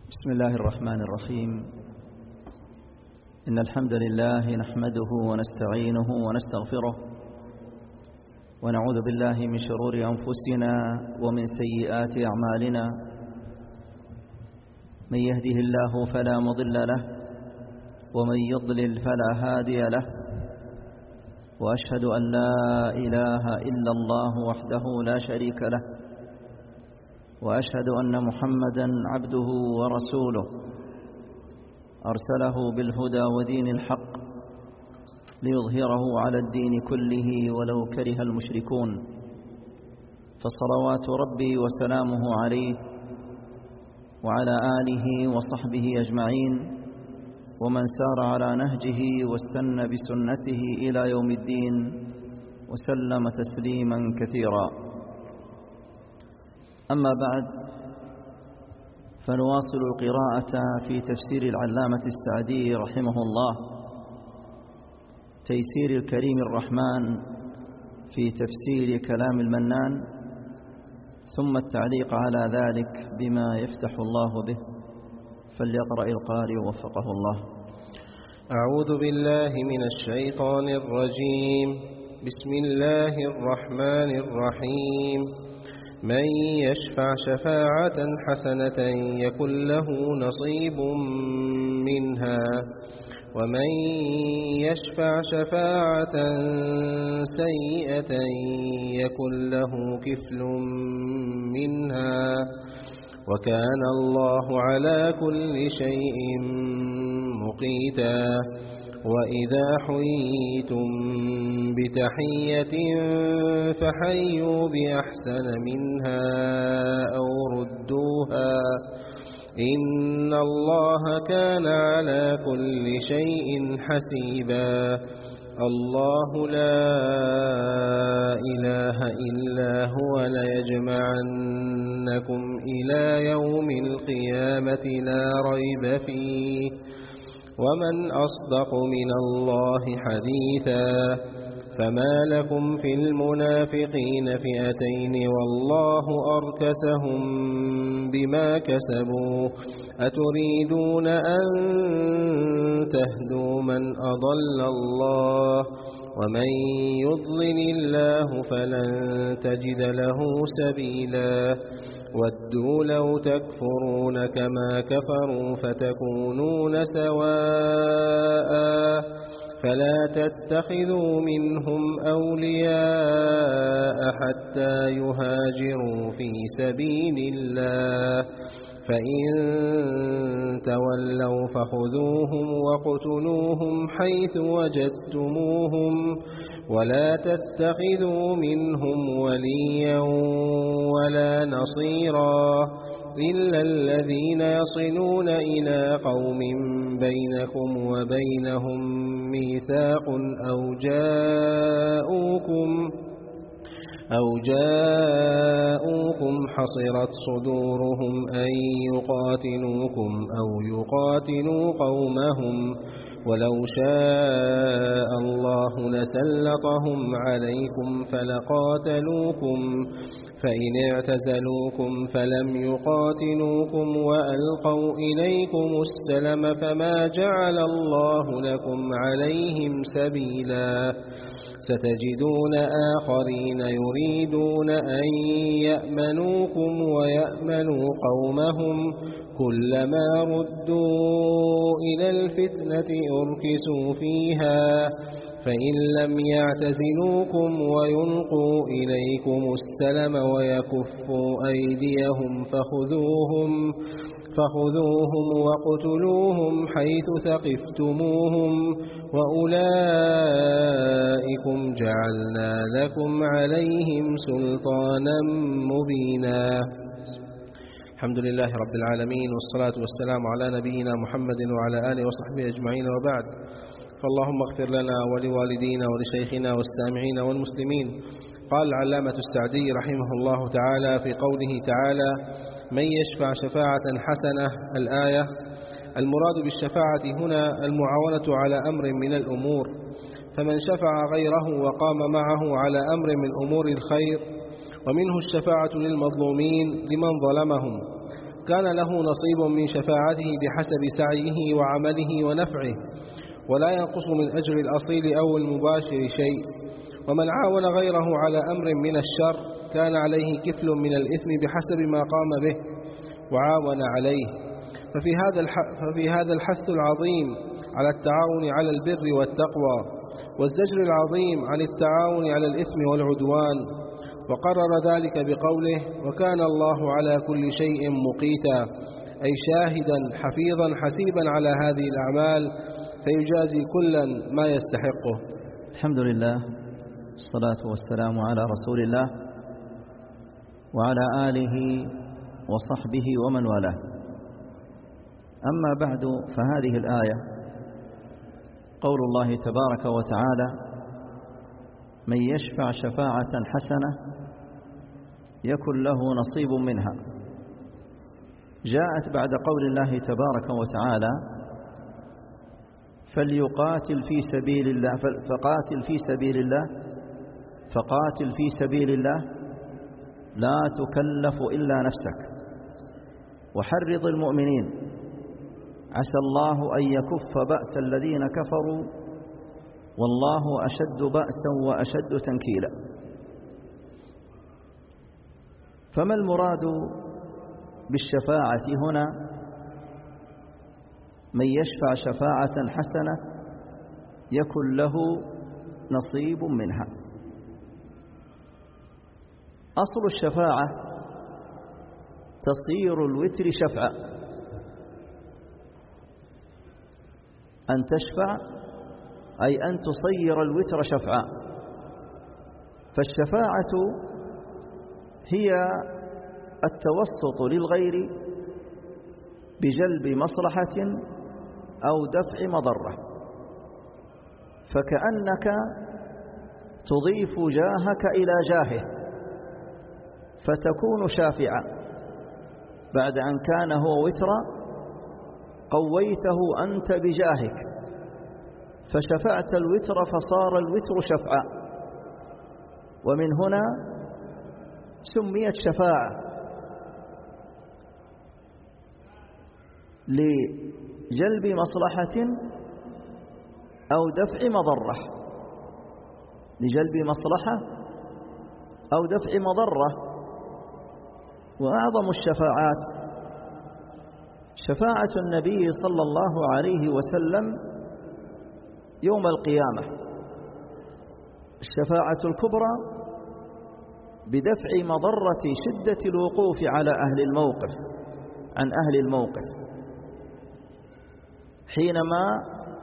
بسم الله الرحمن الرحيم. إن الحمد لله نحمده ونستعينه ونستغفره ونعوذ بالله من شرور أنفسنا ومن سيئات أعمالنا. من يهده الله فلا مضل له ومن يضلل فلا هادي له، وأشهد أن لا إله إلا الله وحده لا شريك له، وأشهد أن محمدًا عبده ورسوله أرسله بالهدى ودين الحق ليظهره على الدين كله ولو كره المشركون. فصلوات ربي وسلامه عليه وعلى آله وصحبه أجمعين، ومن سار على نهجه واستنى بسنته إلى يوم الدين، وسلم تسليما كثيرا. أما بعد، فنواصل القراءة في تفسير العلامة السعدي رحمه الله، تيسير الكريم الرحمن في تفسير كلام المنان، ثم التعليق على ذلك بما يفتح الله به. فليقرأ القارئ وفقه الله. أعوذ بالله من الشيطان الرجيم. بسم الله الرحمن الرحيم. من يشفع شفاعة حسنة يكن له نصيب منها، ومن يشفع شفاعة سيئة يكن له كفل منها، وكان الله على كل شيء مقيتا. وإذا حييتم بتحية فحيوا بأحسن منها أو ردوها، إن الله كان على كل شيء حسيبا. الله لا إله إلا هو ليجمعنكم إلى يوم القيامة لا ريب فيه، ومن أصدق من الله حديثا. فما لكم في المنافقين فئتين والله أركسهم بما كسبوا، أتريدون أن تهدوا من أضل الله، ومن يضلل الله فلن تجد له سبيلا. ودوا لو تكفرون كما كفروا فتكونون سواء، فلا تتخذوا منهم أولياء حتى يهاجروا في سبيل الله، فإن تولوا فخذوهم وقتلوهم حيث وجدتموهم، ولا تتخذوا منهم وليا ولا نصيرا إلا الذين يصلون إلى قوم بينكم وبينهم ميثاق أو جاءوكم حصرت صدورهم أن يقاتلوكم أو يقاتلوا قومهم، ولو شاء الله لسلطهم عليكم فلقاتلوكم، فإن اعتزلوكم فلم يقاتلوكم وألقوا إليكم السلم فما جعل الله لكم عليهم سبيلا. ستجدون آخرين يريدون أن يأمنوكم ويأمنوا قومهم، كلما ردوا إلى الفتنة أركسوا فيها، فإن لم يعتزلوكم ويلقوا إليكم السلم ويكفوا أيديهم فخذوهم وقتلوهم حيث ثقفتموهم، وأولئكم جعلنا لكم عليهم سلطانا مبينا. الحمد لله رب العالمين، والصلاة والسلام على نبينا محمد وعلى آله وصحبه أجمعين، وبعد. فاللهم اغفر لنا ولوالدينا ولشيخنا والسامعين والمسلمين. قال العلامة السعدي رحمه الله تعالى في قوله تعالى: من يشفع شفاعة حسنة. الآية: المراد بالشفاعة هنا المعاونة على أمر من الأمور، فمن شفع غيره وقام معه على أمر من أمور الخير، ومنه الشفاعة للمظلومين لمن ظلمهم، كان له نصيب من شفاعته بحسب سعيه وعمله ونفعه، ولا ينقص من أجر الأصيل أو المباشر شيء. ومن عاون غيره على أمر من الشر كان عليه كفل من الإثم بحسب ما قام به وعاون عليه. ففي هذا الحث العظيم على التعاون على البر والتقوى، والزجر العظيم عن التعاون على الإثم والعدوان. وقرر ذلك بقوله: وكان الله على كل شيء مقيتا، أي شاهدا حفيظا حسيبا على هذه الأعمال، فيجازي كلا ما يستحقه. الحمد لله، الصلاة والسلام على رسول الله وعلى آله وصحبه ومن والاه. أما بعد، فهذه الآية قول الله تبارك وتعالى: من يشفع شفاعة حسنة يكن له نصيب منها، جاءت بعد قول الله تبارك وتعالى: فليقاتل في سبيل الله فقاتل في سبيل الله لا تكلف إلا نفسك وحرض المؤمنين عسى الله أن يكف بأس الذين كفروا والله أشد بأسا وأشد تنكيلا. فما المراد بالشفاعة هنا؟ من يشفع شفاعة حسنة يكن له نصيب منها. أصل الشفاعة تصير الوتر شفعا، أن تشفع أي أن تصير الوتر شفعا. فالشفاعة هي التوسط للغير بجلب مصلحة أو دفع مضرة، فكأنك تضيف جاهك إلى جاهه فتكون شافعا. بعد أن كان هو وترا قويته أنت بجاهك فشفعت الوتر فصار الوتر شفعا، ومن هنا سميت شفاعة لجلب مصلحة أو دفع مضرة، لجلب مصلحة أو دفع مضرة. وأعظم الشفاعات شفاعة النبي صلى الله عليه وسلم يوم القيامة، الشفاعة الكبرى بدفع مضرة شدة الوقوف على أهل الموقف عن أهل الموقف، حينما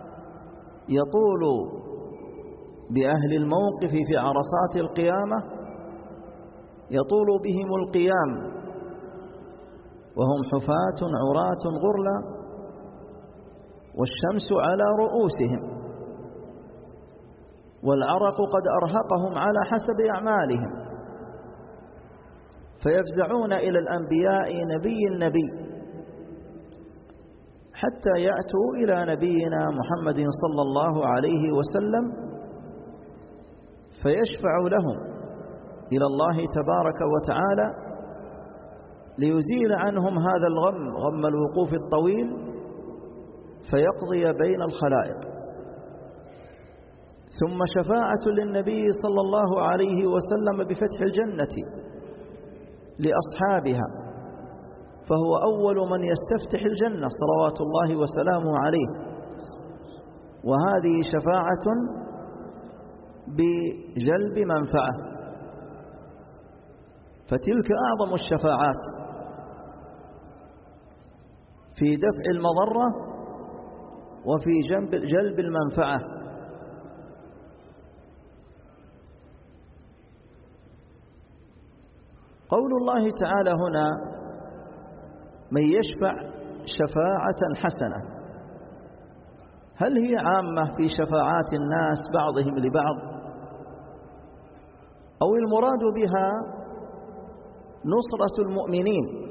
يطول بأهل الموقف في عرصات القيامة يطول بهم القيام وهم حفاة عراة غرلا والشمس على رؤوسهم والعرق قد أرهقهم على حسب أعمالهم، فيفزعون إلى الأنبياء نبي حتى يأتوا إلى نبينا محمد صلى الله عليه وسلم فيشفع لهم إلى الله تبارك وتعالى ليزيل عنهم هذا الغم، غم الوقوف الطويل، فيقضي بين الخلائق. ثم شفاعة للنبي صلى الله عليه وسلم بفتح الجنة لأصحابها، فهو أول من يستفتح الجنة صلوات الله وسلامه عليه، وهذه شفاعة بجلب منفعة، فتلك أعظم الشفاعات في دفع المضرة وفي جلب المنفعة. قول الله تعالى هنا: من يشفع شفاعة حسنة، هل هي عامة في شفاعات الناس بعضهم لبعض، أو المراد بها نصرة المؤمنين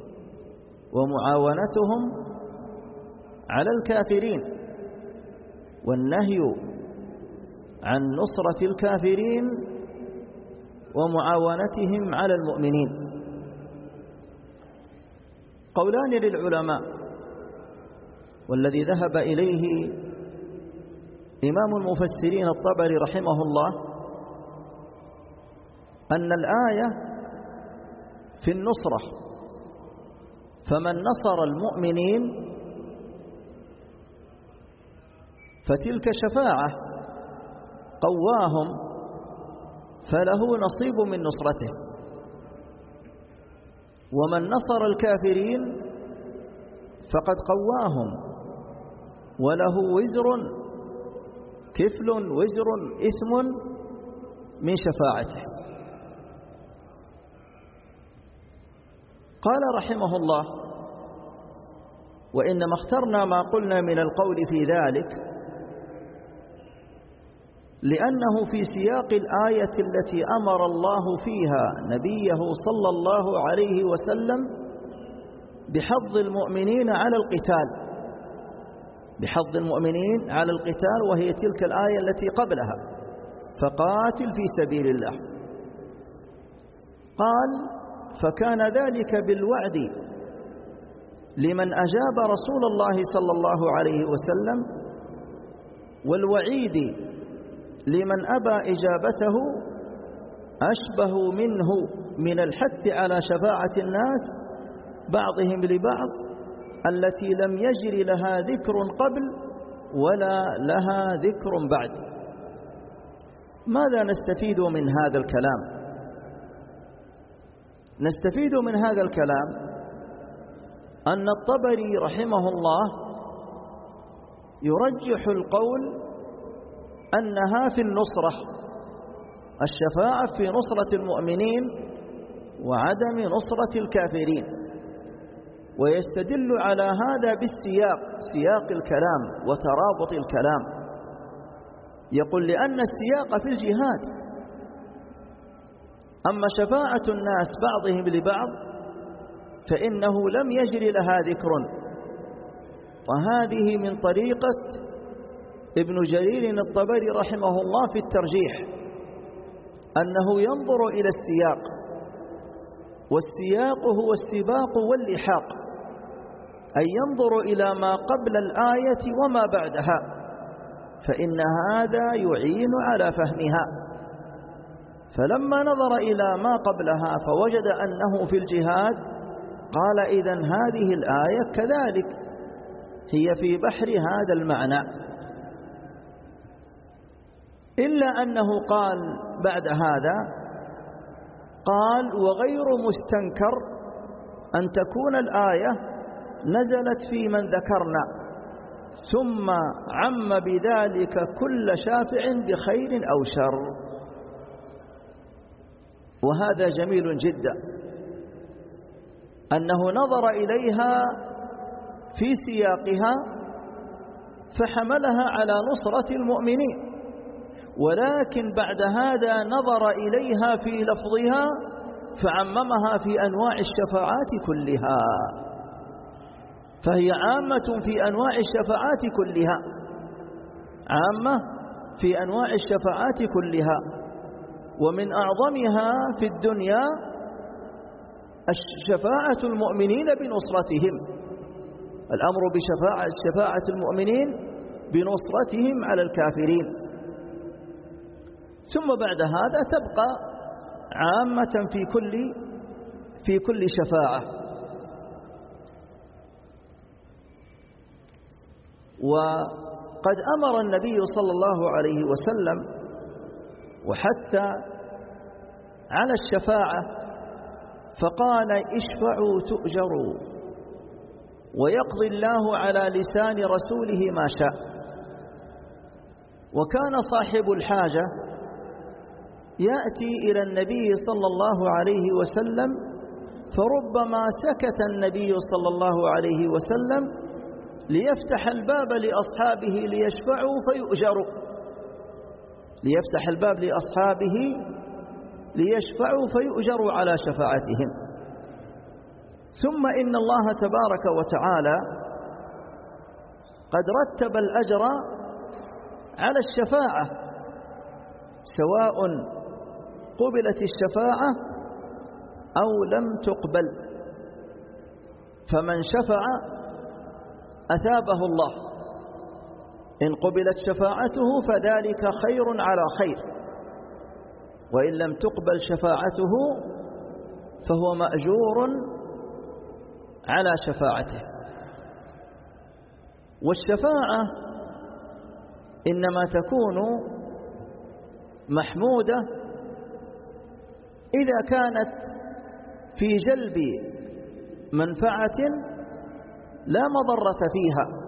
ومعاونتهم على الكافرين، والنهي عن نصرة الكافرين ومعاونتهم على المؤمنين؟ قولان للعلماء، والذي ذهب إليه إمام المفسرين الطبري رحمه الله أن الآية في النصرة، فمن نصر المؤمنين فتلك شفاعة قواهم فله نصيب من نصرته، ومن نصر الكافرين فقد قواهم وله وزر كفل وزر إثم من شفاعته. قال رحمه الله: وإنما اخترنا ما قلنا من القول في ذلك لأنه في سياق الآية التي أمر الله فيها نبيه صلى الله عليه وسلم بحض المؤمنين على القتال، بحض المؤمنين على القتال، وهي تلك الآية التي قبلها: فقاتل في سبيل الله. قال: فكان ذلك بالوعد لمن أجاب رسول الله صلى الله عليه وسلم، والوعيد لمن أبى إجابته أشبه منه من الحث على شفاعة الناس بعضهم لبعض التي لم يجر لها ذكر قبل ولا لها ذكر بعد. ماذا نستفيد من هذا الكلام؟ نستفيد من هذا الكلام أن الطبري رحمه الله يرجح القول أنها في النصرة، الشفاعة في نصرة المؤمنين وعدم نصرة الكافرين، ويستدل على هذا بالسياق، سياق الكلام وترابط الكلام. يقول: لأن السياق في الجهاد، أما شفاعة الناس بعضهم لبعض فإنه لم يجري لها ذكر. وهذه من طريقة ابن جرير الطبري رحمه الله في الترجيح، أنه ينظر إلى السياق، والسياق هو السباق واللحاق، أي ينظر إلى ما قبل الآية وما بعدها، فإن هذا يعين على فهمها. فلما نظر إلى ما قبلها فوجد أنه في الجهاد، قال: إذن هذه الآية كذلك هي في بحر هذا المعنى. إلا أنه قال بعد هذا، قال: وغير مستنكر أن تكون الآية نزلت في من ذكرنا ثم عم بذلك كل شافع بخير أو شر. وهذا جميل جدا أنه نظر إليها في سياقها فحملها على نصرة المؤمنين، ولكن بعد هذا نظر إليها في لفظها فعممها في أنواع الشفاعات كلها، فهي عامة في أنواع الشفاعات كلها، عامة في أنواع الشفاعات كلها. ومن أعظمها في الدنيا شفاعة المؤمنين بنصرتهم، الأمر بشفاعة المؤمنين بنصرتهم على الكافرين. ثم بعد هذا تبقى عامة في كل شفاعة. وقد أمر النبي صلى الله عليه وسلم وحتى على الشفاعة، فقال: اشفعوا تؤجروا، ويقضي الله على لسان رسوله ما شاء. وكان صاحب الحاجة يأتي إلى النبي صلى الله عليه وسلم، فربما سكت النبي صلى الله عليه وسلم ليفتح الباب لأصحابه ليشفعوا فيؤجروا، ليفتح الباب لأصحابه ليشفعوا فيؤجروا على شفاعتهم. ثم إن الله تبارك وتعالى قد رتب الأجر على الشفاعة، سواء قبلت الشفاعة أو لم تقبل. فمن شفع أثابه الله، إن قبلت شفاعته فذلك خير على خير، وإن لم تقبل شفاعته فهو مأجور على شفاعته. والشفاعة إنما تكون محمودة إذا كانت في جلب منفعة لا مضرة فيها،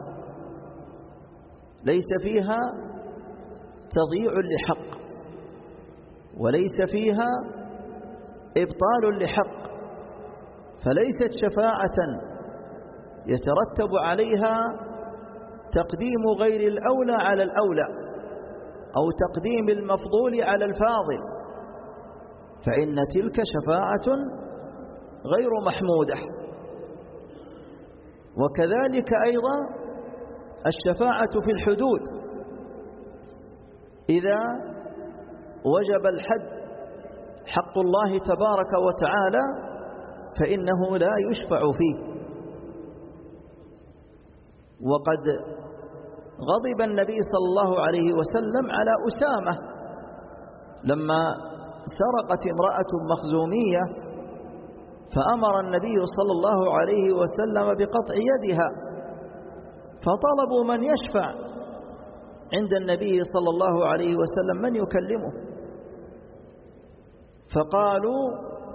ليس فيها تضييع لحق، وليس فيها إبطال لحق، فليست شفاعة يترتب عليها تقديم غير الأولى على الأولى أو تقديم المفضول على الفاضل، فإن تلك شفاعة غير محمودة. وكذلك أيضا الشفاعة في الحدود، إذا وجب الحد حق الله تبارك وتعالى فإنه لا يشفع فيه. وقد غضب النبي صلى الله عليه وسلم على أسامة لما سرقت امرأة مخزومية، فأمر النبي صلى الله عليه وسلم بقطع يدها، فطلبوا من يشفع عند النبي صلى الله عليه وسلم من يكلمه، فقالوا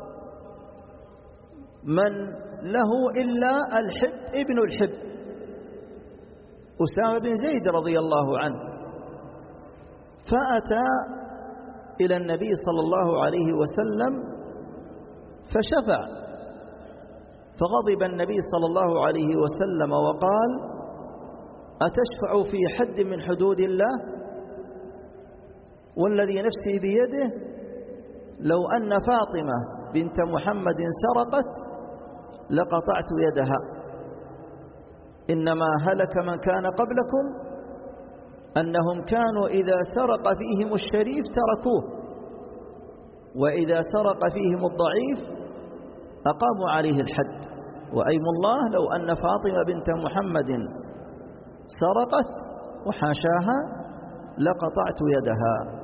من له إلا الحب ابن الحب أسامة بن زيد رضي الله عنه. فأتى إلى النبي صلى الله عليه وسلم فشفع، فغضب النبي صلى الله عليه وسلم وقال: أتشفع في حد من حدود الله؟ والذي نفسي بيده لو أن فاطمة بنت محمد سرقت لقطعت يدها، إنما هلك من كان قبلكم أنهم كانوا إذا سرق فيهم الشريف تركوه، وإذا سرق فيهم الضعيف أقاموا عليه الحد. وأيم الله لو أن فاطمة بنت محمد سرقت وحاشاها لقطعت يدها.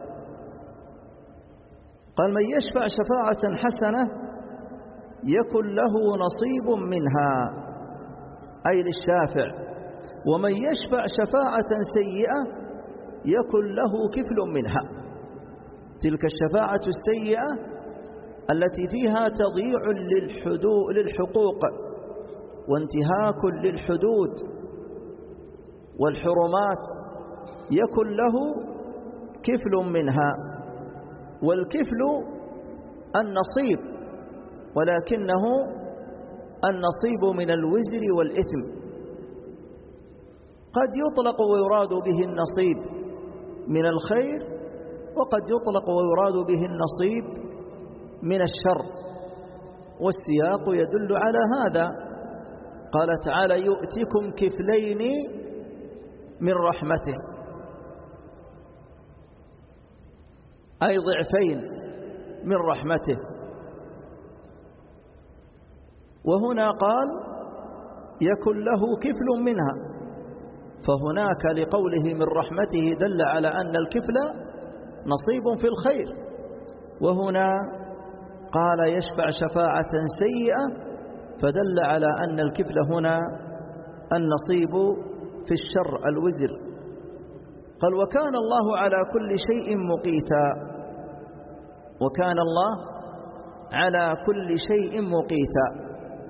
قال: من يشفع شفاعة حسنة يكن له نصيب منها، أي للشافع، ومن يشفع شفاعة سيئة يكن له كفل منها. تلك الشفاعة السيئة التي فيها تضييع للحقوق وانتهاك للحدود والحرمات يكن له كفل منها. والكفل النصيب، ولكنه النصيب من الوزر والإثم. قد يطلق ويراد به النصيب من الخير، وقد يطلق ويراد به النصيب من الشر، والسياق يدل على هذا. قال تعالى: يؤتكم كفلين من رحمته، أي ضعفين من رحمته. وهنا قال: يكن له كفل منها، فهناك لقوله من رحمته دل على أن الكفل نصيب في الخير، وهنا قال يشفع شفاعة سيئة فدل على أن الكفل هنا النصيب في الشر الوزر. قال: وكان الله على كل شيء مقيتا، وكان الله على كل شيء مقيتا.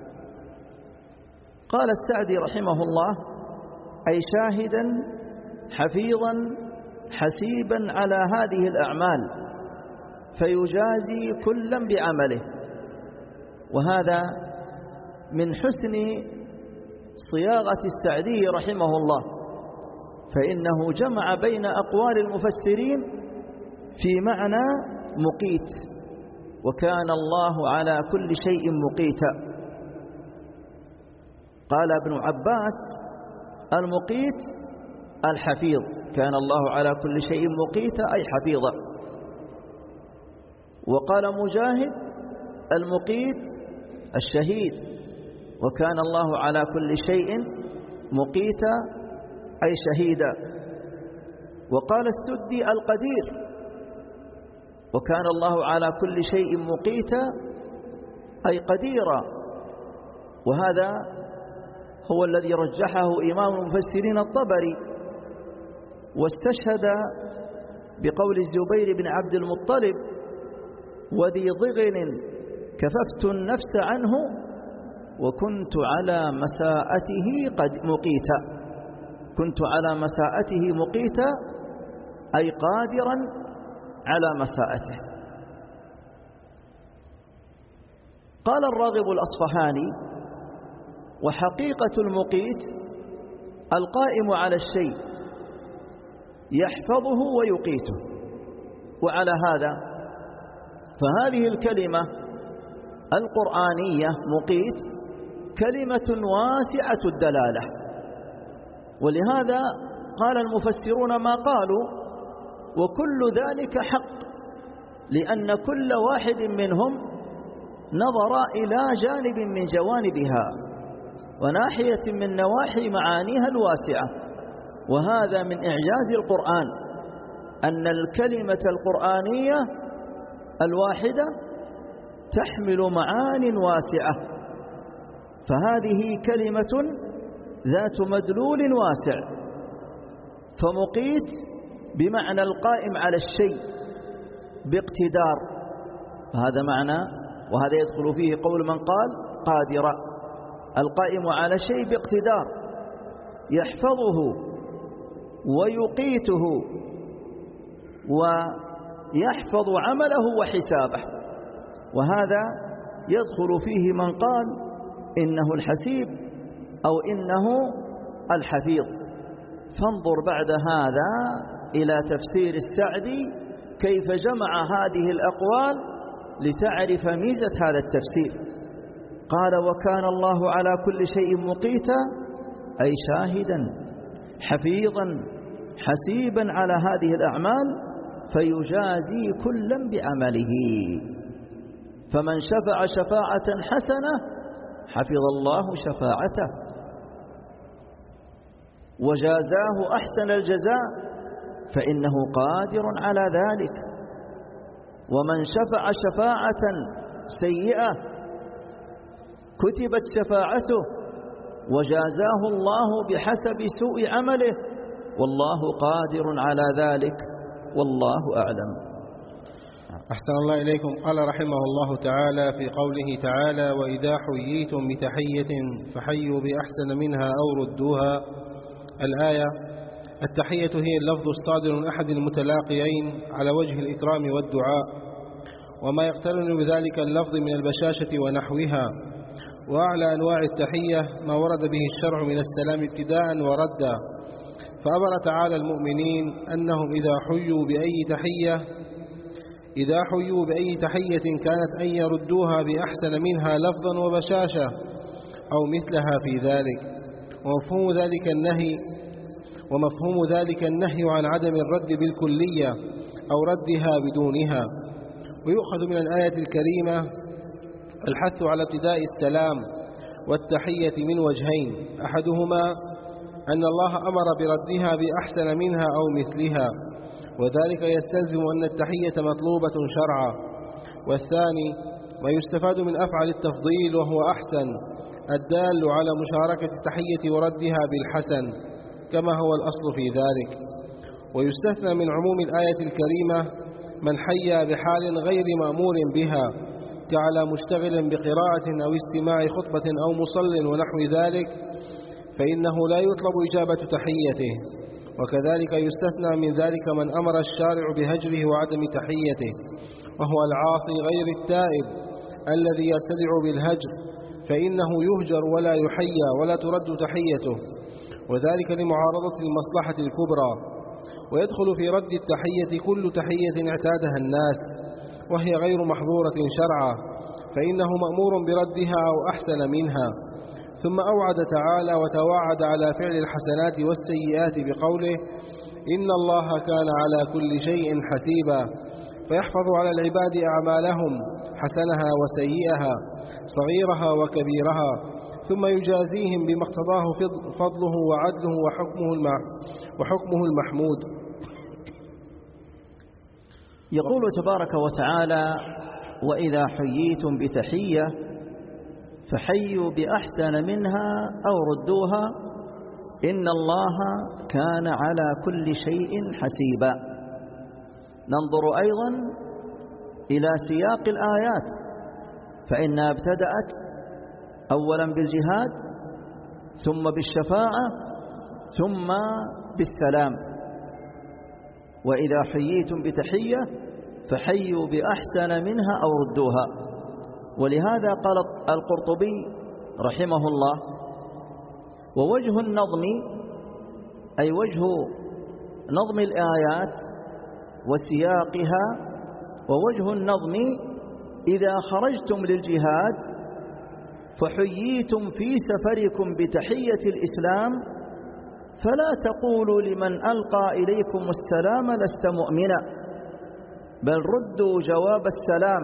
قال السعدي رحمه الله: أي شاهدا حفيظا حسيبا على هذه الأعمال فيجازي كلا بعمله. وهذا من حسن صياغة السعدي رحمه الله، فإنه جمع بين أقوال المفسرين في معنى مقيت، وكان الله على كل شيء مقيتا. قال ابن عباس: المقيت الحفيظ، كان الله على كل شيء مقيتا أي حفيظا. وقال مجاهد: المقيت الشهيد، وكان الله على كل شيء مقيتا أي شهيدا. وقال السدي القدير، وكان الله على كل شيء مقيتا أي قديرا. وهذا هو الذي رجحه إمام المفسرين الطبري، واستشهد بقول الزبير بن عبد المطلب: وذي ضغن كففت النفس عنه وكنت على مساءته قد مقيتا. كنت على مساءته مقيتا أي قادرا على مساءته. قال الراغب الأصفهاني: وحقيقة المقيت القائم على الشيء يحفظه ويقيته. وعلى هذا فهذه الكلمة القرآنية مقيت كلمة واسعة الدلالة، ولهذا قال المفسرون ما قالوا: وكل ذلك حق، لأن كل واحد منهم نظر إلى جانب من جوانبها وناحية من نواحي معانيها الواسعة. وهذا من إعجاز القرآن، أن الكلمة القرآنية الواحدة تحمل معان واسعة، فهذه كلمة ذات مدلول واسع. فمقيت بمعنى القائم على الشيء باقتدار، هذا معنى، وهذا يدخل فيه قول من قال قادرا، القائم على شيء باقتدار يحفظه ويقيته ويحفظ عمله وحسابه. وهذا يدخل فيه من قال إنه الحسيب أو إنه الحفيظ. فانظر بعد هذا إلى تفسير السعدي كيف جمع هذه الأقوال لتعرف ميزة هذا التفسير. قال: وكان الله على كل شيء مقيتا أي شاهدا حفيظا حسيبا على هذه الأعمال، فيجازي كلا بعمله. فمن شفع شفاعة حسنة حفظ الله شفاعته وجازاه أحسن الجزاء، فإنه قادر على ذلك. ومن شفع شفاعة سيئة كتبت شفاعته وجازاه الله بحسب سوء عمله، والله قادر على ذلك، والله أعلم. أحسن الله إليكم. قال رحمه الله تعالى في قوله تعالى: وإذا حييتم بتحية فحيوا بأحسن منها أو ردوها. الآية: التحية هي اللفظ الصادر من أحد المتلاقيين على وجه الإكرام والدعاء، وما يقترن بذلك اللفظ من البشاشة ونحوها. وأعلى أنواع التحية ما ورد به الشرع من السلام ابتداء وردا، فأمر تعالى المؤمنين أنهم إذا حيوا بأي تحية كانت أن يردوها بأحسن منها لفظا وبشاشة أو مثلها في ذلك. ومفهوم ذلك النهي عن عدم الرد بالكلية أو ردها بدونها. ويؤخذ من الآية الكريمة الحث على ابتداء السلام والتحية من وجهين: أحدهما أن الله أمر بردها بأحسن منها أو مثلها، وذلك يستلزم أن التحية مطلوبة شرعا. والثاني ما يستفاد من أفعل التفضيل وهو أحسن، الدال على مشاركة التحية وردها بالحسن كما هو الأصل في ذلك. ويستثنى من عموم الآية الكريمة من حيا بحال غير مأمور بها، كعلى مشتغل بقراءة أو استماع خطبة أو مصل ونحو ذلك، فإنه لا يطلب إجابة تحيته. وكذلك يستثنى من ذلك من أمر الشارع بهجره وعدم تحيته، وهو العاصي غير التائب الذي يرتدع بالهجر، فإنه يهجر ولا يحيى ولا ترد تحيته، وذلك لمعارضة المصلحة الكبرى. ويدخل في رد التحية كل تحية اعتادها الناس وهي غير محظورة شرعا، فإنه مأمور بردها أو أحسن منها. ثم أوعد تعالى وتوعد على فعل الحسنات والسيئات بقوله: إن الله كان على كل شيء حسيبا، فيحفظ على العباد أعمالهم حسنها وسيئها صغيرها وكبيرها، ثم يجازيهم بما اقتضاه فضله وعدله وحكمه المحمود. يقول تبارك وتعالى: وإذا حييتم بتحية فحيوا بأحسن منها أو ردوها إن الله كان على كل شيء حسيبا. ننظر أيضا إلى سياق الآيات، فإنها ابتدأت أولا بالجهاد، ثم بالشفاعة، ثم بالسلام. وإذا حييتم بتحية فحيوا بأحسن منها أو ردوها. ولهذا قال القرطبي رحمه الله: ووجه النظم، أي وجه نظم الآيات وسياقها، ووجه النظم: إذا خرجتم للجهاد فحييتم في سفركم بتحية الإسلام فلا تقولوا لمن ألقى إليكم السلام لست مؤمنا، بل ردوا جواب السلام،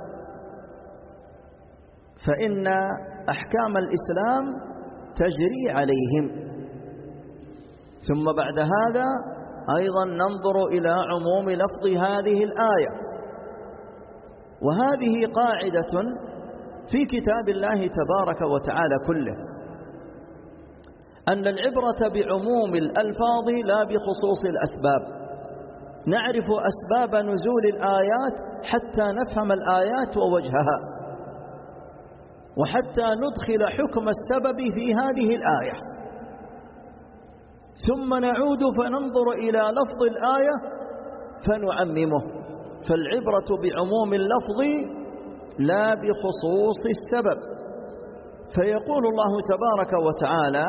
فإن أحكام الإسلام تجري عليهم. ثم بعد هذا أيضا ننظر إلى عموم لفظ هذه الآية، وهذه قاعدة في كتاب الله تبارك وتعالى كله، أن العبرة بعموم الألفاظ لا بخصوص الأسباب. نعرف أسباب نزول الآيات حتى نفهم الآيات ووجهها، وحتى ندخل حكم السبب في هذه الآية، ثم نعود فننظر إلى لفظ الآية فنعممه. فالعبرة بعموم اللفظ لا بخصوص السبب. فيقول الله تبارك وتعالى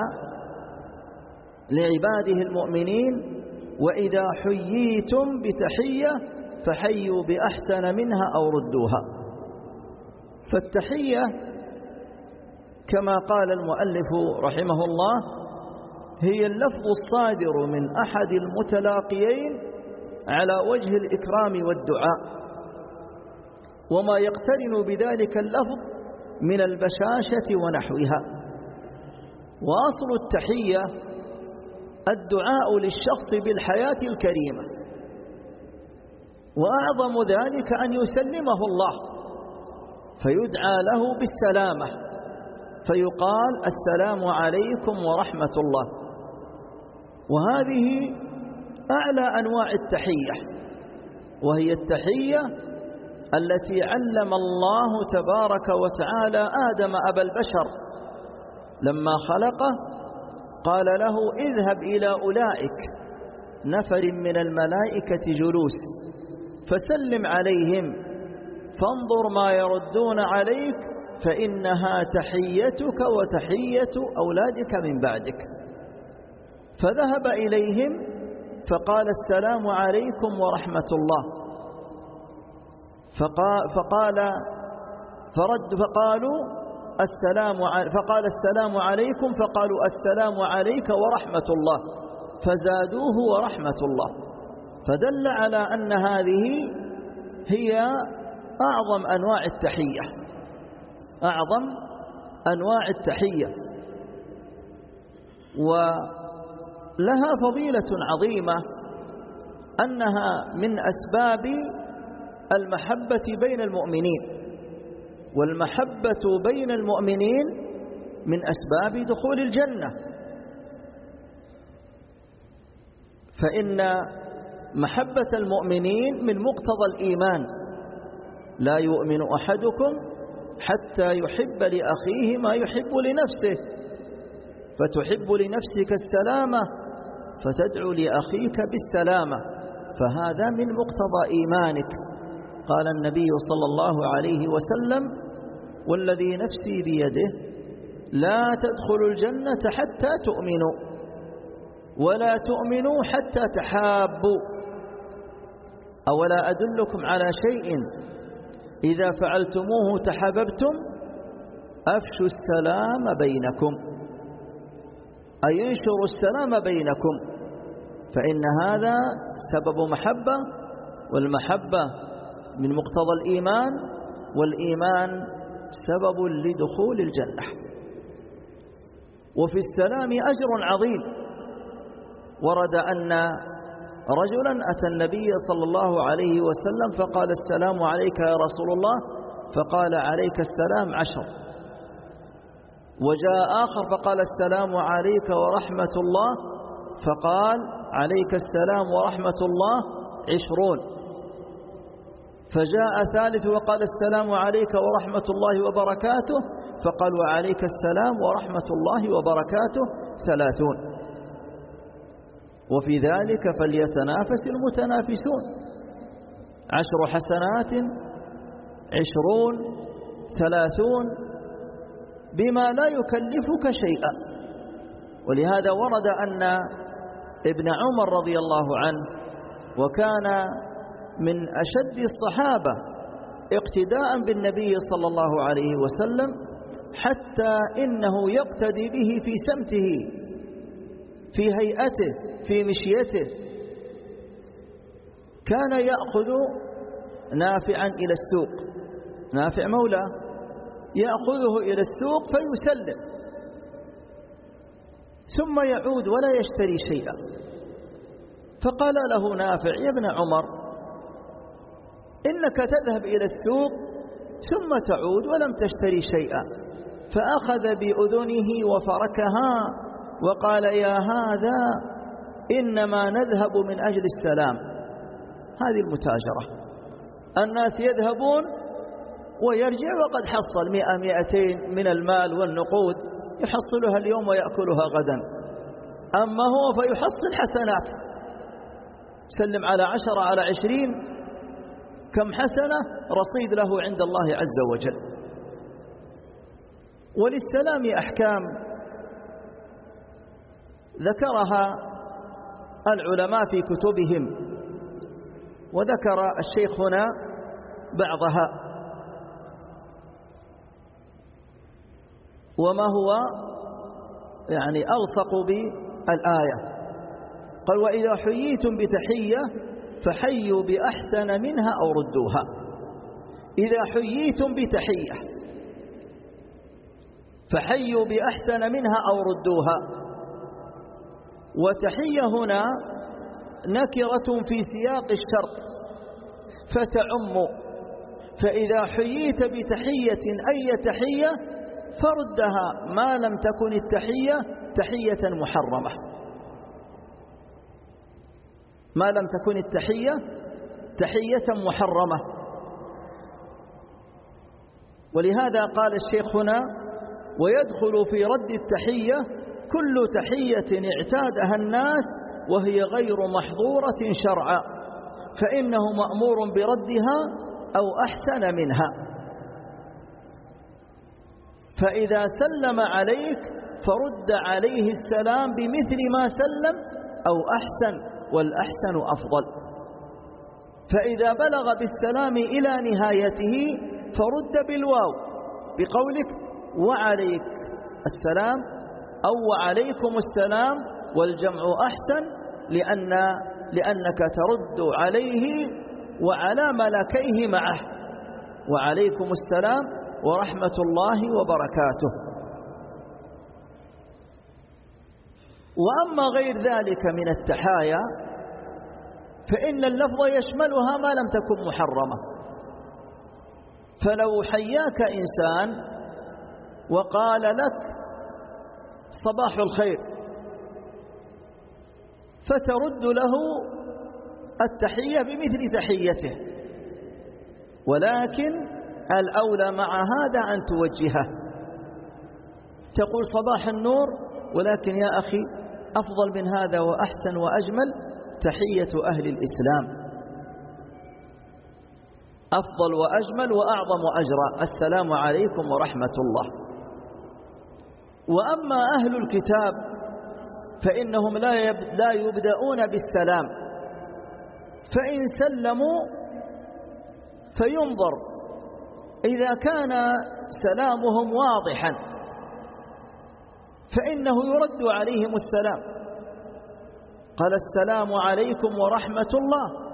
لعباده المؤمنين: وإذا حييتم بتحية فحيوا بأحسن منها أو ردوها. فالتحية كما قال المؤلف رحمه الله هي اللفظ الصادر من أحد المتلاقيين على وجه الإكرام والدعاء، وما يقترن بذلك اللفظ من البشاشة ونحوها. وأصل التحية الدعاء للشخص بالحياة الكريمة، وأعظم ذلك أن يسلمه الله فيدعى له بالسلامة، فيقال: السلام عليكم ورحمة الله. وهذه أعلى أنواع التحية، وهي التحية التي علم الله تبارك وتعالى آدم أبا البشر لما خلقه، قال له: اذهب إلى أولئك نفر من الملائكة جلوس فسلم عليهم فانظر ما يردون عليك فإنها تحيتك وتحية أولادك من بعدك. فذهب إليهم فقال: السلام عليكم ورحمة الله. فقال: السلام عليكم، فقالوا: السلام عليك ورحمة الله، فزادوه ورحمة الله. فدل على أن هذه هي أعظم أنواع التحية، أعظم أنواع التحية، ولها فضيلة عظيمة أنها من أسباب المحبة بين المؤمنين، والمحبة بين المؤمنين من أسباب دخول الجنة. فإن محبة المؤمنين من مقتضى الإيمان: لا يؤمن أحدكم حتى يحب لأخيه ما يحب لنفسه، فتحب لنفسك السلامة فتدعو لأخيك بالسلامة، فهذا من مقتضى إيمانك. قال النبي صلى الله عليه وسلم: والذي نفسي بيده لا تدخلوا الجنة حتى تؤمنوا ولا تؤمنوا حتى تحابوا. أولا أدلكم على شيء إذا فعلتموه تحاببتم؟ أفشوا السلام بينكم، أي ينشروا السلام بينكم، فإن هذا سبب محبة، والمحبة من مقتضى الإيمان، والإيمان سبب لدخول الجنة. وفي السلام أجر عظيم. ورد أن رجلا أتى النبي صلى الله عليه وسلم فقال: السلام عليك يا رسول الله، فقال: عليك السلام 10. وجاء آخر فقال: السلام عليك ورحمة الله، فقال: عليك السلام ورحمة الله 20. فجاء ثالث وقال: السلام عليك ورحمة الله وبركاته، فقال: وعليك السلام ورحمة الله وبركاته 30. وفي ذلك فليتنافس المتنافسون. 10 حسنات 20 30 بما لا يكلفك شيئا. ولهذا ورد أن ابن عمر رضي الله عنه، وكان من أشد الصحابة اقتداء بالنبي صلى الله عليه وسلم، حتى إنه يقتدي به في سمته، في هيئته، في مشيته. كان يأخذ نافعا إلى السوق، نافع مولاه، يأخذه إلى السوق فيسلم، ثم يعود ولا يشتري شيئا. فقال له نافع: يا ابن عمر، إنك تذهب إلى السوق ثم تعود ولم تشتري شيئا. فأخذ بأذنه وفركها وقال: يا هذا، إنما نذهب من أجل السلام. هذه المتاجرة. الناس يذهبون ويرجع وقد حصل 100-200 من المال والنقود، يحصلها اليوم ويأكلها غدا. أما هو فيحصل حسنات، سلم على 10 على 20، كم حسنة رصيد له عند الله عز وجل. وللسلام أحكام ذكرها العلماء في كتبهم، وذكر الشيخ هنا بعضها. وما هو يعني ألصق بالآية، قال: وإذا حييتم بتحية فحيوا بأحسن منها أو ردوها. إذا حييتم بتحية فحيوا بأحسن منها أو ردوها. وتحية هنا نكرة في سياق الشرط فتعم، فإذا حييت بتحية أي تحية فردها ما لم تكن التحية تحية محرمة، ما لم تكن التحية تحية محرمة. ولهذا قال الشيخ هنا: ويدخل في رد التحية كل تحية اعتادها الناس وهي غير محظورة شرعا، فإنه مأمور بردها أو أحسن منها. فإذا سلم عليك فرد عليه السلام بمثل ما سلم أو أحسن، والأحسن أفضل. فإذا بلغ بالسلام إلى نهايته فرد بالواو بقولك: وعليك السلام أو وعليكم السلام، والجمع أحسن لأنك ترد عليه وعلى ملكيه معه: وعليكم السلام ورحمة الله وبركاته. وأما غير ذلك من التحايا فإن اللفظ يشملها ما لم تكن محرمة. فلو حياك إنسان وقال لك: صباح الخير، فترد له التحية بمثل تحيته، ولكن الأولى مع هذا أن توجهه، تقول: صباح النور، ولكن يا أخي أفضل من هذا وأحسن وأجمل تحية أهل الإسلام، أفضل وأجمل وأعظم أجرا، السلام عليكم ورحمة الله. وأما أهل الكتاب فإنهم لا يبدأون بالسلام، فإن سلموا فينظر إذا كان سلامهم واضحا فإنه يرد عليهم السلام. قال: السلام عليكم ورحمة الله،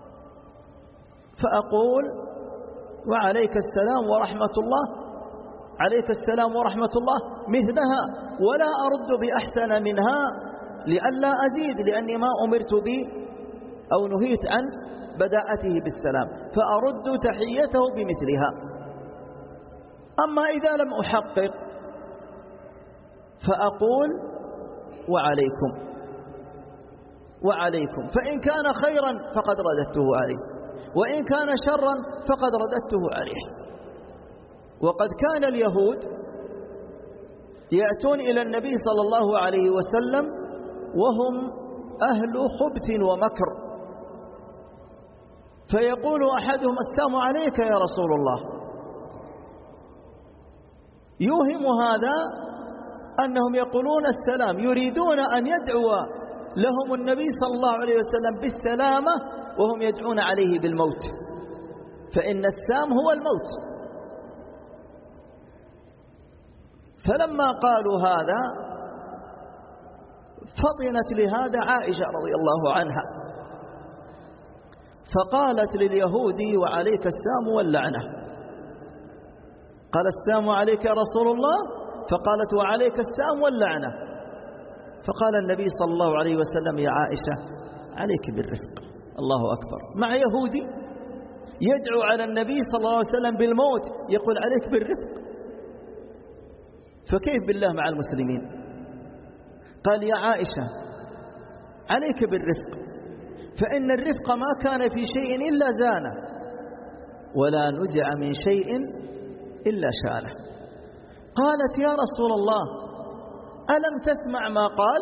فأقول: وعليك السلام ورحمة الله، عليك السلام ورحمة الله مثلها، ولا أرد بأحسن منها لئلا أزيد، لأني ما أمرت به أو نهيت عن بداءته بالسلام، فأرد تحيته بمثلها. أما إذا لم أحقق فأقول وعليكم، فإن كان خيرا فقد رددته عليه، وإن كان شرا فقد رددته عليه. وقد كان اليهود يأتون إلى النبي صلى الله عليه وسلم وهم أهل خبث ومكر، فيقول أحدهم السلام عليك يا رسول الله، يوهم هذا أنهم يقولون السلام، يريدون أن يدعو لهم النبي صلى الله عليه وسلم بالسلامة وهم يدعون عليه بالموت، فإن السام هو الموت. فلما قالوا هذا فطنت لهذا عائشة رضي الله عنها، فقالت لليهودي وعليك السام واللعنة. قال السام عليك يا رسول الله، فقالت وعليك السام واللعنة. فقال النبي صلى الله عليه وسلم يا عائشة عليك بالرفق. الله أكبر، مع يهودي يدعو على النبي صلى الله عليه وسلم بالموت يقول عليك بالرفق، فكيف بالله مع المسلمين؟ قال يا عائشة عليك بالرفق، فإن الرفق ما كان في شيء إلا زانه، ولا نزع من شيء إلا شانه. قالت يا رسول الله ألم تسمع ما قال؟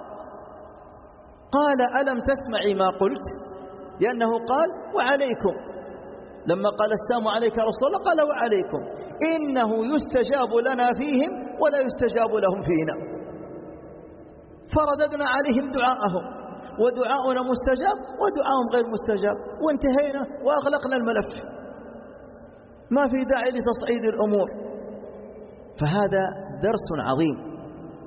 قال ألم تسمعي ما قلت؟ لأنه قال وعليكم، لما قال السلام عليك يا رسول الله قال وعليكم، إنه يستجاب لنا فيهم ولا يستجاب لهم فينا. فرددنا عليهم دعاءهم، ودعاؤنا مستجاب ودعاؤهم غير مستجاب، وانتهينا وأغلقنا الملف، ما في داعي لتصعيد الأمور. فهذا درس عظيم.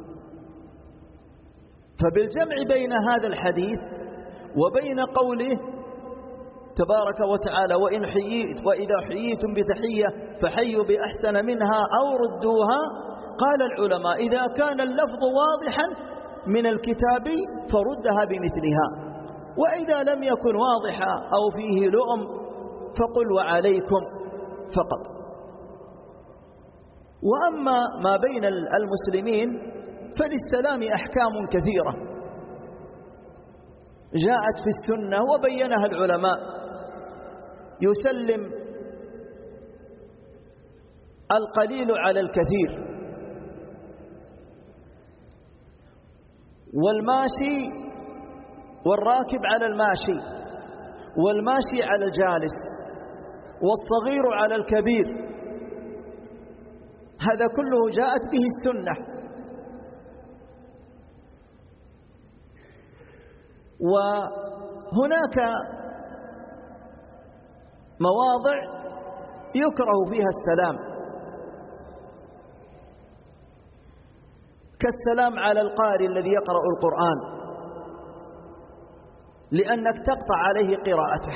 فبالجمع بين هذا الحديث وبين قوله تبارك وتعالى وإذا حييتم بتحية فحيوا بأحسن منها أو ردوها، قال العلماء إذا كان اللفظ واضحا من الكتاب فردها بمثلها، وإذا لم يكن واضحا أو فيه لؤم فقل وعليكم فقط. وأما ما بين المسلمين فللسلام أحكام كثيرة جاءت في السنة وبينها العلماء. يسلم القليل على الكثير، والماشي والراكب على الماشي، والماشي على الجالس، والصغير على الكبير، هذا كله جاءت به السنة. وهناك مواضع يكره فيها السلام، كالسلام على القارئ الذي يقرأ القرآن، لأنك تقطع عليه قراءته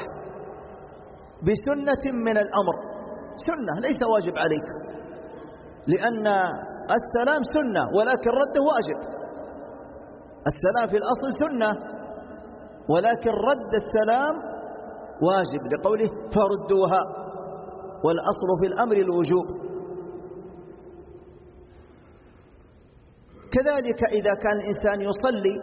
بسنة من الأمر، سنة ليس واجب عليك، لأن السلام سنة ولكن رده واجب. السلام في الأصل سنة ولكن رد السلام واجب، لقوله فردوها، والأصل في الأمر الوجوب. كذلك إذا كان الإنسان يصلي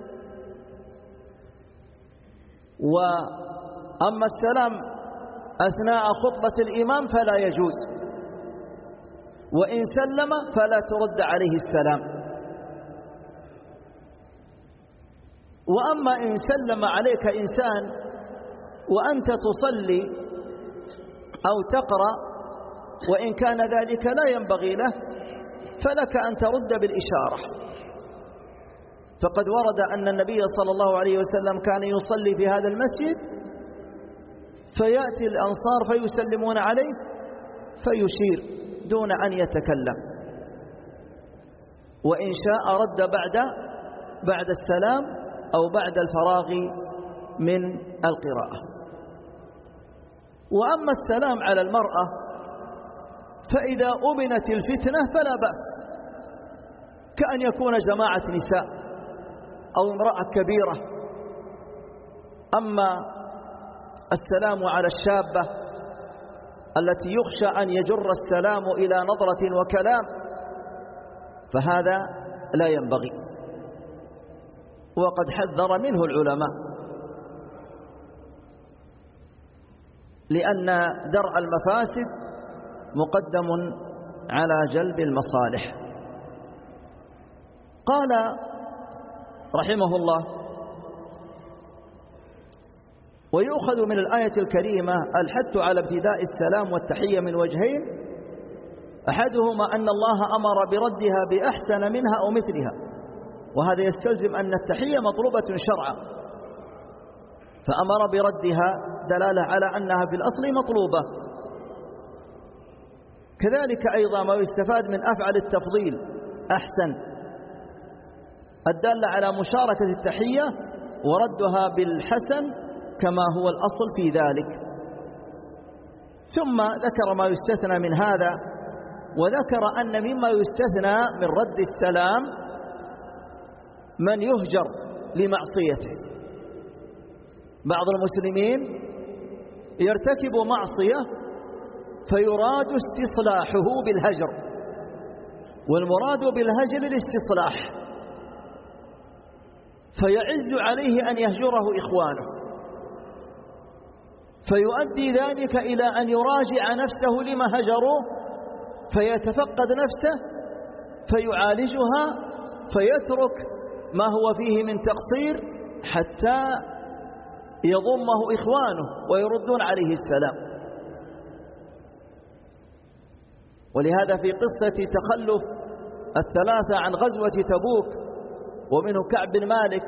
وأما السلام أثناء خطبة الإمام فلا يجوز، وإن سلم فلا ترد عليه السلام. وأما إن سلم عليك إنسان وأنت تصلي أو تقرأ وإن كان ذلك لا ينبغي له فلك أن ترد بالإشارة. فقد ورد أن النبي صلى الله عليه وسلم كان يصلي في هذا المسجد فيأتي الأنصار فيسلمون عليه فيشير دون أن يتكلم، وإن شاء رد بعد السلام أو بعد الفراغ من القراءة. وأما السلام على المرأة فإذا أمنت الفتنة فلا بأس، كأن يكون جماعة نساء أو امرأة كبيرة. أما السلام على الشابة التي يخشى أن يجر السلام إلى نظرة وكلام فهذا لا ينبغي، وقد حذر منه العلماء، لأن درء المفاسد مقدم على جلب المصالح. قال رحمه الله: ويؤخذ من الآية الكريمة الحث على ابتداء السلام والتحية من وجهين: أحدهما أن الله أمر بردها بأحسن منها أو مثلها، وهذا يستلزم أن التحية مطلوبة شرعا، فأمر بردها دلالة على أنها في الأصل مطلوبة. كذلك أيضا ما يستفاد من أفعل التفضيل أحسن الدالة على مشاركة التحية وردها بالحسن كما هو الأصل في ذلك. ثم ذكر ما يستثنى من هذا، وذكر أن مما يستثنى من رد السلام من يهجر لمعصيته. بعض المسلمين يرتكب معصية فيراد استصلاحه بالهجر، والمراد بالهجر الاستصلاح، فيعز عليه أن يهجره إخوانه، فيؤدي ذلك إلى أن يراجع نفسه لما هجروه، فيتفقد نفسه فيعالجها، فيترك ما هو فيه من تقصير حتى يضمه إخوانه ويردون عليه السلام. ولهذا في قصة تخلف الثلاثة عن غزوة تبوك ومنه كعب بن مالك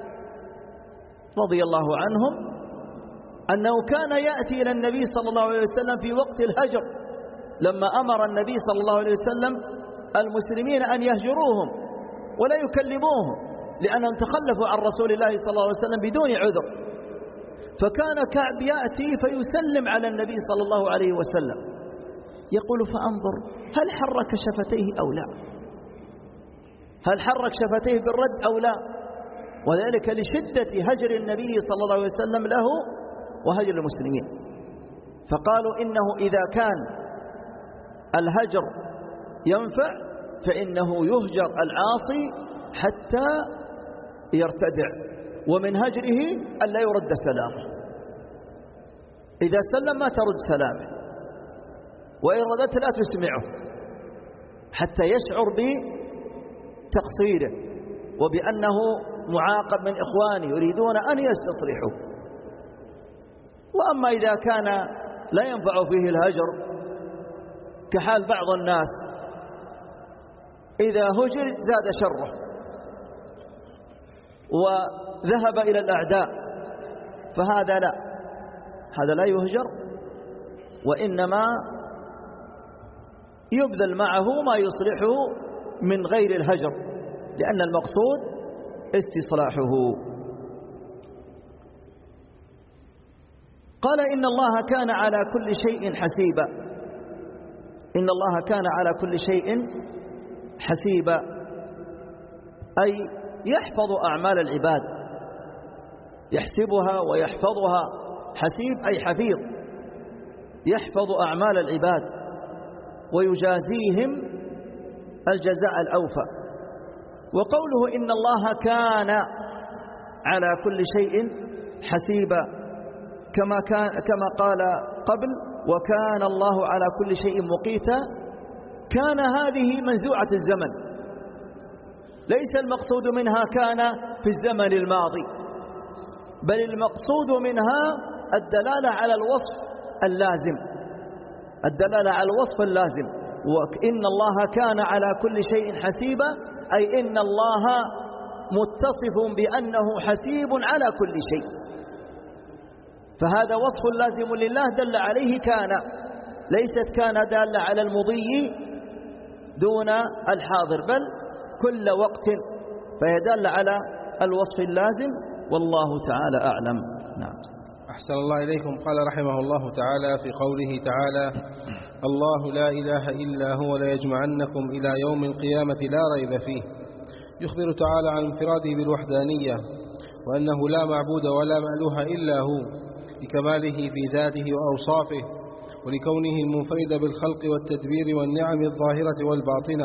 رضي الله عنهم، أنه كان يأتي إلى النبي صلى الله عليه وسلم في وقت الهجر، لما أمر النبي صلى الله عليه وسلم المسلمين أن يهجروهم ولا يكلموهم لأنهم تخلفوا عن رسول الله صلى الله عليه وسلم بدون عذر. فكان كعب يأتي فيسلم على النبي صلى الله عليه وسلم، يقول: فأنظر هل حرك شفتيه أو لا، هل حرك شفتيه بالرد أو لا، وذلك لشدة هجر النبي صلى الله عليه وسلم له وهجر المسلمين. فقالوا إنه إذا كان الهجر ينفع فإنه يهجر العاصي حتى يرتدع، ومن هجره ألا يرد سلامه. إذا سلم ما ترد سلامه، وإن ردت لا تسمعه حتى يشعر بتقصيره وبأنه معاقب من إخوانه يريدون أن يستصلحوا. وأما إذا كان لا ينفع فيه الهجر كحال بعض الناس، إذا هجر زاد شره وذهب إلى الأعداء، فهذا لا، هذا لا يهجر، وإنما يبذل معه ما يصلحه من غير الهجر، لأن المقصود استصلاحه. قال: إن الله كان على كل شيء حسيبا. إن الله كان على كل شيء حسيبا، أي يحفظ أعمال العباد، يحسبها ويحفظها. حسيب أي حفيظ، يحفظ أعمال العباد ويجازيهم الجزاء الأوفى. وقوله إن الله كان على كل شيء حسيبا كما قال قبل: وكان الله على كل شيء مقيتا. كان هذه منزوعة الزمن، ليس المقصود منها كان في الزمن الماضي، بل المقصود منها الدلالة على الوصف اللازم، الدلالة على الوصف اللازم. وإن الله كان على كل شيء حسيبا، أي إن الله متصف بأنه حسيب على كل شيء، فهذا وصف لازم لله دل عليه كان، ليست كان دالة على المضي دون الحاضر، بل كل وقت، فهي دالة على الوصف اللازم، والله تعالى أعلم. نعم. أحسن الله إليكم. قال رحمه الله تعالى في قوله تعالى: الله لا إله إلا هو ليجمعنكم إلى يوم القيامة لا ريب فيه. يخبر تعالى عن انفراده بالوحدانية، وأنه لا معبود ولا مألوه إلا هو، لكماله في ذاته وأوصافه، ولكونه المنفرد بالخلق والتدبير والنعم الظاهرة والباطنة،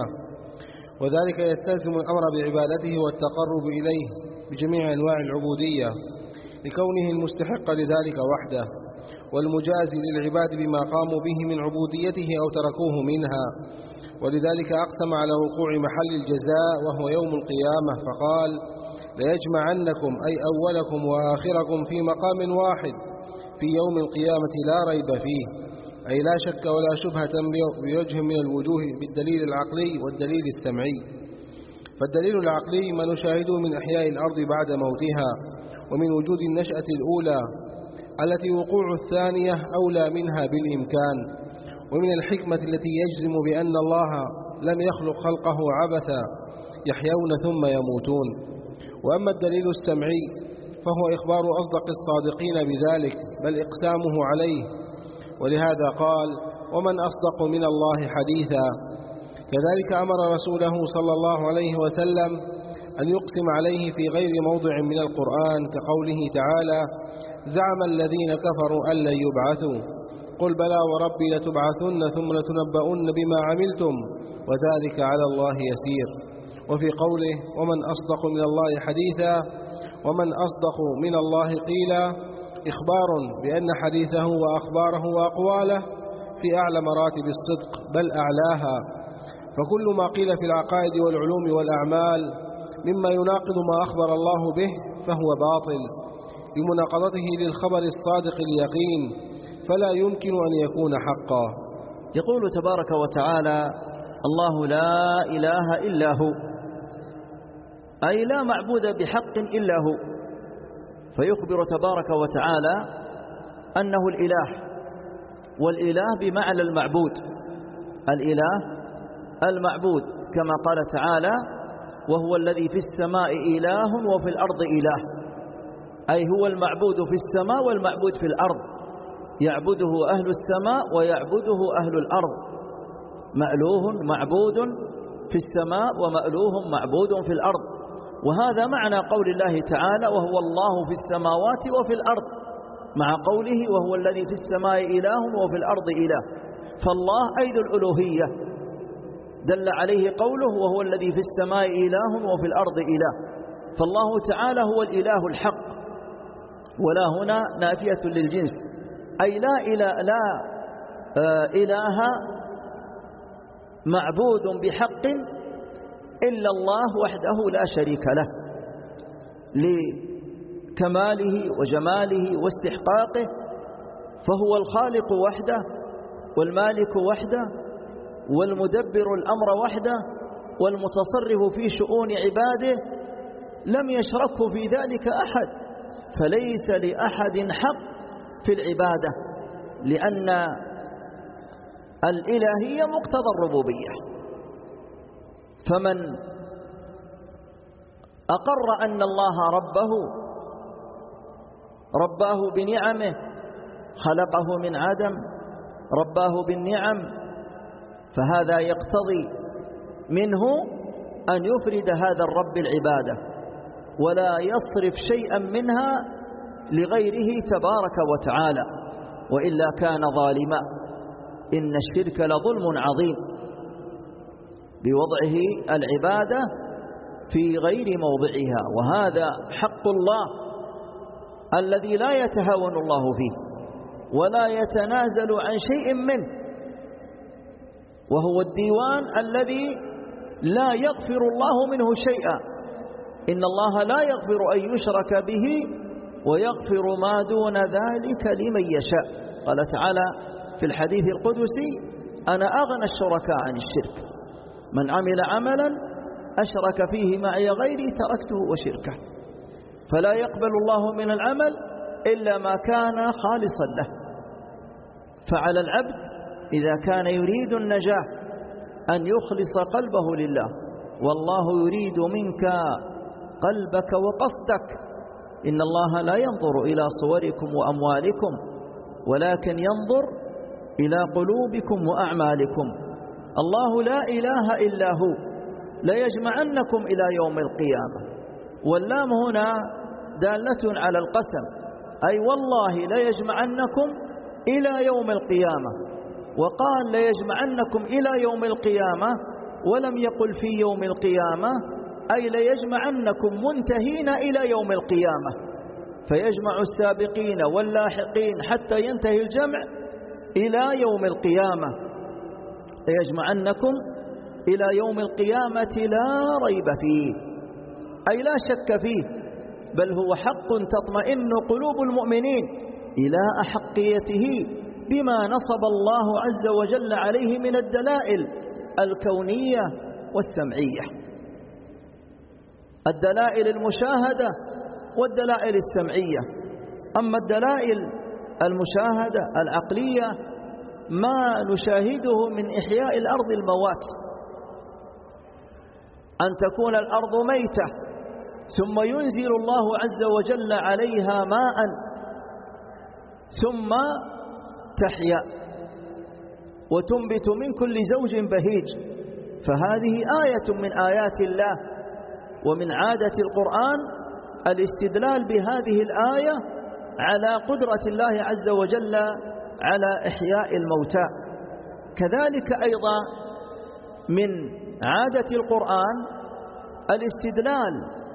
وذلك يستلزم الأمر بعبادته والتقرب إليه بجميع أنواع العبودية، لكونه المستحق لذلك وحده، والمجازي للعباد بما قاموا به من عبوديته أو تركوه منها. ولذلك أقسم على وقوع محل الجزاء وهو يوم القيامة فقال: ليجمعنكم أي أولكم وآخركم في مقام واحد في يوم القيامة لا ريب فيه، أي لا شك ولا شبهة بوجه من الوجوه بالدليل العقلي والدليل السمعي. فالدليل العقلي ما نشاهده من إحياء الأرض بعد موتها، ومن وجود النشأة الأولى التي وقوع الثانية أولى منها بالإمكان، ومن الحكمة التي يجزم بأن الله لم يخلق خلقه عبثا يحيون ثم يموتون. وأما الدليل السمعي فهو إخبار أصدق الصادقين بذلك، بل إقسامه عليه، ولهذا قال: ومن أصدق من الله حديثا. كذلك أمر رسوله صلى الله عليه وسلم أن يقسم عليه في غير موضع من القرآن، كقوله تعالى: زعم الذين كفروا أن لن يبعثوا، قل بلى وربي لتبعثن ثم لتنبؤن بما عملتم وذلك على الله يسير. وفي قوله: ومن أصدق من الله حديثا، ومن أصدق من الله قيلا، إخبار بأن حديثه وأخباره وأقواله في أعلى مراتب الصدق بل أعلاها. فكل ما قيل في العقائد والعلوم والأعمال مما يناقض ما أخبر الله به فهو باطل لمناقضته للخبر الصادق اليقين، فلا يمكن أن يكون حقا. يقول تبارك وتعالى: الله لا إله إلا هو، أي لا معبود بحق إلا هو. فيخبر تبارك وتعالى أنه الإله، والإله بمعنى المعبود، الإله المعبود، كما قال تعالى: وهو الذي في السماء إله وفي الأرض إله، أي هو المعبود في السماء والمعبود في الأرض، يعبده أهل السماء ويعبده أهل الأرض، مألوه معبود في السماء ومألوه معبود في الأرض. وهذا معنى قول الله تعالى: وهو الله في السماوات وفي الأرض، مع قوله: وهو الذي في السماء إله وفي الأرض إله. فالله أيد الألوهية دل عليه قوله: وهو الذي في السماء إله وفي الأرض إله. فالله تعالى هو الإله الحق، ولا هنا نافية للجنس، أي لا إله معبود بحق إلا الله وحده لا شريك له، لكماله وجماله واستحقاقه. فهو الخالق وحده، والمالك وحده، والمدبر الأمر وحده، والمتصرف في شؤون عباده، لم يشركه في ذلك أحد، فليس لأحد حق في العبادة، لأن الإلهية مقتضى الربوبية. فمن أقر أن الله رباه بنعمه، خلقه من عدم، رباه بالنعم، فهذا يقتضي منه أن يفرد هذا الرب العبادة، ولا يصرف شيئا منها لغيره تبارك وتعالى، وإلا كان ظالما. إن الشرك لظلم عظيم بوضعه العبادة في غير موضعها، وهذا حق الله الذي لا يتهاون الله فيه ولا يتنازل عن شيء منه، وهو الديوان الذي لا يغفر الله منه شيئا. إن الله لا يغفر أن يشرك به ويغفر ما دون ذلك لمن يشاء. قال تعالى في الحديث القدسي: أنا أغنى الشركاء عن الشرك، من عمل عملا أشرك فيه معي غيري تركته وشركه. فلا يقبل الله من العمل إلا ما كان خالصا له. فعلى العبد إذا كان يريد النجاة أن يخلص قلبه لله، والله يريد منك قلبك وقصدك. إن الله لا ينظر إلى صوركم وأموالكم ولكن ينظر إلى قلوبكم وأعمالكم. الله لا إله إلا هو ليجمعنكم إلى يوم القيامة. واللام هنا دالة على القسم، أي والله ليجمعنكم إلى يوم القيامة. وقال ليجمعنكم إلى يوم القيامة ولم يقل في يوم القيامة، أي ليجمعنكم منتهين إلى يوم القيامة، فيجمع السابقين واللاحقين حتى ينتهي الجمع إلى يوم القيامة. ليجمعنكم إلى يوم القيامة لا ريب فيه، أي لا شك فيه، بل هو حق تطمئن قلوب المؤمنين إلى أحقيته بما نصب الله عز وجل عليه من الدلائل الكونية والسمعية، الدلائل المشاهدة والدلائل السمعية. أما الدلائل المشاهدة العقلية ما نشاهده من إحياء الأرض الموات، أن تكون الأرض ميتة ثم ينزل الله عز وجل عليها ماء ثم تحيا وتنبت من كل زوج بهيج. فهذه آية من آيات الله، ومن عادة القرآن الاستدلال بهذه الآية على قدرة الله عز وجل على إحياء الموتى. كذلك أيضا من عادة القرآن الاستدلال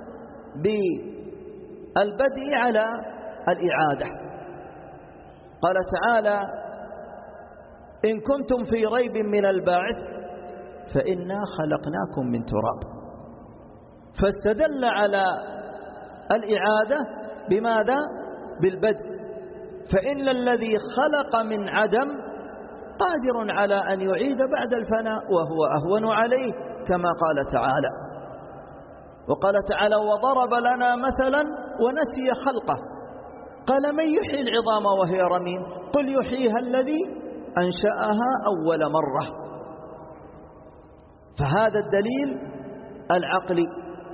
بالبدء على الإعادة. قال تعالى: إن كنتم في ريب من البعث فإنا خلقناكم من تراب. فاستدل على الإعادة بماذا؟ بالبدء. فإن الذي خلق من عدم قادر على أن يعيد بعد الفناء وهو أهون عليه، كما قال تعالى. وقال تعالى: وضرب لنا مثلا ونسي خلقه قال من يحيي العظام وهي رميم قل يحييها الذي أنشأها أول مرة. فهذا الدليل العقلي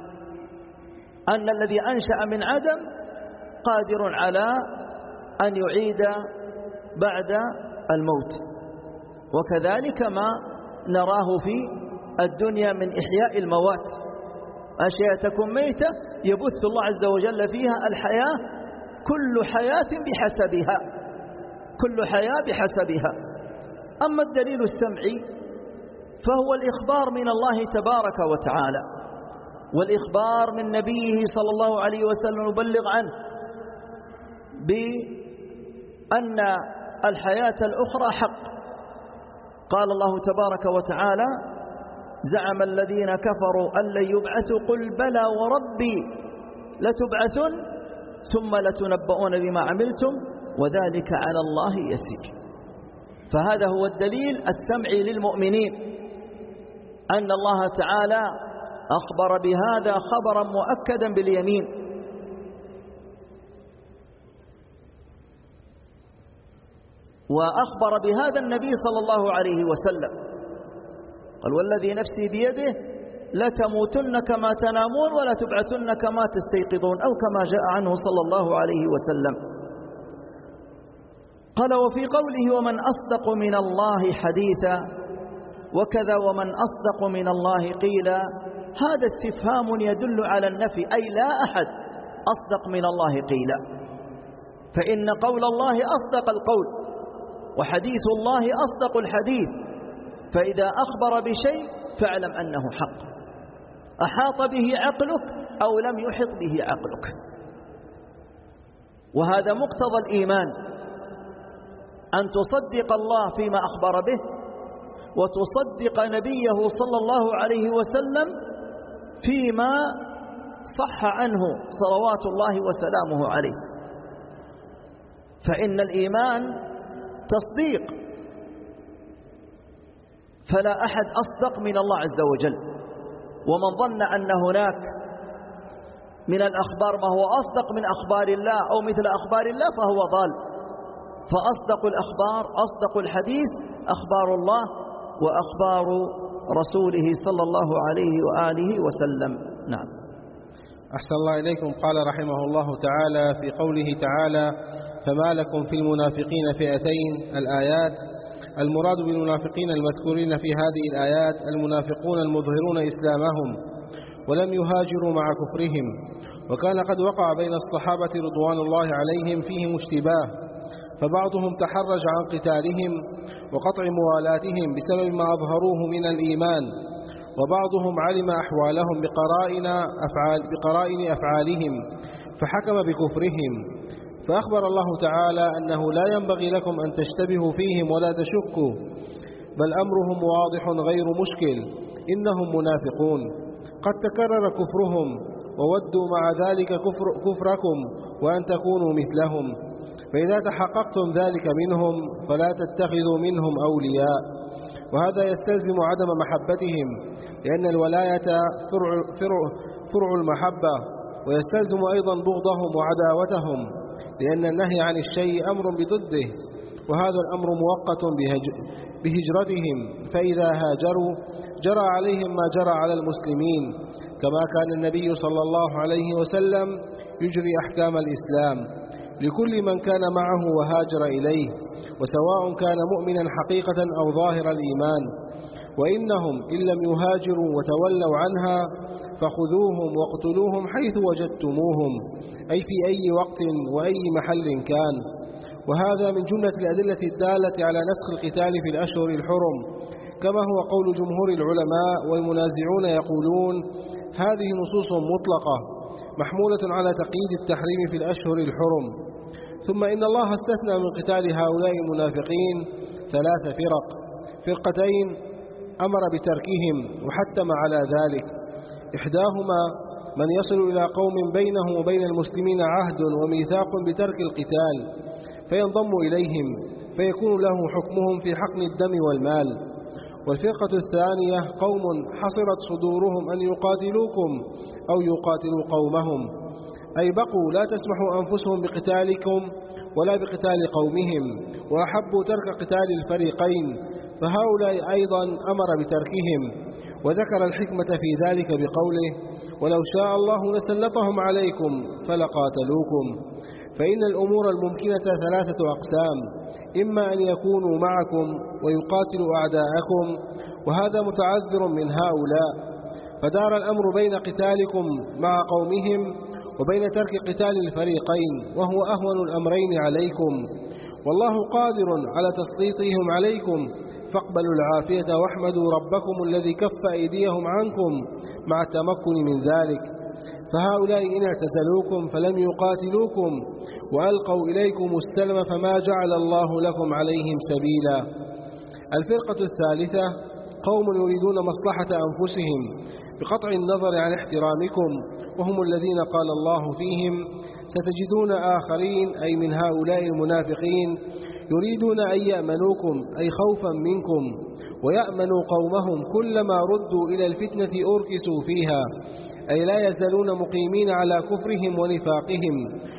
أن الذي أنشأ من عدم قادر على أن يعيد بعد الموت. وكذلك ما نراه في الدنيا من إحياء الموات، أشياء تكون ميتة يبث الله عز وجل فيها الحياة، كل حياة بحسبها، كل حياة بحسبها. أما الدليل السمعي فهو الإخبار من الله تبارك وتعالى، والإخبار من نبيه صلى الله عليه وسلم يبلغ عنه بأن الحياة الأخرى حق. قال الله تبارك وتعالى: زعم الذين كفروا أن لن يبعثوا قل بلى وربي لتبعثن ثم لتنبؤون بما عملتم وذلك على الله يسير. فهذا هو الدليل السمعي للمؤمنين أن الله تعالى أخبر بهذا خبرا مؤكدا باليمين. وأخبر بهذا النبي صلى الله عليه وسلم، قال: والذي نفسي بيده لتموتن كما تنامون ولا تبعثن كما تستيقظون، أو كما جاء عنه صلى الله عليه وسلم. قال: وفي قوله: ومن أصدق من الله حديثا، وكذا ومن أصدق من الله قيلا، هذا استفهام يدل على النفي، أي لا أحد أصدق من الله قيلا، فإن قول الله أصدق القول وحديث الله أصدق الحديث. فإذا أخبر بشيء فاعلم أنه حق، أحاط به عقلك أو لم يحط به عقلك. وهذا مقتضى الإيمان، أن تصدق الله فيما أخبر به، وتصدق نبيه صلى الله عليه وسلم فيما صح عنه صلوات الله وسلامه عليه. فإن الإيمان تصديق، فلا أحد أصدق من الله عز وجل. ومن ظن أن هناك من الأخبار ما هو أصدق من أخبار الله أو مثل أخبار الله فهو ضال. فأصدق الأخبار، أصدق الحديث أخبار الله وأخبار رسوله صلى الله عليه وآله وسلم. نعم. أحسن الله إليكم. قال رحمه الله تعالى في قوله تعالى: فما لكم في المنافقين فئتين، الآيات. المراد بالمنافقين المذكورين في هذه الآيات المنافقون المظهرون إسلامهم ولم يهاجروا مع كفرهم، وكان قد وقع بين الصحابة رضوان الله عليهم فيهم اشتباه، فبعضهم تحرج عن قتالهم وقطع موالاتهم بسبب ما أظهروه من الإيمان، وبعضهم علم أحوالهم بقرائن أفعالهم فحكم بكفرهم. فأخبر الله تعالى أنه لا ينبغي لكم أن تشتبهوا فيهم ولا تشكوا، بل أمرهم واضح غير مشكل، إنهم منافقون قد تكرر كفرهم، وودوا مع ذلك كفركم وأن تكونوا مثلهم، فإذا تحققتم ذلك منهم فلا تتخذوا منهم أولياء، وهذا يستلزم عدم محبتهم، لأن الولاية فرع المحبة، ويستلزم أيضا بغضهم وعداوتهم، لأن النهي عن الشيء أمر بضده، وهذا الأمر مؤقت بهجرتهم، فإذا هاجروا جرى عليهم ما جرى على المسلمين، كما كان النبي صلى الله عليه وسلم يجري أحكام الإسلام لكل من كان معه وهاجر إليه، وسواء كان مؤمنا حقيقة أو ظاهر الإيمان. وإنهم إن لم يهاجروا وتولوا عنها فخذوهم واقتلوهم حيث وجدتموهم، أي في أي وقت وأي محل كان. وهذا من جملة الأدلة الدالة على نسخ القتال في الأشهر الحرم، كما هو قول جمهور العلماء، والمنازعون يقولون هذه نصوص مطلقة محمولة على تقييد التحريم في الأشهر الحرم. ثم إن الله استثنى من قتال هؤلاء المنافقين 3 فرق، فرقتين أمر بتركهم وحتم على ذلك، إحداهما من يصل إلى قوم بينه وبين المسلمين عهد وميثاق بترك القتال فينضم إليهم فيكون له حكمهم في حقن الدم والمال. والفرقة الثانية قوم حصرت صدورهم أن يقاتلوكم أو يقاتلوا قومهم، أي بقوا لا تسمح أنفسهم بقتالكم ولا بقتال قومهم، وأحبوا ترك قتال الفريقين، فهؤلاء أيضا أمر بتركهم، وذكر الحكمة في ذلك بقوله ولو شاء الله لسلطهم عليكم فلقاتلوكم. فإن الأمور الممكنة 3 أقسام، إما أن يكونوا معكم ويقاتلوا أعداءكم، وهذا متعذر من هؤلاء، فدار الأمر بين قتالكم مع قومهم وبين ترك قتال الفريقين، وهو أهون الأمرين عليكم، والله قادر على تسليطهم عليكم، فاقبلوا العافية واحمدوا ربكم الذي كف أيديهم عنكم مع التمكن من ذلك. فهؤلاء إن اعتزلوكم فلم يقاتلوكم وألقوا إليكم السلم فما جعل الله لكم عليهم سبيلا. الفرقة الثالثة قوم يريدون مصلحة أنفسهم بقطع النظر عن احترامكم، وهم الذين قال الله فيهم ستجدون آخرين، أي من هؤلاء المنافقين، يريدون أن يأمنوكم أي خوفا منكم، ويأمنوا قومهم كلما ردوا إلى الفتنة أركسوا فيها، أي لا يزالون مقيمين على كفرهم ونفاقهم،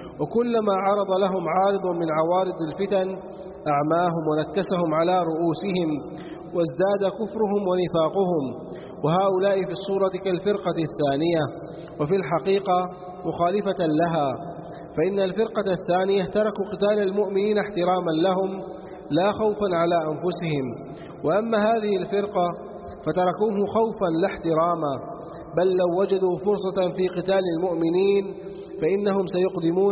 وكلما عرض لهم عارض من عوارض الفتن أعماهم ونكسهم على رؤوسهم، وازداد كفرهم ونفاقهم. وهؤلاء في الصورة كالفرقة الثانية، وفي الحقيقة مخالفة لها، فإن الفرقة الثانية تركوا قتال المؤمنين احتراما لهم لا خوفا على أنفسهم، وأما هذه الفرقة فتركوه خوفا لا احتراما، بل لو وجدوا فرصة في قتال المؤمنين فإنهم سيقدمون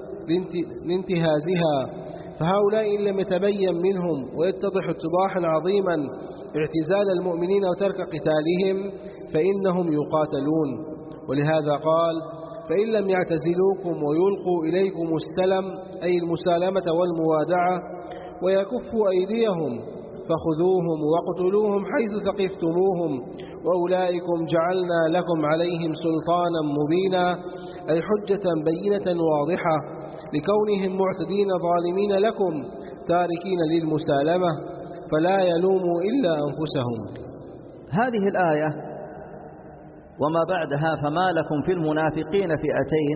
لانتهازها. فهؤلاء إن لم يتبين منهم ويتضح اتضاحا عظيما اعتزال المؤمنين وترك قتالهم فإنهم يقاتلون. ولهذا قال فإن لم يعتزلوكم ويلقوا إليكم السلم، أي المسالمة والموادعة، ويكفوا أيديهم فخذوهم واقتلوهم حيث ثقفتموهم، وأولئكم جعلنا لكم عليهم سلطانا مبينا، أي حجة بينة واضحة، لكونهم معتدين ظالمين لكم تاركين للمسالمة، فلا يلوموا إلا أنفسهم. هذه الآية وما بعدها فما لكم في المنافقين فئتين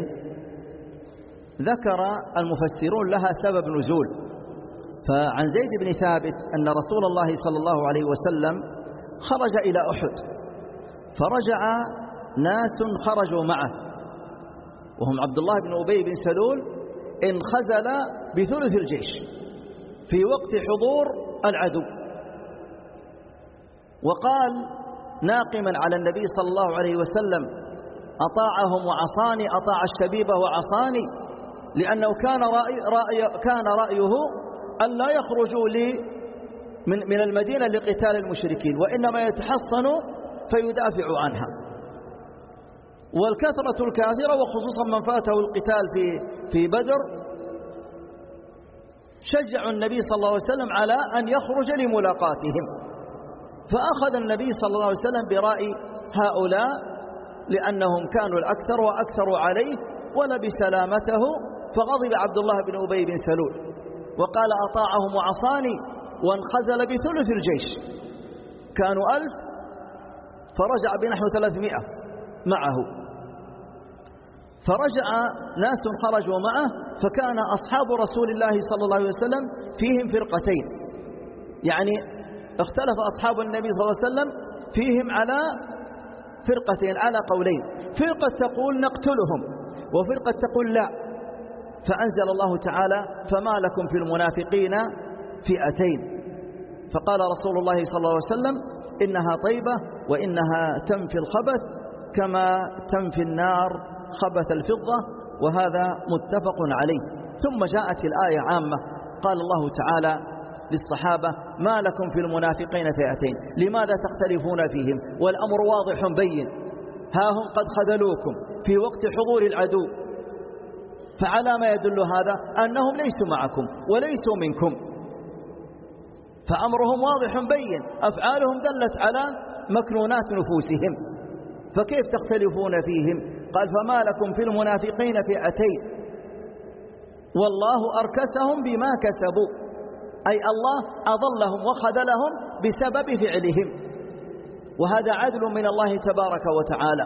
ذكر المفسرون لها سبب نزول. فعن زيد بن ثابت أن رسول الله صلى الله عليه وسلم خرج إلى أحد، فرجع ناس خرجوا معه وهم عبد الله بن أبي بن سلول انخزل بثلث الجيش في وقت حضور العدو. وقال ناقما على النبي صلى الله عليه وسلم: أطاعهم وعصاني، أطاع الشبيبة وعصاني، لأنه كان رأيه أن لا يخرجوا من المدينة لقتال المشركين، وإنما يتحصنوا فيدافعوا عنها. والكثرة الكاثرة، وخصوصا من فاته القتال في بدر، شجعوا النبي صلى الله عليه وسلم على أن يخرج لملاقاتهم. فأخذ النبي صلى الله عليه وسلم برأي هؤلاء لأنهم كانوا الأكثر وأكثروا عليه ولبس لامته، فغضب عبد الله بن أبي بن سلول وقال: أطاعهم وعصاني، وانخزل بثلث الجيش. كانوا 1000 فرجع بنحو 300 معه. فرجع ناس خرجوا معه، فكان أصحاب رسول الله صلى الله عليه وسلم فيهم فرقتين، يعني اختلف أصحاب النبي صلى الله عليه وسلم فيهم على فرقتين، على قولين: فرقة تقول نقتلهم، وفرقة تقول لا. فأنزل الله تعالى: فما لكم في المنافقين فئتين. فقال رسول الله صلى الله عليه وسلم: إنها طيبة وإنها تنفي الخبث كما تنفي النار خبث الفضة، وهذا متفق عليه. ثم جاءت الآية عامة، قال الله تعالى للصحابة: ما لكم في المنافقين فئتين، لماذا تختلفون فيهم والأمر واضح بين؟ ها هم قد خذلوكم في وقت حضور العدو، فعلى ما يدل هذا؟ أنهم ليسوا معكم وليسوا منكم، فأمرهم واضح بين، أفعالهم دلت على مكنونات نفوسهم، فكيف تختلفون فيهم؟ قال: فما لكم في المنافقين فئتين والله أركسهم بما كسبوا، أي الله أضلهم وخذلهم بسبب فعلهم، وهذا عدل من الله تبارك وتعالى.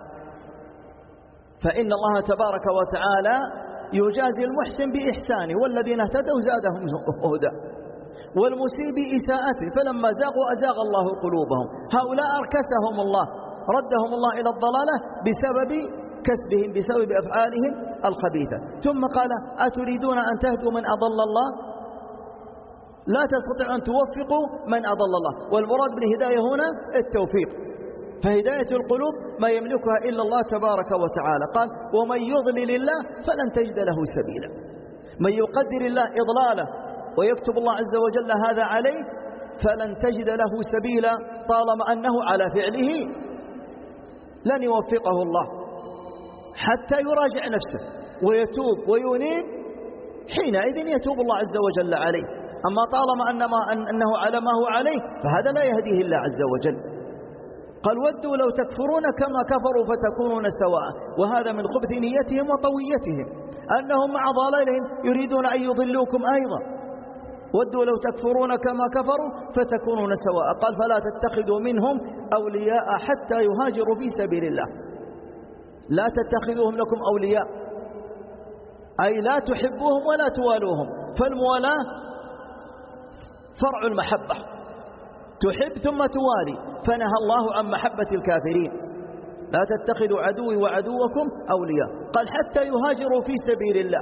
فإن الله تبارك وتعالى يجازي المحسن بإحسانه، والذين اهتدوا زادهم هدى، والمسيء بإساءته، فلما زاغوا أزاغ الله قلوبهم. هؤلاء أركسهم الله، ردهم الله إلى الضلالة بسبب كسبهم، بسبب أفعالهم الخبيثة. ثم قال: أتريدون أن تهدوا من أضل الله؟ لا تستطيعون أن توفقوا من أضل الله، والمراد بالهداية هنا التوفيق، فهداية القلوب ما يملكها إلا الله تبارك وتعالى. قال: ومن يضلل الله فلن تجد له سبيلا. من يقدر الله إضلاله ويكتب الله عز وجل هذا عليه فلن تجد له سبيلا، طالما أنه على فعله لن يوفقه الله حتى يراجع نفسه ويتوب وينيب، حينئذ يتوب الله عز وجل عليه. أما طالما أنه على ما هو عليه فهذا لا يهديه الله عز وجل. قال: ودوا لو تكفرون كما كفروا فتكونون سواء. وهذا من خبث نيتهم وطويتهم، أنهم مع ضلالهم يريدون أن يضلوكم أيضا. ودوا لو تكفرون كما كفروا فتكونون سواء. قال: فلا تتخذوا منهم أولياء حتى يهاجروا في سبيل الله. لا تتخذوهم لكم أولياء، أي لا تحبوهم ولا توالوهم، فالموالاة فرع المحبة، تحب ثم توالي، فنهى الله عن محبة الكافرين. لا تتخذوا عدوي وعدوكم أولياء. قال: حتى يهاجروا في سبيل الله.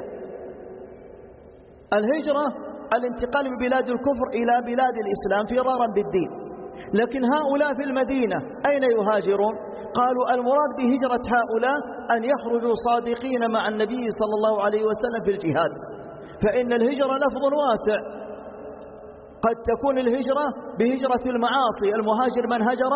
الهجرة الانتقال من بلاد الكفر إلى بلاد الإسلام فرارا بالدين، لكن هؤلاء في المدينة أين يهاجرون؟ قالوا: المراد بهجرة هؤلاء أن يخرجوا صادقين مع النبي صلى الله عليه وسلم في الجهاد، فإن الهجرة لفظ واسع، قد تكون الهجرة بهجرة المعاصي، المهاجر من هجر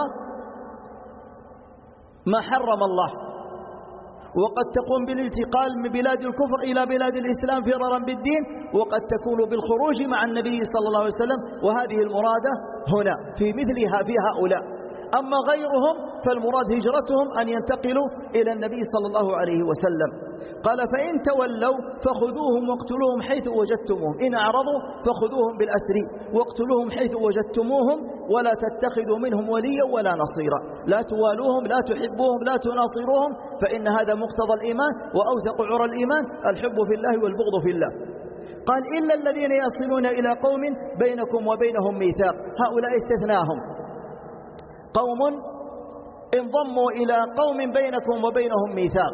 ما حرم الله، وقد تكون بالانتقال من بلاد الكفر إلى بلاد الإسلام فرارا بالدين، وقد تكون بالخروج مع النبي صلى الله عليه وسلم، وهذه المرادة هنا في مثلها في هؤلاء. أما غيرهم فالمراد هجرتهم أن ينتقلوا إلى النبي صلى الله عليه وسلم. قال: فإن تولوا فخذوهم واقتلوهم حيث وجدتموهم، إن أعرضوا فخذوهم بالأسر واقتلوهم حيث وجدتموهم، ولا تتخذوا منهم وليا ولا نصيرا. لا توالوهم، لا تحبوهم، لا تناصروهم، فإن هذا مقتضى الإيمان وأوثق عرى الإيمان، الحب في الله والبغض في الله. قال: إلا الذين يصلون إلى قوم بينكم وبينهم ميثاق، هؤلاء استثناهم، قوم انضموا إلى قوم بينكم وبينهم ميثاق،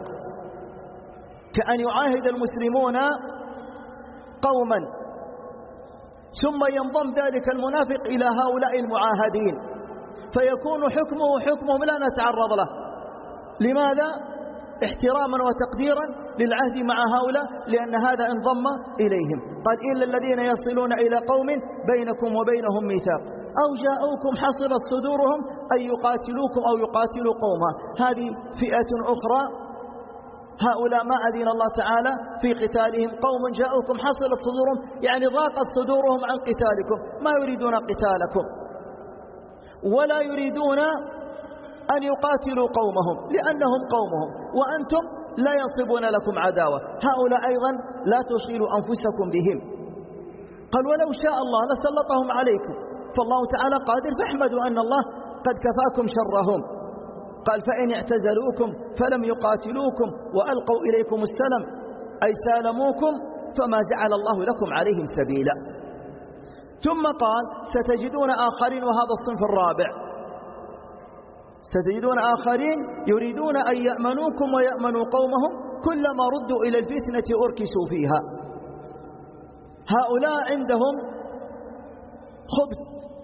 كأن يعاهد المسلمون قوما ثم ينضم ذلك المنافق إلى هؤلاء المعاهدين فيكون حكمه حكمهم لا نتعرض له. لماذا؟ احتراما وتقديرا للعهد مع هؤلاء، لأن هذا انضم إليهم. قال إلا الذين يصلون إلى قوم بينكم وبينهم ميثاق أو جاءوكم حصلت صدورهم أن يقاتلوكم أو يقاتلوا قوما. هذه فئة أخرى، هؤلاء ما أذن الله تعالى في قتالهم. قوم جاءوكم حصلت صدورهم يعني ضاقت صدورهم عن قتالكم، ما يريدون قتالكم ولا يريدون أن يقاتلوا قومهم لأنهم قومهم وأنتم لا ينصبون لكم عداوة. هؤلاء أيضا لا تشغلوا أنفسكم بهم. قال ولو شاء الله لسلطهم عليكم، فالله تعالى قادر، فاحمدوا أن الله قد كفاكم شرهم. قال فإن اعتزلوكم فلم يقاتلوكم وألقوا إليكم السلم أي سالموكم فما جعل الله لكم عليهم سبيلا. ثم قال ستجدون آخرين، وهذا الصنف الرابع، ستجدون آخرين يريدون أن يأمنوكم ويأمنوا قومهم كلما ردوا إلى الفتنة أركسوا فيها. هؤلاء عندهم خبث،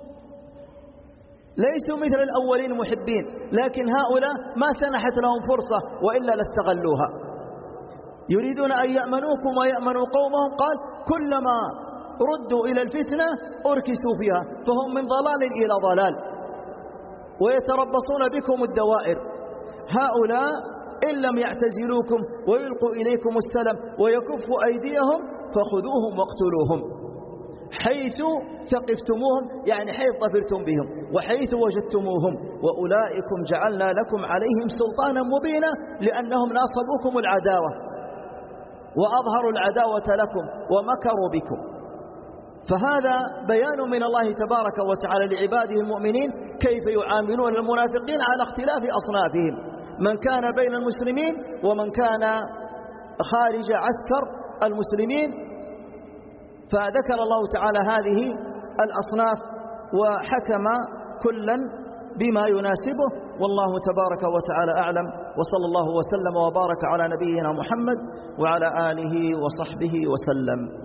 ليسوا مثل الأولين محبين، لكن هؤلاء ما سنحت لهم فرصة وإلا لاستغلوها. يريدون أن يأمنوكم ويأمنوا قومهم، قال كلما ردوا إلى الفتنة أركسوا فيها، فهم من ضلال إلى ضلال ويتربصون بكم الدوائر. هؤلاء إن لم يعتزلوكم ويلقوا إليكم السلم ويكفوا أيديهم فخذوهم واقتلوهم حيث ثقفتموهم، يعني حيث ظفرتم بهم وحيث وجدتموهم، وأولئكم جعلنا لكم عليهم سلطانا مبينا لأنهم ناصبوكم العداوة وأظهروا العداوة لكم ومكروا بكم. فهذا بيان من الله تبارك وتعالى لعباده المؤمنين كيف يعاملون المنافقين على اختلاف أصنافهم، من كان بين المسلمين ومن كان خارج عسكر المسلمين. فذكر الله تعالى هذه الأصناف وحكم كلا بما يناسبه، والله تبارك وتعالى أعلم، وصلى الله وسلم وبارك على نبينا محمد وعلى آله وصحبه وسلم.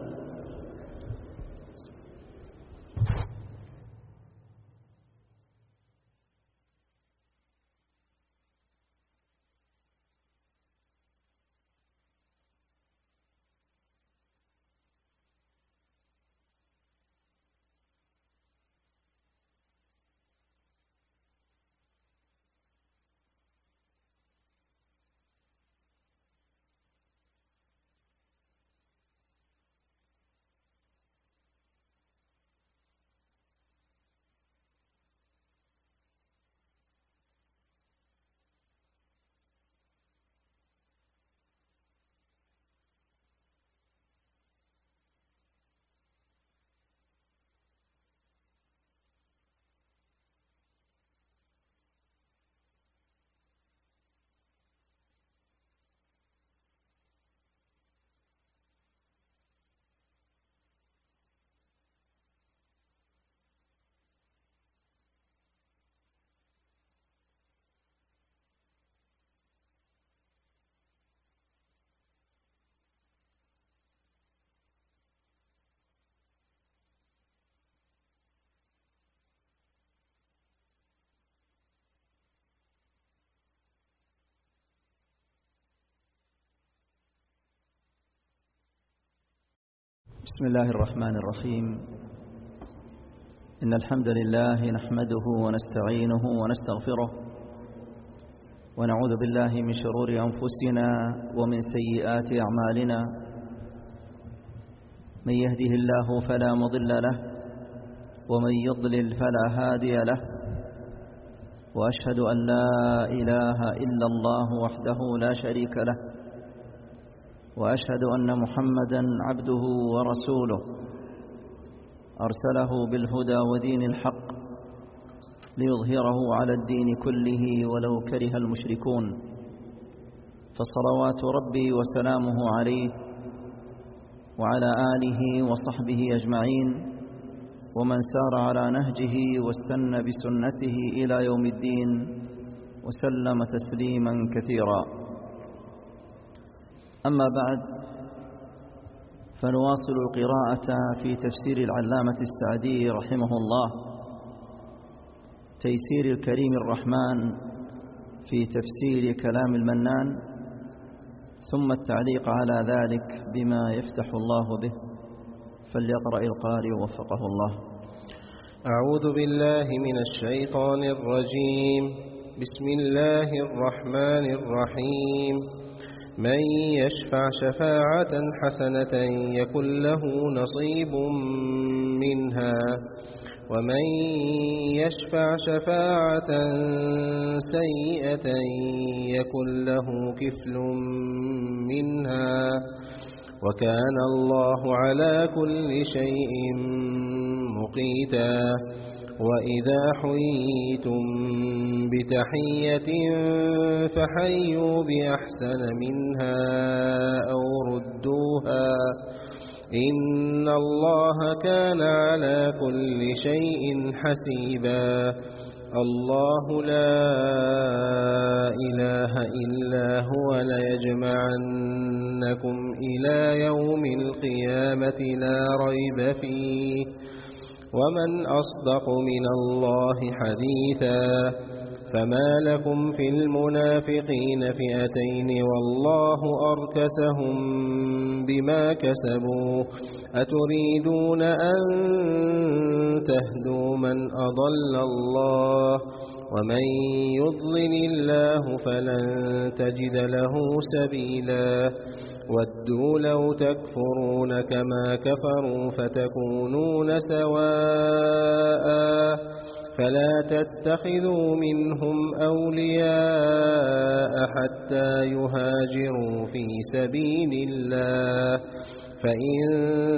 بسم الله الرحمن الرحيم. إن الحمد لله نحمده ونستعينه ونستغفره ونعوذ بالله من شرور أنفسنا ومن سيئات أعمالنا. من يهده الله فلا مضل له ومن يضلل فلا هادي له، وأشهد أن لا إله إلا الله وحده لا شريك له، وأشهد أن محمدًا عبده ورسوله أرسله بالهدى ودين الحق ليظهره على الدين كله ولو كره المشركون. فصلوات ربي وسلامه عليه وعلى آله وصحبه أجمعين ومن سار على نهجه واستنى بسنته إلى يوم الدين وسلم تسليما كثيرا. أما بعد، فنواصل القراءة في تفسير العلامة السعدي رحمه الله، تيسير الكريم الرحمن في تفسير كلام المنان، ثم التعليق على ذلك بما يفتح الله به. فليقرأ القارئ وفقه الله. أعوذ بالله من الشيطان الرجيم. بسم الله الرحمن الرحيم. من يشفع شفاعة حسنة يكن له نصيب منها، ومن يشفع شفاعة سيئة يكن له كفل منها، وكان الله على كل شيء مقيتا. وإذا حييتم بتحية فحيوا بأحسن منها أو ردوها، إن الله كان على كل شيء حسيبا. الله لا إله إلا هو ليجمعنكم إلى يوم القيامة لا ريب فيه، ومن أصدق من الله حديثا. فما لكم في المنافقين فئتين والله أركسهم بما كسبوا، أتريدون أن تهدوا من أضل الله، ومن يضلل الله فلن تجد له سبيلا. ودوا لو تكفرون كما كفروا فتكونون سواء، فلا تتخذوا منهم أولياء حتى يهاجروا في سبيل الله، فإن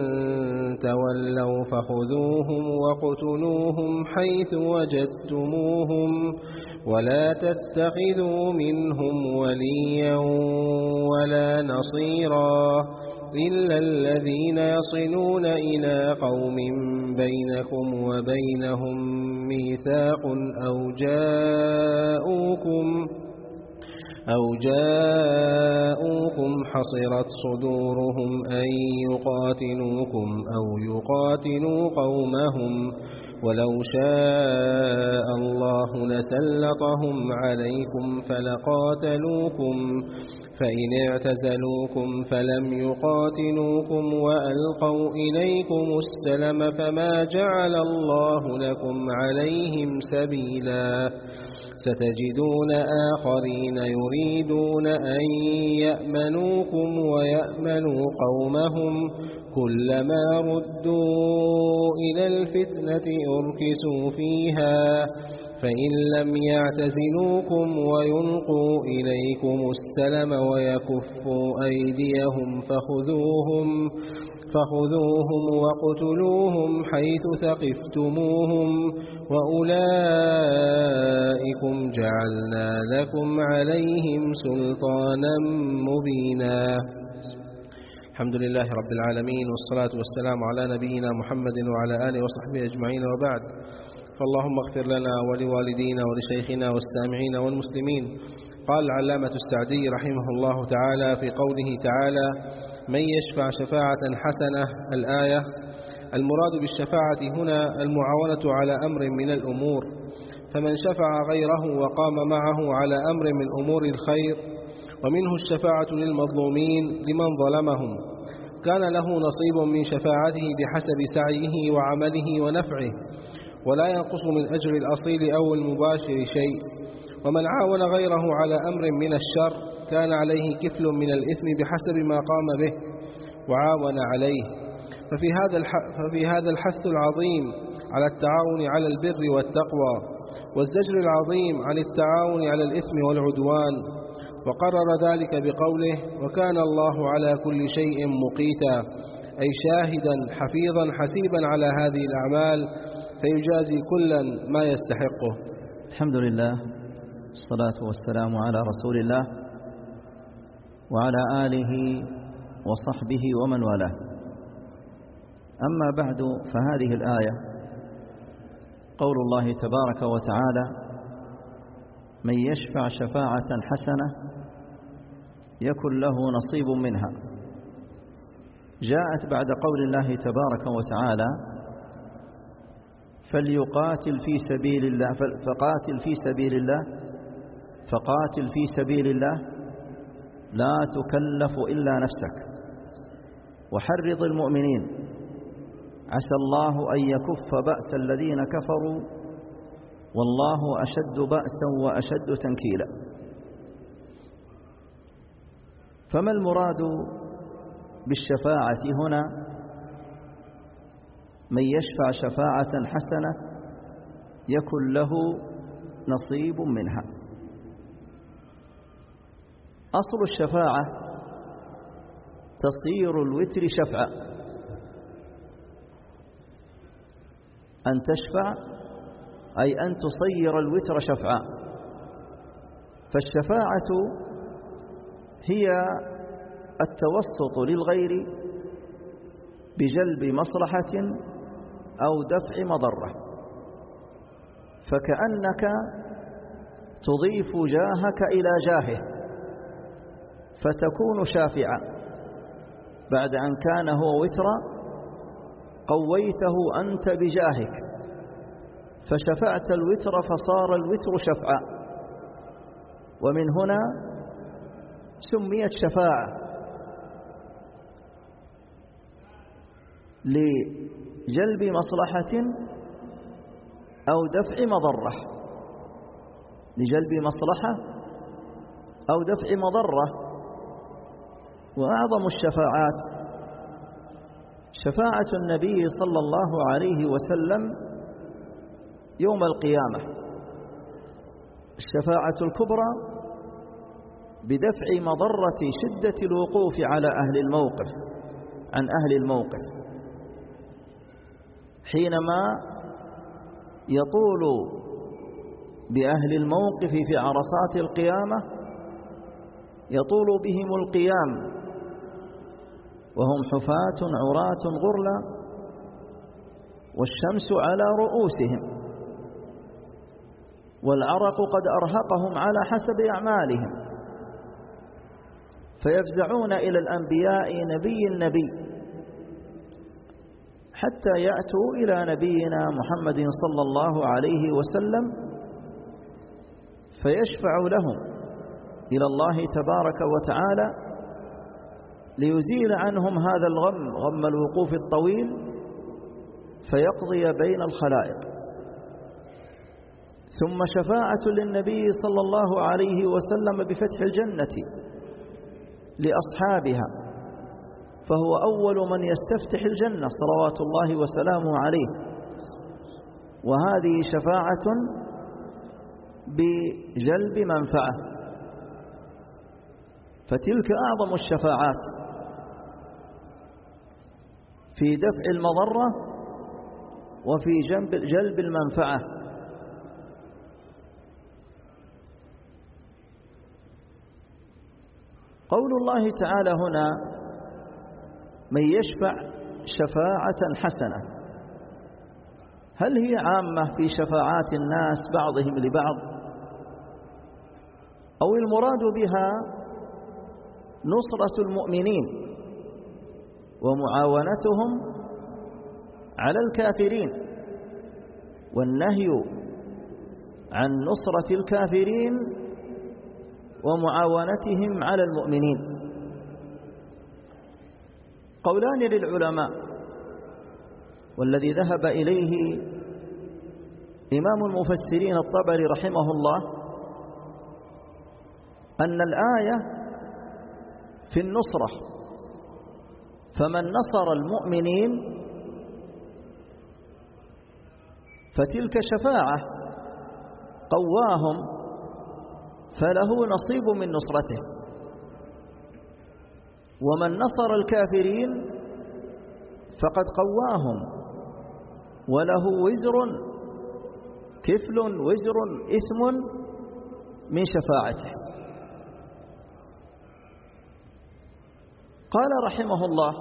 تولوا فخذوهم وقتلوهم حيث وجدتموهم، ولا تتخذوا منهم وليا ولا نصيرا إلا الذين يصلون إلى قوم بينكم وبينهم ميثاق أو جاءوكم حصرت صدورهم أن يقاتلوكم أو يقاتلوا قومهم، ولو شاء الله لسلطهم عليكم فلقاتلوكم، فإن اعتزلوكم فلم يقاتلوكم وألقوا إليكم السلم فما جعل الله لكم عليهم سبيلا. ستجدون آخرين يريدون أن يأمنوكم ويأمنوا قومهم، كلما ردوا إلى الفتنة أركسوا فيها، فإن لم يعتزلوكم ويلقوا إليكم السلم ويكفوا أيديهم فخذوهم وقتلوهم حيث ثقفتموهم، وأولئكم جعلنا لكم عليهم سلطانا مبينا. الحمد لله رب العالمين، والصلاة والسلام على نبينا محمد وعلى آله وصحبه أجمعين، وبعد. فاللهم اغفر لنا ولوالدينا ولشيخنا والسامعين والمسلمين. قال العلامة السعدي رحمه الله تعالى في قوله تعالى: من يشفع شفاعة حسنة. الآية: المراد بالشفاعة هنا المعاونة على أمر من الأمور، فمن شفع غيره وقام معه على أمر من أمور الخير. ومنه الشفاعة للمظلومين لمن ظلمهم، كان له نصيب من شفاعته بحسب سعيه وعمله ونفعه، ولا ينقص من أجر الأصيل أو المباشر شيء. ومن عاون غيره على أمر من الشر كان عليه كفل من الإثم بحسب ما قام به وعاون عليه. ففي هذا الحث العظيم على التعاون على البر والتقوى، والزجر العظيم عن التعاون على الإثم والعدوان. وقرر ذلك بقوله: وكان الله على كل شيء مقيتا، أي شاهدا حفيظا حسيبا على هذه الأعمال، فيجازي كلا ما يستحقه. الحمد لله، الصلاة والسلام على رسول الله وعلى آله وصحبه ومن والاه. أما بعد، فهذه الآية قول الله تبارك وتعالى: من يشفع شفاعة حسنة يكن له نصيب منها. جاءت بعد قول الله تبارك وتعالى: فليقاتل في سبيل الله فقاتل في سبيل الله لا تكلف إلا نفسك وحرض المؤمنين عسى الله أن يكف بأس الذين كفروا والله أشد بأسا وأشد تنكيلا. فما المراد بالشفاعة هنا؟ من يشفع شفاعة حسنة يكن له نصيب منها. أصل الشفاعة تصير الوتر شفعا، أن تشفع أي أن تصير الوتر شفعا. فالشفاعة هي التوسط للغير بجلب مصلحة أو دفع مضرة، فكأنك تضيف جاهك إلى جاهه فتكون شافعا. بعد أن كان هو وترا قويته أنت بجاهك فشفعت الوتر فصار الوتر شفعا، ومن هنا سميت شفاعة لجلب مصلحة أو دفع مضرة، لجلب مصلحة أو دفع مضرة. وأعظم الشفاعات شفاعة النبي صلى الله عليه وسلم يوم القيامة، الشفاعة الكبرى بدفع مضرة شدة الوقوف على عن أهل الموقف، حينما يطول بأهل الموقف في عرصات القيامة، يطول بهم القيام وهم حفاة عراة غرلا والشمس على رؤوسهم والعرق قد أرهقهم على حسب أعمالهم، فيفزعون إلى الأنبياء نبي حتى يأتوا إلى نبينا محمد صلى الله عليه وسلم فيشفع لهم إلى الله تبارك وتعالى ليزيل عنهم هذا الغم، غم الوقوف الطويل، فيقضي بين الخلائق. ثم شفاعة للنبي صلى الله عليه وسلم بفتح الجنة لأصحابها، فهو أول من يستفتح الجنة صلوات الله وسلامه عليه، وهذه شفاعة بجلب منفعة، فتلك أعظم الشفاعات في دفع المضرة وفي جلب المنفعة. قول الله تعالى هنا: من يشفع شفاعة حسنة، هل هي عامة في شفاعات الناس بعضهم لبعض، أو المراد بها نصرة المؤمنين ومعاونتهم على الكافرين، والنهي عن نصرة الكافرين ومعاونتهم على المؤمنين؟ قولان للعلماء، والذي ذهب إليه إمام المفسرين الطبري رحمه الله أن الآية في النصرة، فمن نصر المؤمنين فتلك شفاعة قواهم فله نصيب من نصرته، ومن نصر الكافرين فقد قواهم وله وزر كفل وزر إثم من شفاعته. قال رحمه الله: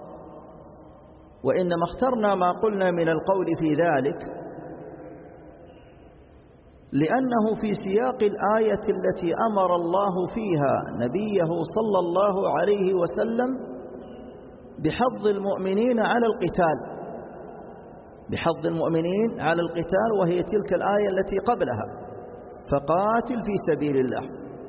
وإنما اخترنا ما قلنا من القول في ذلك لأنه في سياق الآية التي أمر الله فيها نبيه صلى الله عليه وسلم بحض المؤمنين على القتال، بحض المؤمنين على القتال، وهي تلك الآية التي قبلها: فقاتل في سبيل الله.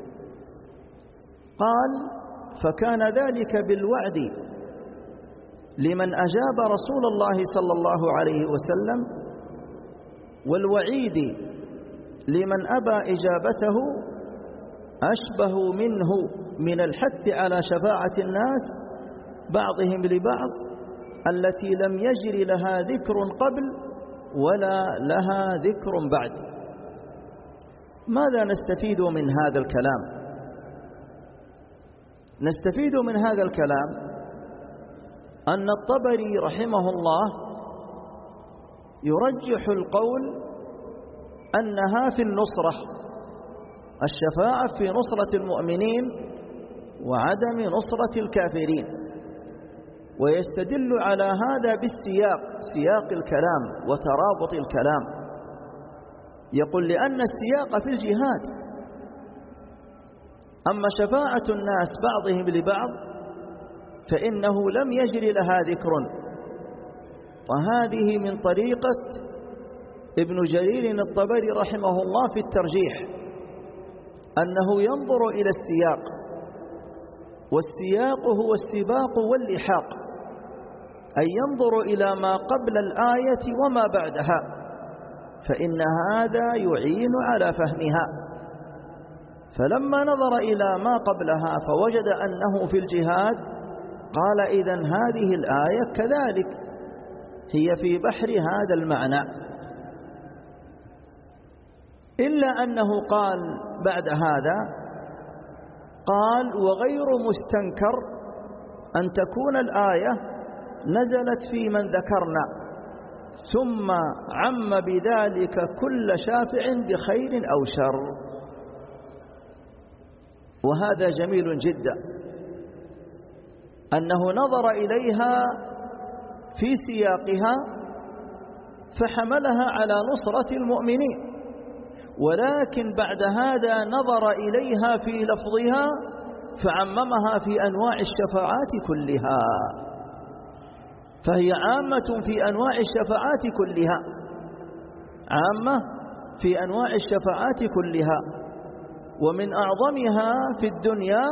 قال: فكان ذلك بالوعد لمن أجاب رسول الله صلى الله عليه وسلم، والوعيد لمن أبى إجابته أشبه منه من الحث على شفاعة الناس بعضهم لبعض التي لم يجر لها ذكر قبل ولا لها ذكر بعد. ماذا نستفيد من هذا الكلام؟ نستفيد من هذا الكلام أن الطبري رحمه الله يرجح القول أنها في النصرة، الشفاعة في نصرة المؤمنين وعدم نصرة الكافرين، ويستدل على هذا بالسياق، سياق الكلام وترابط الكلام. يقول: لأن السياق في الجهاد، أما شفاعة الناس بعضهم لبعض فإنه لم يجري لها ذكر. وهذه من طريقة ابن جرير الطبري رحمه الله في الترجيح، أنه ينظر إلى السياق، والسياق هو السباق واللحاق، أي ينظر إلى ما قبل الآية وما بعدها، فإن هذا يعين على فهمها. فلما نظر إلى ما قبلها فوجد أنه في الجهاد، قال: إذن هذه الآية كذلك هي في بحر هذا المعنى. إلا أنه قال بعد هذا، قال: وغير مستنكر أن تكون الآية نزلت في من ذكرنا، ثم عم بذلك كل شافع بخير أو شر. وهذا جميل جدا أنه نظر إليها في سياقها فحملها على نصرة المؤمنين، ولكن بعد هذا نظر إليها في لفظها فعممها في أنواع الشفاعات كلها، فهي عامة في أنواع الشفاعات كلها، عامة في أنواع الشفاعات كلها. ومن أعظمها في الدنيا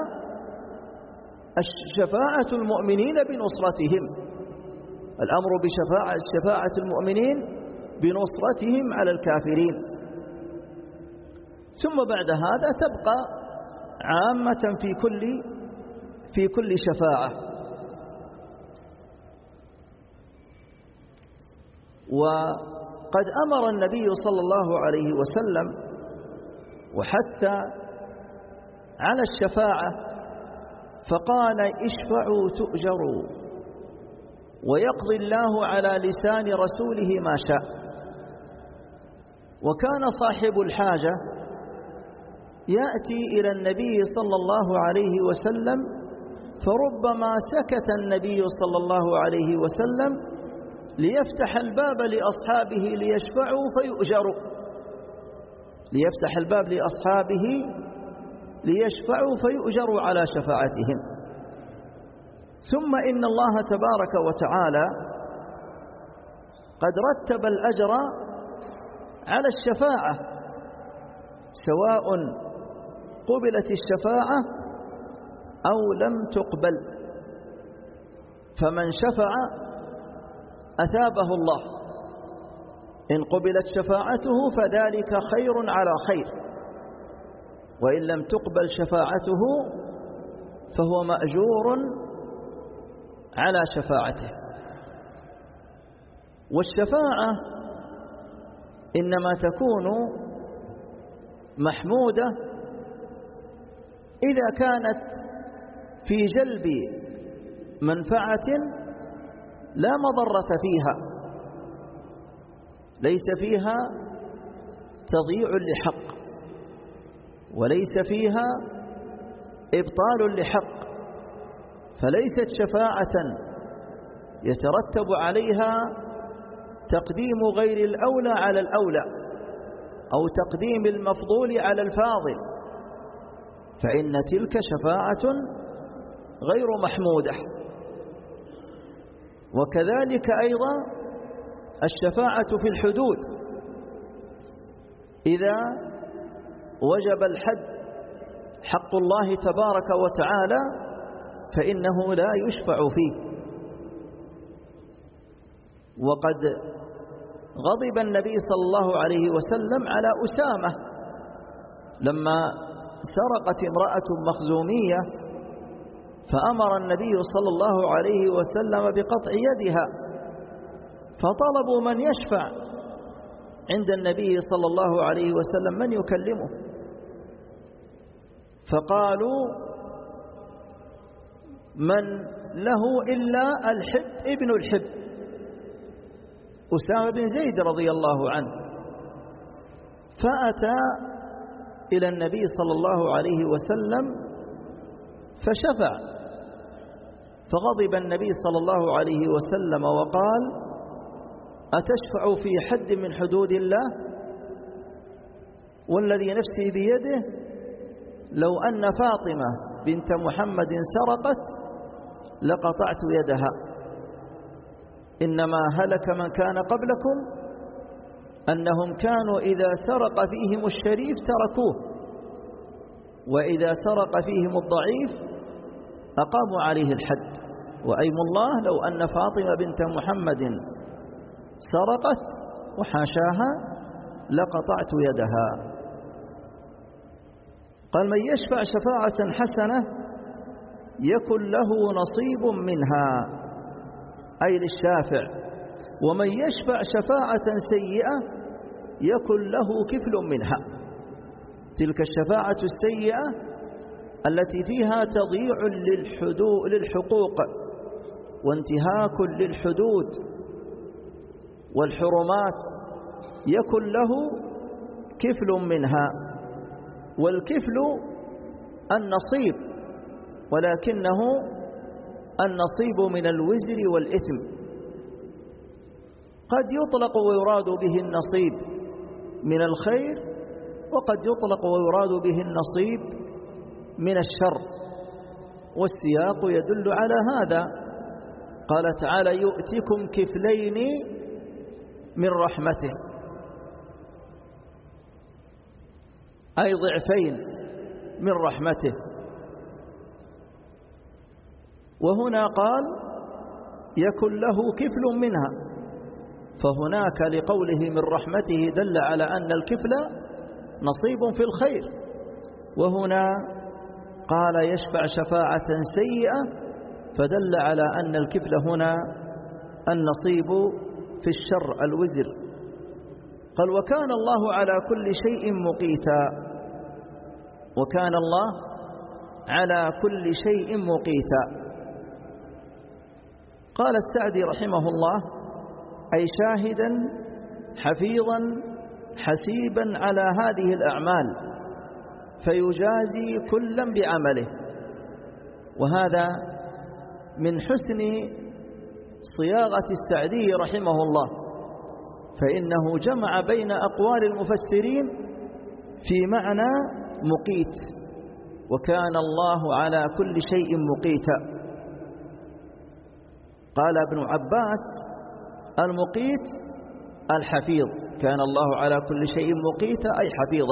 شفاعة المؤمنين بنصرتهم، الأمر بشفاعة المؤمنين بنصرتهم على الكافرين. ثم بعد هذا تبقى عامة في كل شفاعة. وقد أمر النبي صلى الله عليه وسلم وحتى على الشفاعة، فقال: اشفعوا تؤجروا، ويقضي الله على لسان رسوله ما شاء. وكان صاحب الحاجة يأتي إلى النبي صلى الله عليه وسلم، فربما سكت النبي صلى الله عليه وسلم ليفتح الباب لأصحابه ليشفعوا فيؤجروا، ليفتح الباب لأصحابه ليشفعوا فيؤجروا على شفاعتهم. ثم إن الله تبارك وتعالى قد رتب الأجر على الشفاعة، سواء قبلت الشفاعة أو لم تقبل، فمن شفع أثابه الله، إن قبلت شفاعته فذلك خير على خير، وإن لم تقبل شفاعته فهو مأجور على شفاعته. والشفاعة إنما تكون محمودة إذا كانت في جلب منفعة لا مضرة فيها، ليس فيها تضييع لحق، وليس فيها إبطال لحق، فليست شفاعة يترتب عليها تقديم غير الأولى على الأولى أو تقديم المفضول على الفاضل، فإن تلك شفاعة غير محمودة. وكذلك أيضا الشفاعة في الحدود، إذا وجب الحد حق الله تبارك وتعالى فإنه لا يشفع فيه. وقد غضب النبي صلى الله عليه وسلم على أسامة لما سرقت امرأة مخزومية، فأمر النبي صلى الله عليه وسلم بقطع يدها، فطلبوا من يشفع عند النبي صلى الله عليه وسلم من يكلمه، فقالوا من له إلا الحب ابن الحب أسامة بن زيد رضي الله عنه. فأتى إلى النبي صلى الله عليه وسلم فشفع، فغضب النبي صلى الله عليه وسلم وقال: أتشفع في حد من حدود الله؟ والذي نفسي بيده لو أن فاطمة بنت محمد سرقت لقطعت يدها، إنما هلك من كان قبلكم أنهم كانوا إذا سرق فيهم الشريف تركوه، وإذا سرق فيهم الضعيف أقاموا عليه الحد. وأيم الله لو أن فاطمة بنت محمد سرقت وحاشاها لقطعت يدها. قال: من يشفع شفاعة حسنة يكن له نصيب منها، أي للشافع، ومن يشفع شفاعة سيئة يكن له كفل منها. تلك الشفاعة السيئة التي فيها تضييع للحقوق وانتهاك للحدود والحرمات يكن له كفل منها. والكفل النصيب، ولكنه النصيب من الوزر والإثم. قد يطلق ويراد به النصيب من الخير، وقد يطلق ويراد به النصيب من الشر، والسياق يدل على هذا. قال تعالى: يؤتكم كفلين من رحمته، أي ضعفين من رحمته. وهنا قال: يكن له كفل منها، فهناك لقوله من رحمته دل على أن الكفل نصيب في الخير، وهنا قال يشفع شفاعة سيئة فدل على أن الكفل هنا النصيب في الشر الوزر. قال: وكان الله على كل شيء مقيتا، وكان الله على كل شيء مقيتا. قال السعدي رحمه الله: أي شاهدا حفيظا حسيبا على هذه الأعمال، فيجازي كلا بعمله. وهذا من حسن صياغة السعدي رحمه الله، فإنه جمع بين أقوال المفسرين في معنى مقيت، وكان الله على كل شيء مقيتا. قال ابن عباس: المقيت الحفيظ، كان الله على كل شيء مقيتا أي حفيظا.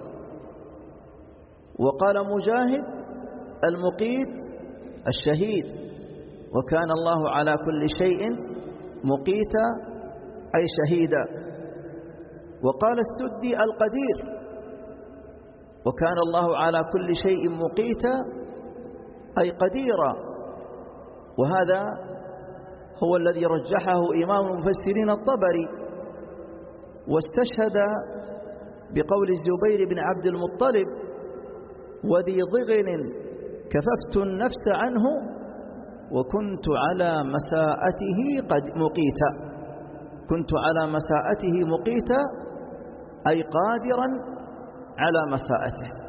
وقال مجاهد: المقيت الشهيد، وكان الله على كل شيء مقيتا أي شهيدا. وقال السدي: القدير، وكان الله على كل شيء مقيتا أي قديرا. وهذا هو الذي رجحه إمام المفسرين الطبري، واستشهد بقول الزبير بن عبد المطلب: وذي ضغن كففت النفس عنه وكنت على مساءته قد مقيتا. كنت على مساءته مقيتا أي قادرا على مساءته.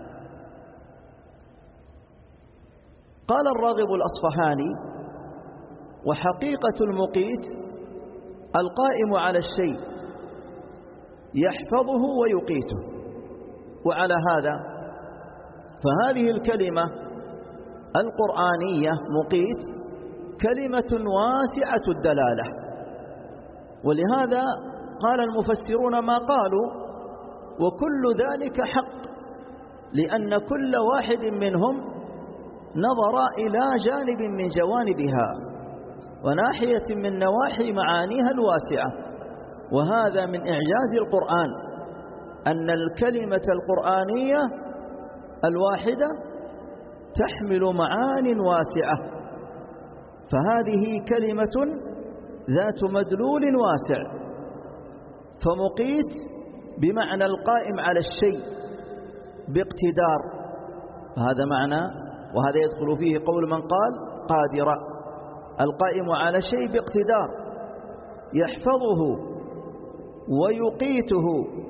قال الراغب الأصفهاني: وحقيقة المقيت القائم على الشيء يحفظه ويقيته. وعلى هذا فهذه الكلمة القرآنية مقيت كلمة واسعة الدلالة. ولهذا قال المفسرون ما قالوا وكل ذلك حق، لأن كل واحد منهم نظر إلى جانب من جوانبها وناحية من نواحي معانيها الواسعة. وهذا من إعجاز القرآن، أن الكلمة القرآنية الواحدة تحمل معان واسعة. فهذه كلمة ذات مدلول واسع، فمقيت بمعنى القائم على الشيء باقتدار، هذا معنى، وهذا يدخل فيه قول من قال قادرة، القائم على شيء باقتدار يحفظه ويقيته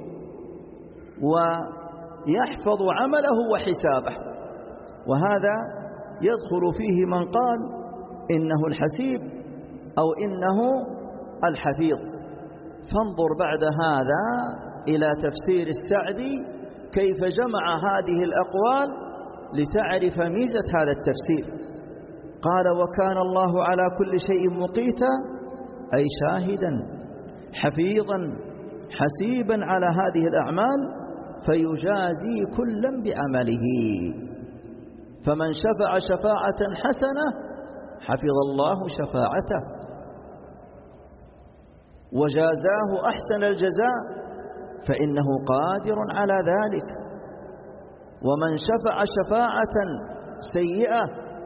ويحفظ عمله وحسابه. وهذا يدخل فيه من قال إنه الحسيب أو إنه الحفيظ. فانظر بعد هذا إلى تفسير السعدي كيف جمع هذه الأقوال لتعرف ميزة هذا التفسير. قال وكان الله على كل شيء مقيتا، أي شاهدا حفيظا حسيبا على هذه الأعمال، فيجازي كلا بعمله. فمن شفع شفاعة حسنة حفظ الله شفاعته وجازاه أحسن الجزاء، فإنه قادر على ذلك. ومن شفع شفاعة سيئة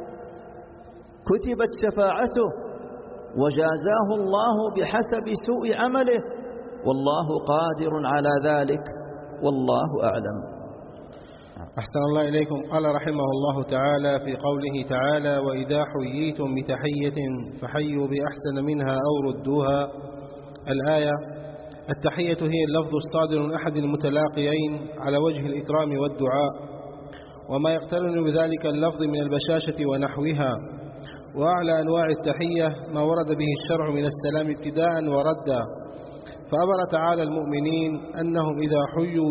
كتبت شفاعته وجازاه الله بحسب سوء عمله، والله قادر على ذلك والله أعلم. أحسن الله إليكم. قال رحمه الله تعالى في قوله تعالى وإذا حييتم بتحية فحيوا بأحسن منها أو ردوها. الآية: التحية هي اللفظ الصادر من أحد المتلاقيين على وجه الإكرام والدعاء، وما يقترن بذلك اللفظ من البشاشة ونحوها. وأعلى أنواع التحية ما ورد به الشرع من السلام ابتداء وردا. فأمر تعالى المؤمنين أنهم إذا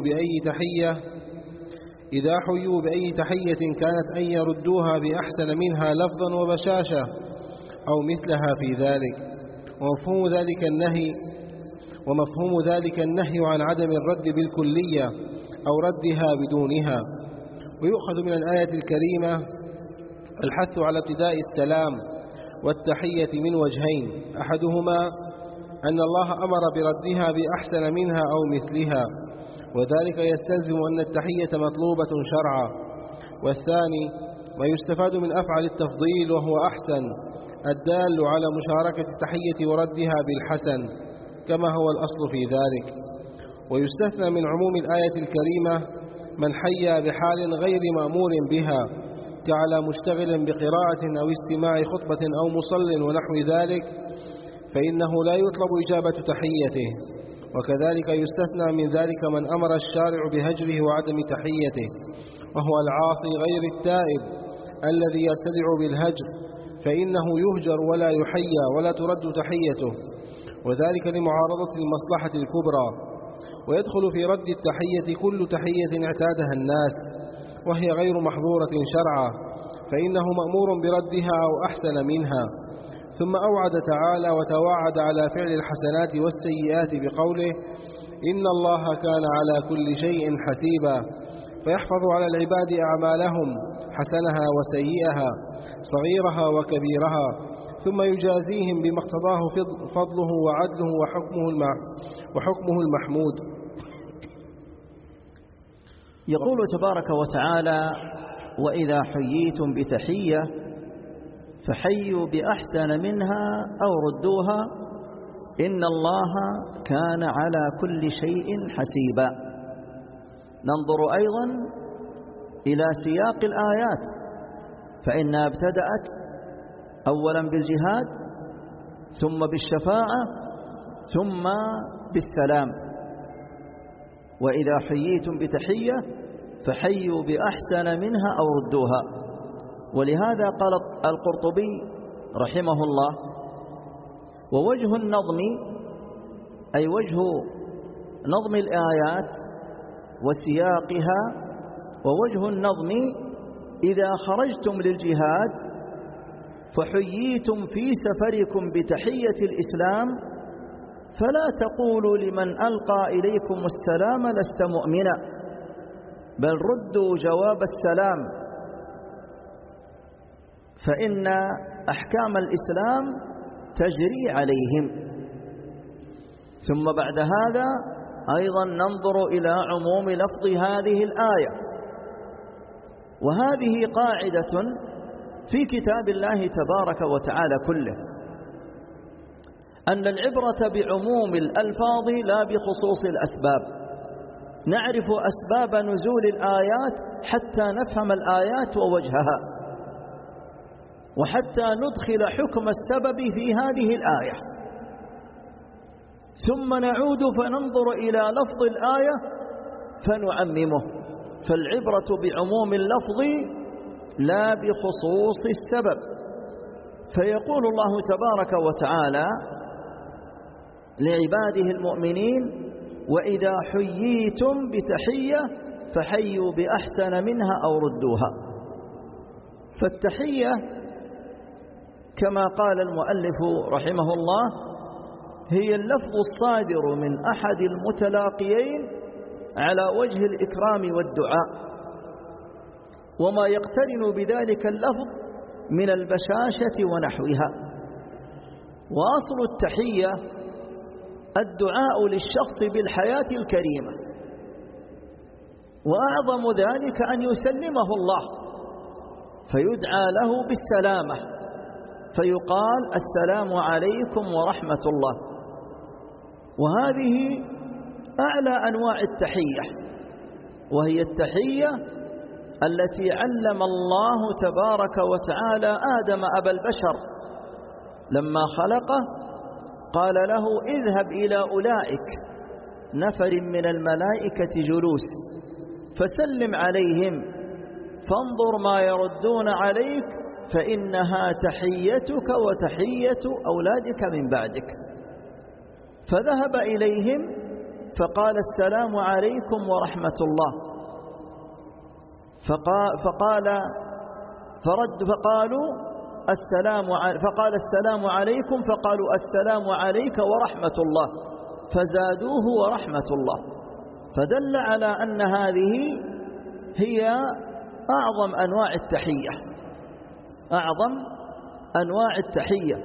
حيوا بأي تحية كانت أن يردوها بأحسن منها لفظا وبشاشة أو مثلها في ذلك. ومفهوم ذلك النهي عن عدم الرد بالكلية أو ردها بدونها. ويؤخذ من الآية الكريمة الحث على ابتداء السلام والتحية من وجهين: أحدهما أن الله أمر بردها بأحسن منها أو مثلها، وذلك يستلزم أن التحية مطلوبة شرعا. والثاني ما يستفاد من أفعل التفضيل وهو أحسن، الدال على مشاركة التحية وردها بالحسن كما هو الأصل في ذلك. ويستثنى من عموم الآية الكريمة من حيا بحال غير مأمور بها، كعلى مشتغل بقراءة أو استماع خطبة أو مصل ونحو ذلك، فإنه لا يطلب إجابة تحيته. وكذلك يستثنى من ذلك من أمر الشارع بهجره وعدم تحيته، وهو العاصي غير التائب الذي يرتدع بالهجر، فإنه يهجر ولا يحيى ولا ترد تحيته، وذلك لمعارضة المصلحة الكبرى. ويدخل في رد التحية كل تحية اعتادها الناس وهي غير محظورة شرعا، فإنه مأمور بردها أو أحسن منها. ثم أوعد تعالى وتوعد على فعل الحسنات والسيئات بقوله إن الله كان على كل شيء حسيبا، فيحفظ على العباد أعمالهم حسنها وسيئها صغيرها وكبيرها، ثم يجازيهم بما اقتضاه فضله وعدله وحكمه المحمود. يقول تبارك وتعالى وإذا حييتم بتحية فحيوا بأحسن منها أو ردوها إن الله كان على كل شيء حسيبا. ننظر أيضا إلى سياق الآيات، فإنها ابتدأت أولا بالجهاد ثم بالشفاعة ثم بالسلام. وإذا حييتم بتحية فحيوا بأحسن منها أو ردوها. ولهذا قال القرطبي رحمه الله ووجه النظم أي وجه نظم الآيات وسياقها، ووجه النظم إذا خرجتم للجهاد فحييتم في سفركم بتحية الإسلام فلا تقولوا لمن ألقى إليكم السلام لست مؤمنا، بل ردوا جواب السلام، فإن أحكام الإسلام تجري عليهم. ثم بعد هذا أيضا ننظر إلى عموم لفظ هذه الآية، وهذه قاعدة في كتاب الله تبارك وتعالى كله، أن العبرة بعموم الألفاظ لا بخصوص الأسباب. نعرف أسباب نزول الآيات حتى نفهم الآيات ووجهها، وحتى ندخل حكم السبب في هذه الآية، ثم نعود فننظر إلى لفظ الآية فنعممه. فالعبرة بعموم اللفظ لا بخصوص السبب. فيقول الله تبارك وتعالى لعباده المؤمنين: وإذا حييتم بتحية فحيوا بأحسن منها أو ردوها. فالتحية كما قال المؤلف رحمه الله هي اللفظ الصادر من أحد المتلاقيين على وجه الإكرام والدعاء، وما يقترن بذلك اللفظ من البشاشة ونحوها. وأصل التحية الدعاء للشخص بالحياة الكريمة، وأعظم ذلك أن يسلمه الله فيدعى له بالسلامة، فيقال: السلام عليكم ورحمة الله. وهذه أعلى أنواع التحية، وهي التحية التي علم الله تبارك وتعالى آدم أبا البشر لما خلقه، قال له: اذهب إلى أولئك نفر من الملائكة جلوس فسلم عليهم فانظر ما يردون عليك فإنها تحيتك وتحية أولادك من بعدك. فذهب إليهم فقال: السلام عليكم ورحمة الله. فقال: السلام عليكم، فقالوا: السلام عليك ورحمة الله، فزادوه ورحمة الله. فدل على أن هذه هي أعظم أنواع التحية، أعظم أنواع التحية،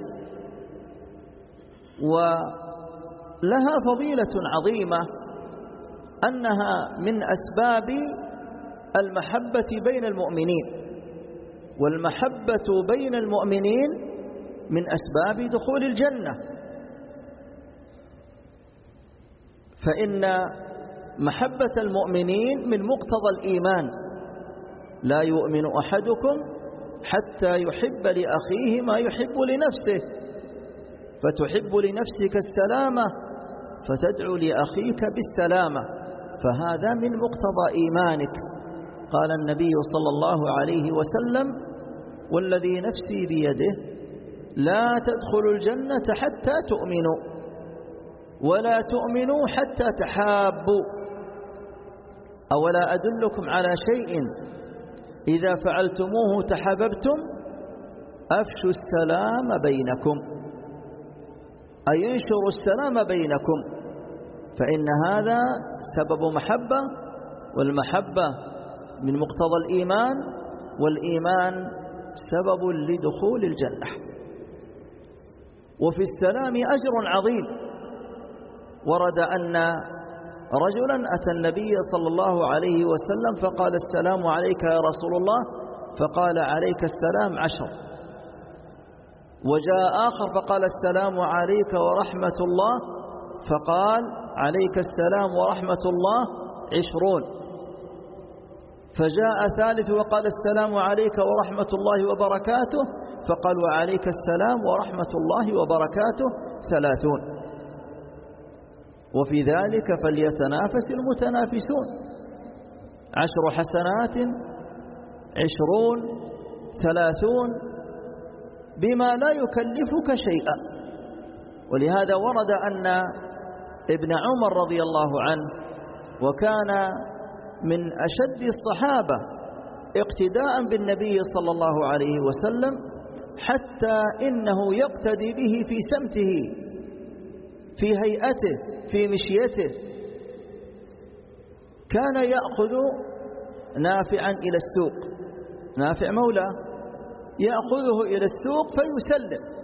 ولها فضيلة عظيمة أنها من أسباب المحبة بين المؤمنين، والمحبة بين المؤمنين من أسباب دخول الجنة. فإن محبة المؤمنين من مقتضى الإيمان: لا يؤمن أحدكم حتى يحب لأخيه ما يحب لنفسه، فتحب لنفسك السلامة فتدعو لأخيك بالسلامة، فهذا من مقتضى إيمانك. قال النبي صلى الله عليه وسلم: والذي نفسي بيده لا تدخلوا الجنة حتى تؤمنوا ولا تؤمنوا حتى تحابوا، أولا أدلكم على شيء إذا فعلتموه تحاببتم؟ أفشوا السلام بينكم، أي ينشروا السلام بينكم، فإن هذا سبب محبة، والمحبة من مقتضى الإيمان، والإيمان سبب لدخول الجنة. وفي السلام أجر عظيم. ورد أن رجلا أتى النبي صلى الله عليه وسلم فقال: السلام عليك يا رسول الله، فقال: عليك السلام 10. وجاء آخر فقال: السلام عليك ورحمة الله، فقال: عليك السلام ورحمة الله 20. فجاء ثالث وقال: السلام عليك ورحمة الله وبركاته، فقال: وعليك السلام ورحمة الله وبركاته 30. وفي ذلك فليتنافس المتنافسون. 10 حسنات 20 30 بما لا يكلفك شيئا. ولهذا ورد أن ابن عمر رضي الله عنه، وكان من أشد الصحابة اقتداء بالنبي صلى الله عليه وسلم، حتى إنه يقتدي به في سمته، في هيئته، في مشيته. كان يأخذ نافعا إلى السوق، نافع مولاه، يأخذه إلى السوق فيسلم،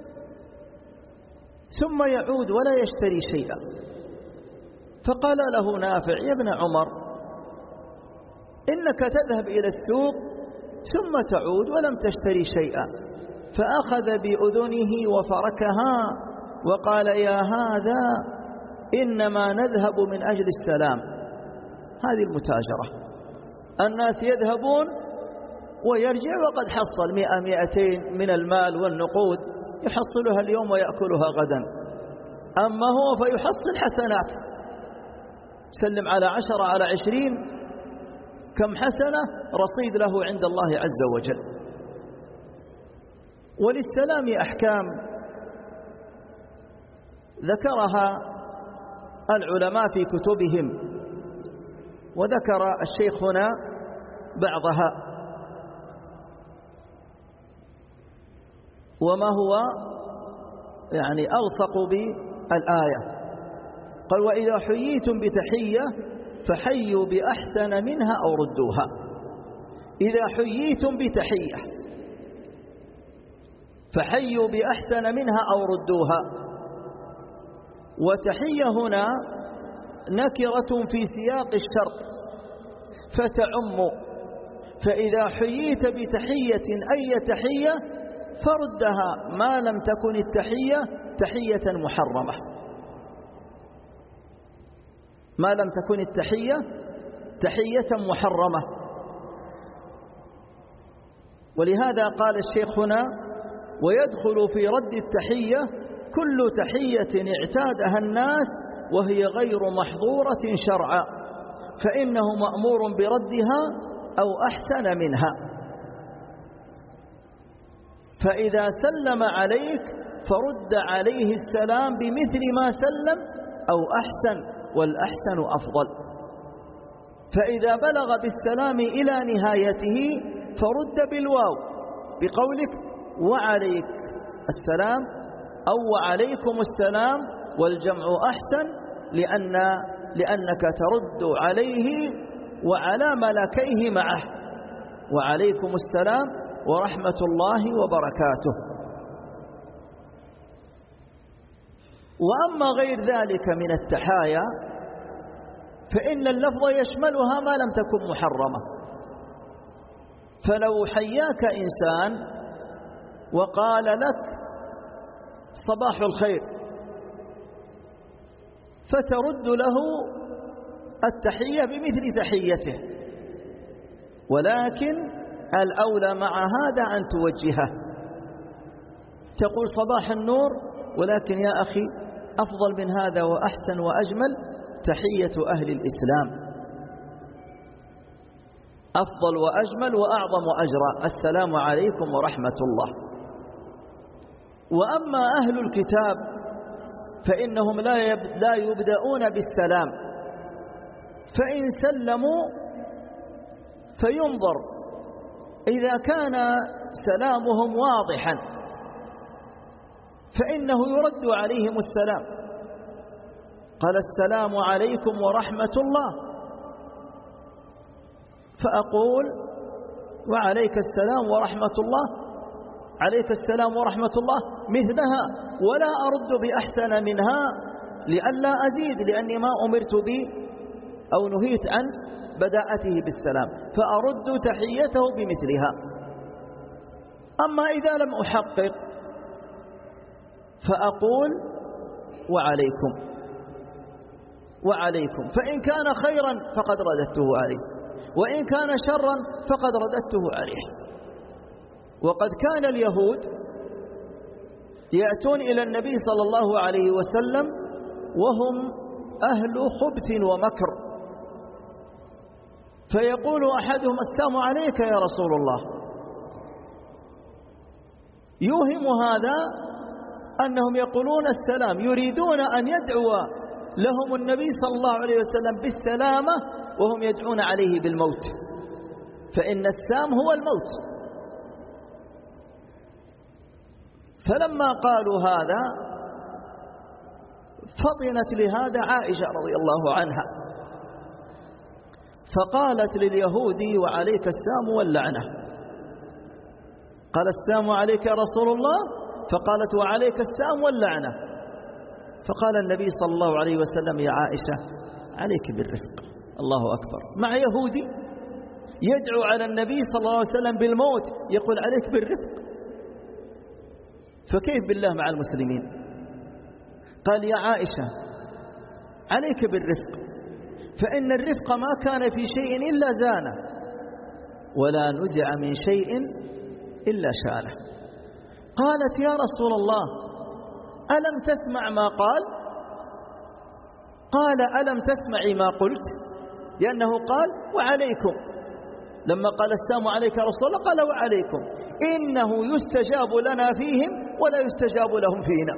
ثم يعود ولا يشتري شيئا. فقال له نافع: يا ابن عمر، إنك تذهب إلى السوق ثم تعود ولم تشتري شيئا. فأخذ بأذنه وفركها وقال: يا هذا، إنما نذهب من أجل السلام. هذه المتاجرة، الناس يذهبون ويرجع وقد حصل 100-200 من المال والنقود، يحصلها اليوم ويأكلها غدا. أما هو فيحصل حسنات، سلم على 10 على 20، كم حسنة رصيد له عند الله عز وجل. وللسلام أحكام ذكرها العلماء في كتبهم، وذكر الشيخ هنا بعضها. وما هو يعني ألصق بالآية، قال: وإذا حييتم بتحية فحيوا بأحسن منها أو ردوها. إذا حييتم بتحية فحيوا بأحسن منها أو ردوها. وتحية هنا نكرة في سياق الشرط فتعم، فإذا حييت بتحية أي تحية فردها ما لم تكن التحية تحية محرمة، ما لم تكن التحية تحية محرمة. ولهذا قال الشيخ هنا: ويدخل في رد التحية كل تحية اعتادها الناس وهي غير محظورة شرعا، فإنه مأمور بردها أو أحسن منها. فإذا سلم عليك فرد عليه السلام بمثل ما سلم أو أحسن، والأحسن أفضل. فإذا بلغ بالسلام إلى نهايته فرد بالواو بقولك: وعليك السلام أو وعليكم السلام، والجمع أحسن لأنك ترد عليه وعلى ملكيه معه: وعليكم السلام ورحمة الله وبركاته. وأما غير ذلك من التحايا فإن اللفظ يشملها ما لم تكن محرمة. فلو حياك إنسان وقال لك: صباح الخير، فترد له التحية بمثل تحيته، ولكن الأولى مع هذا أن توجهه، تقول: صباح النور، ولكن يا أخي أفضل من هذا وأحسن وأجمل تحية أهل الإسلام، أفضل وأجمل وأعظم أجرا، السلام عليكم ورحمة الله. وأما أهل الكتاب فإنهم لا يبدأون بالسلام، فإن سلموا فينظر إذا كان سلامهم واضحا فإنه يرد عليهم السلام. قال: السلام عليكم ورحمة الله، فأقول: وعليك السلام ورحمة الله، عليك السلام ورحمة الله مثلها، ولا أرد بأحسن منها لئلا أزيد، لأني ما أمرت به أو نهيت عن بداءته بالسلام، فأرد تحيته بمثلها. أما إذا لم أحقق فأقول: وعليكم وعليكم، فإن كان خيرا فقد رددته عليه، وإن كان شرا فقد رددته عليه. وقد كان اليهود يأتون إلى النبي صلى الله عليه وسلم وهم أهل خبث ومكر، فيقول أحدهم: السلام عليك يا رسول الله. يوهم هذا أنهم يقولون السلام، يريدون أن يدعو لهم النبي صلى الله عليه وسلم بالسلامة وهم يدعون عليه بالموت، فإن السام هو الموت. فلما قالوا هذا فطنت لهذا عائشة رضي الله عنها، فقالت لليهودي: وعليك السام واللعنة. قال: السام عليك يا رسول الله؟ فقالت: وعليك السام واللعنة. فقال النبي صلى الله عليه وسلم: يا عائشة عليك بالرفق. الله أكبر، مع يهودي يدعو على النبي صلى الله عليه وسلم بالموت يقول عليك بالرفق، فكيف بالله مع المسلمين؟ قال: يا عائشة عليك بالرفق، فإن الرفق ما كان في شيء إلا زانه، ولا نزع من شيء إلا شانه. قالت: يا رسول الله ألم تسمع ما قال؟ قال: ألم تسمعي ما قلت؟ لأنه قال: وعليكم. لما قال: السلام عليك يا رسول الله قال: وعليكم، إنه يستجاب لنا فيهم ولا يستجاب لهم فينا.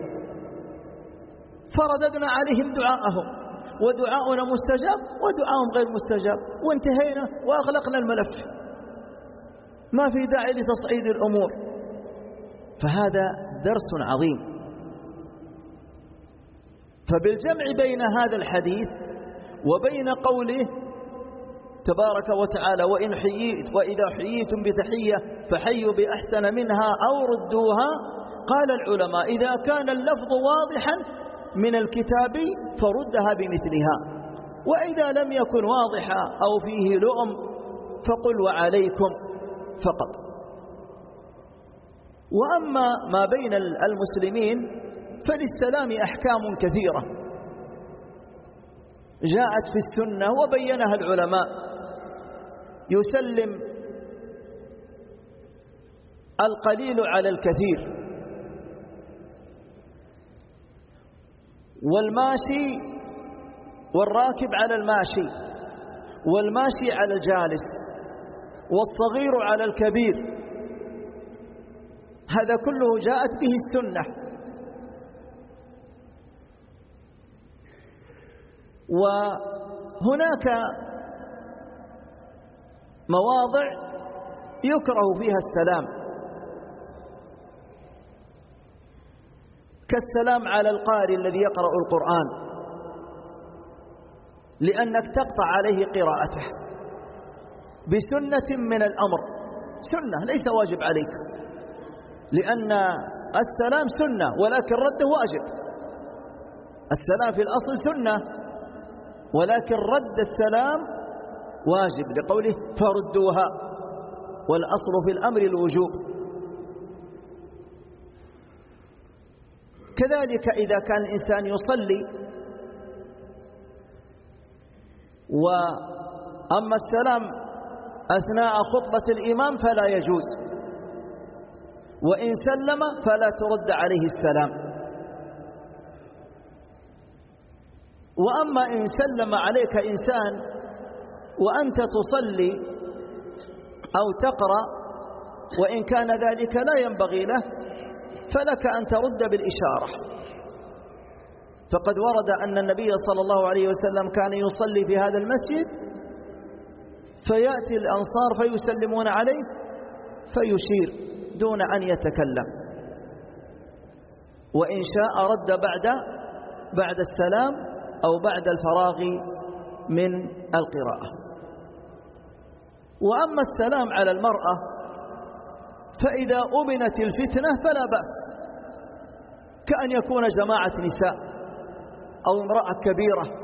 فرددنا عليهم دعاءهم، ودعاؤنا مستجاب ودعاؤهم غير مستجاب، وانتهينا وأغلقنا الملف، ما في داعي لتصعيد الأمور. فهذا درس عظيم. فبالجمع بين هذا الحديث وبين قوله تبارك وتعالى: وإذا حييتم بتحية فحيوا بأحسن منها أو ردوها، قال العلماء: إذا كان اللفظ واضحا من الكتاب فردها بمثلها، وإذا لم يكن واضحا أو فيه لؤم فقل وعليكم فقط. وأما ما بين المسلمين فللسلام أحكام كثيرة جاءت في السنة وبينها العلماء. يسلم القليل على الكثير، والماشي والراكب على الماشي، والماشي على الجالس، والصغير على الكبير. هذا كله جاءت به السنة. وهناك مواضع يكره فيها السلام، كالسلام على القارئ الذي يقرأ القرآن، لأنك تقطع عليه قراءته بسنة من الأمر، سنة ليس واجب عليك، لأن السلام سنة ولكن رده واجب. السلام في الأصل سنة ولكن رد السلام واجب، لقوله فردوها، والأصل في الأمر الوجوب. كذلك إذا كان الإنسان يصلي وأما السلام أثناء خطبة الإمام فلا يجوز، وإن سلم فلا ترد عليه السلام. وأما إن سلم عليك إنسان وأنت تصلي أو تقرأ وإن كان ذلك لا ينبغي له، فلك أن ترد بالإشارة. فقد ورد أن النبي صلى الله عليه وسلم كان يصلي في هذا المسجد فيأتي الأنصار فيسلمون عليه فيشير دون أن يتكلم، وإن شاء رد بعد السلام أو بعد الفراغ من القراءة. وأما السلام على المرأة فإذا أمنت الفتنة فلا بأس، كأن يكون جماعة نساء أو امرأة كبيرة.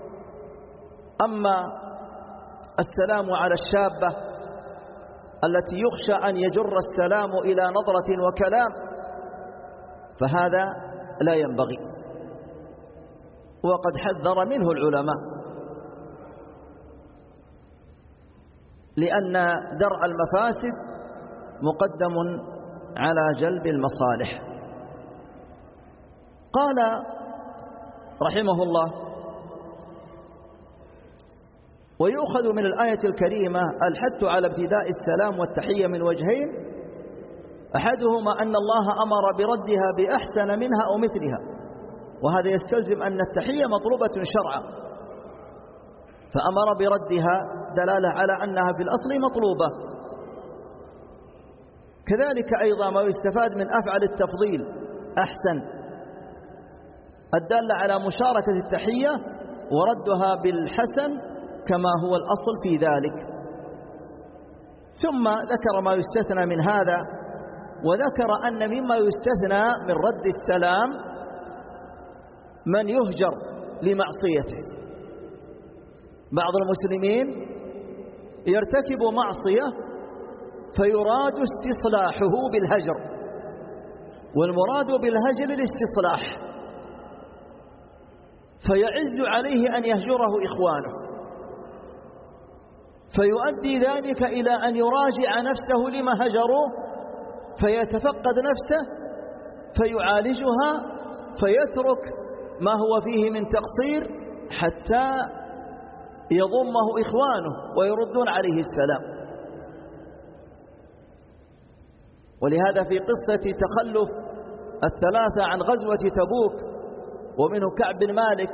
أما السلام على الشابة التي يخشى أن يجر السلام إلى نظرة وكلام فهذا لا ينبغي، وقد حذر منه العلماء، لأن درء المفاسد مقدم على جلب المصالح. قال رحمه الله: ويؤخذ من الآية الكريمة الحث على ابتداء السلام والتحية من وجهين: أحدهما أن الله أمر بردها بأحسن منها أو مثلها، وهذا يستلزم أن التحية مطلوبة شرعا، فأمر بردها دلالة على أنها في الأصل مطلوبة. كذلك أيضا ما يستفاد من أفعل التفضيل أحسن الدالة على مشاركة التحية وردها بالحسن كما هو الأصل في ذلك. ثم ذكر ما يستثنى من هذا، وذكر أن مما يستثنى من رد السلام من يهجر لمعصيته. بعض المسلمين يرتكب معصية فيراد استصلاحه بالهجر، والمراد بالهجر الاستصلاح، فيعز عليه أن يهجره إخوانه، فيؤدي ذلك إلى أن يراجع نفسه لما هجروه، فيتفقد نفسه فيعالجها، فيترك ما هو فيه من تقصير حتى يضمه إخوانه ويردون عليه السلام. ولهذا في قصة تخلف الثلاثة عن غزوة تبوك ومنه كعب بن مالك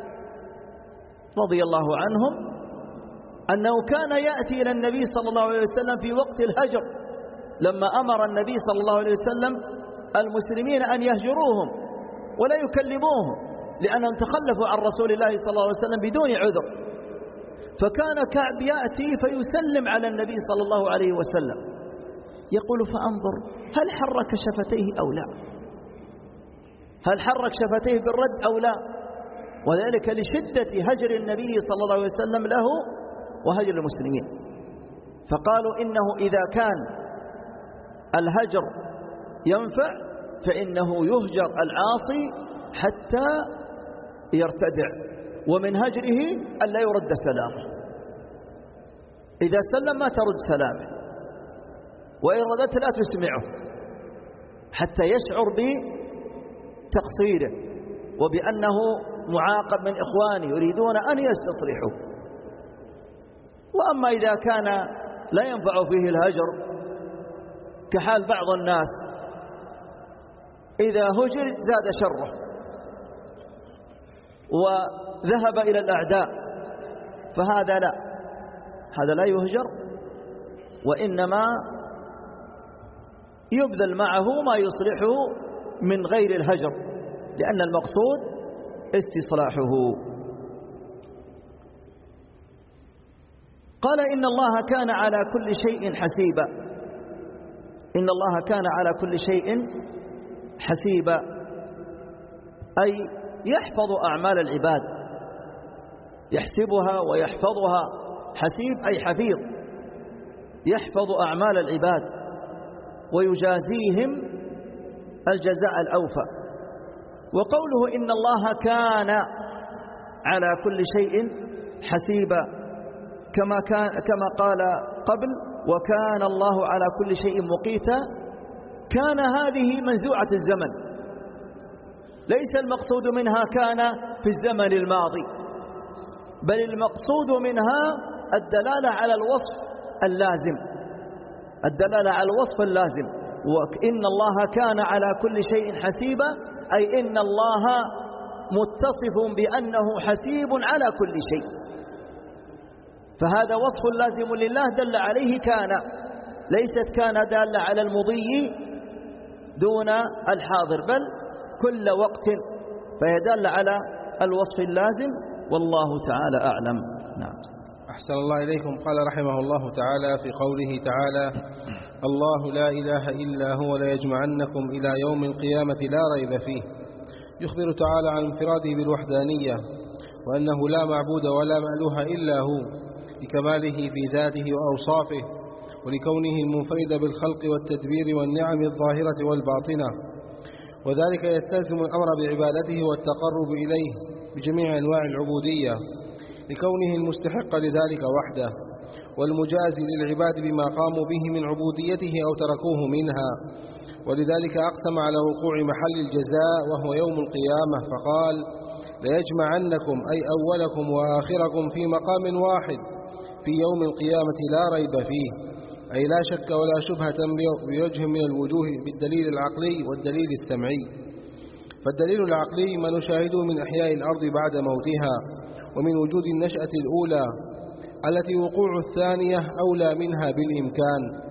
رضي الله عنهم، أنه كان يأتي إلى النبي صلى الله عليه وسلم في وقت الهجر، لما أمر النبي صلى الله عليه وسلم المسلمين أن يهجروهم ولا يكلموهم لأنهم تخلفوا عن رسول الله صلى الله عليه وسلم بدون عذر. فكان كعب يأتي فيسلم على النبي صلى الله عليه وسلم، يقول فأنظر هل حرك شفتيه أو لا، هل حرك شفتيه بالرد أو لا، وذلك لشدة هجر النبي صلى الله عليه وسلم له وهجر المسلمين. فقالوا إنه إذا كان الهجر ينفع فإنه يهجر العاصي حتى يرتدع، ومن هجره ألا يرد سلامه. إذا سلم ما ترد سلامه، وإن ردت لا تسمعه حتى يشعر بتقصيره وبأنه معاقب من إخوانه يريدون أن يستصلحوا. وأما إذا كان لا ينفع فيه الهجر كحال بعض الناس، إذا هجر زاد شره وذهب إلى الأعداء، فهذا لا، هذا لا يهجر، وإنما يبذل معه ما يصلحه من غير الهجر، لأن المقصود استصلاحه. قال إن الله كان على كل شيء حسيبا، إن الله كان على كل شيء حسيبا، أي يحفظ أعمال العباد، يحسبها ويحفظها. حسيب أي حفيظ، يحفظ أعمال العباد ويجازيهم الجزاء الأوفى. وقوله إن الله كان على كل شيء حسيبا كما قال قبل وكان الله على كل شيء مقيتا، كان هذه منزوعة الزمن، ليس المقصود منها كان في الزمن الماضي، بل المقصود منها الدلالة على الوصف اللازم، الدلالة على الوصف اللازم. وإن الله كان على كل شيء حسيبا، أي إن الله متصف بأنه حسيب على كل شيء، فهذا وصف لازم لله دل عليه كان، ليست كان دالة على المضي دون الحاضر، بل كل وقت، فهي دالة على الوصف اللازم، والله تعالى أعلم. نعم. أحسن الله إليكم. قال رحمه الله تعالى في قوله تعالى الله لا إله إلا هو ليجمعنكم إلى يوم القيامة لا ريب فيه، يخبر تعالى عن انفراده بالوحدانية، وأنه لا معبود ولا مألوه إلا هو، لكماله في ذاته وأوصافه، ولكونه المنفرد بالخلق والتدبير والنعم الظاهرة والباطنة، وذلك يستلزم الأمر بعبادته والتقرب إليه بجميع أنواع العبودية، لكونه المستحق لذلك وحده، والمجازي للعباد بما قاموا به من عبوديته أو تركوه منها. ولذلك أقسم على وقوع محل الجزاء وهو يوم القيامة، فقال ليجمعنكم أي أولكم وآخركم في مقام واحد في يوم القيامة لا ريب فيه، أي لا شك ولا شبهة بوجه من الوجوه بالدليل العقلي والدليل السمعي. فالدليل العقلي ما نشاهده من إحياء الأرض بعد موتها، ومن وجود النشأة الأولى التي وقوع الثانية أولى منها بالإمكان.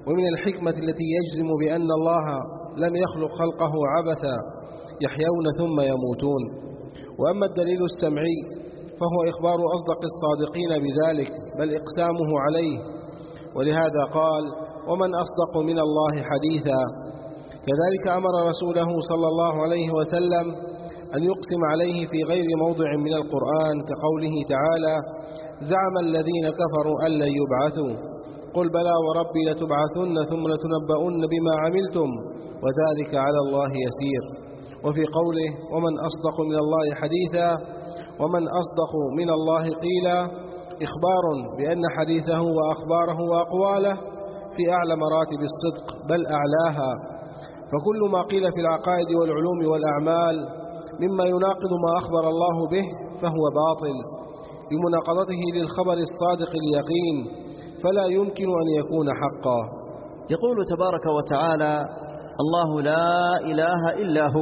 ومن الحكمة التي يجزم بأن الله لم يخلق خلقه عبثا يحيون ثم يموتون. وأما الدليل السمعي فهو إخبار أصدق الصادقين بذلك، بل إقسامه عليه، ولهذا قال: ومن أصدق من الله حديثا. كذلك أمر رسوله صلى الله عليه وسلم أن يقسم عليه في غير موضع من القرآن، كقوله تعالى: زعم الذين كفروا أن لن يبعثوا، قل بلى وربي لتبعثن ثم لتنبؤن بما عملتم وذلك على الله يسير. وفي قوله: ومن أصدق من الله حديثا، ومن أصدق من الله قيلا، إخبار بأن حديثه وأخباره وأقواله في أعلى مراتب الصدق، بل أعلاها. فكل ما قيل في العقائد والعلوم والأعمال مما يناقض ما أخبر الله به فهو باطل لمناقضته للخبر الصادق اليقين، فلا يمكن أن يكون حقا. يقول تبارك وتعالى: الله لا إله إلا هو،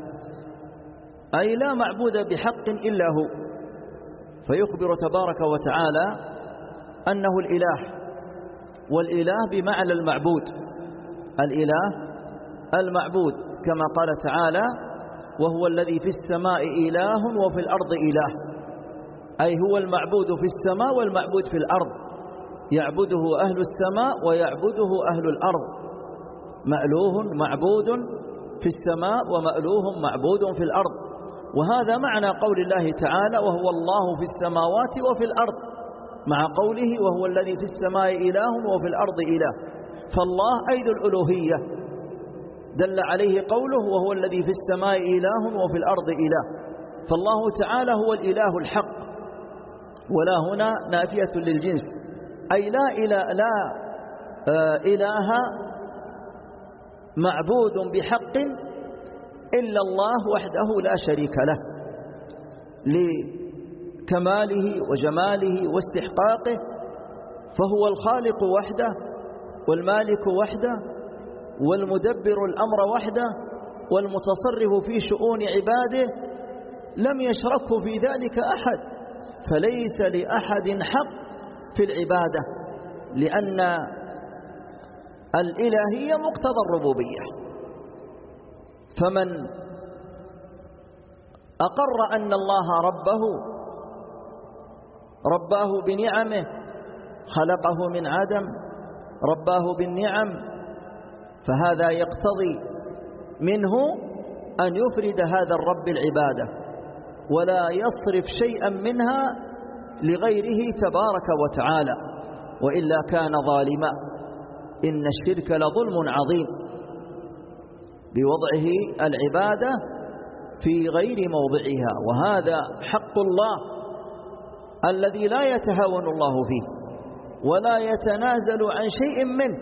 أي لا معبود بحق إلا هو. فيخبر تبارك وتعالى أنه الإله، والإله بمعنى المعبود، الإله المعبود، كما قال تعالى: وهو الذي في السماء إله وفي الأرض إله، أي هو المعبود في السماء والمعبود في الأرض، يعبده أهل السماء ويعبده أهل الأرض، مألوه معبود في السماء ومألوه معبود في الأرض. وهذا معنى قول الله تعالى: وهو الله في السماوات وفي الأرض، مع قوله: وهو الذي في السماء إله وفي الأرض إله. فالله أيد الألوهية دل عليه قوله: وهو الذي في السماء إله وفي الأرض إله. فالله تعالى هو الإله الحق، ولا هنا نافية للجنس، أي لا إله معبود بحق إلا الله وحده لا شريك له، لكماله وجماله واستحقاقه، فهو الخالق وحده والمالك وحده والمدبر الأمر وحده والمتصرف في شؤون عباده، لم يشركه في ذلك أحد، فليس لأحد حق في العبادة، لأن الإلهية مقتضى الربوبية. فمن أقر أن الله رباه بنعمه، خلقه من عدم، رباه بالنعم، فهذا يقتضي منه أن يفرد هذا الرب العبادة ولا يصرف شيئا منها لغيره تبارك وتعالى، وإلا كان ظالما. إن الشرك لظلم عظيم بوضعه العبادة في غير موضعها، وهذا حق الله الذي لا يتهاون الله فيه ولا يتنازل عن شيء منه،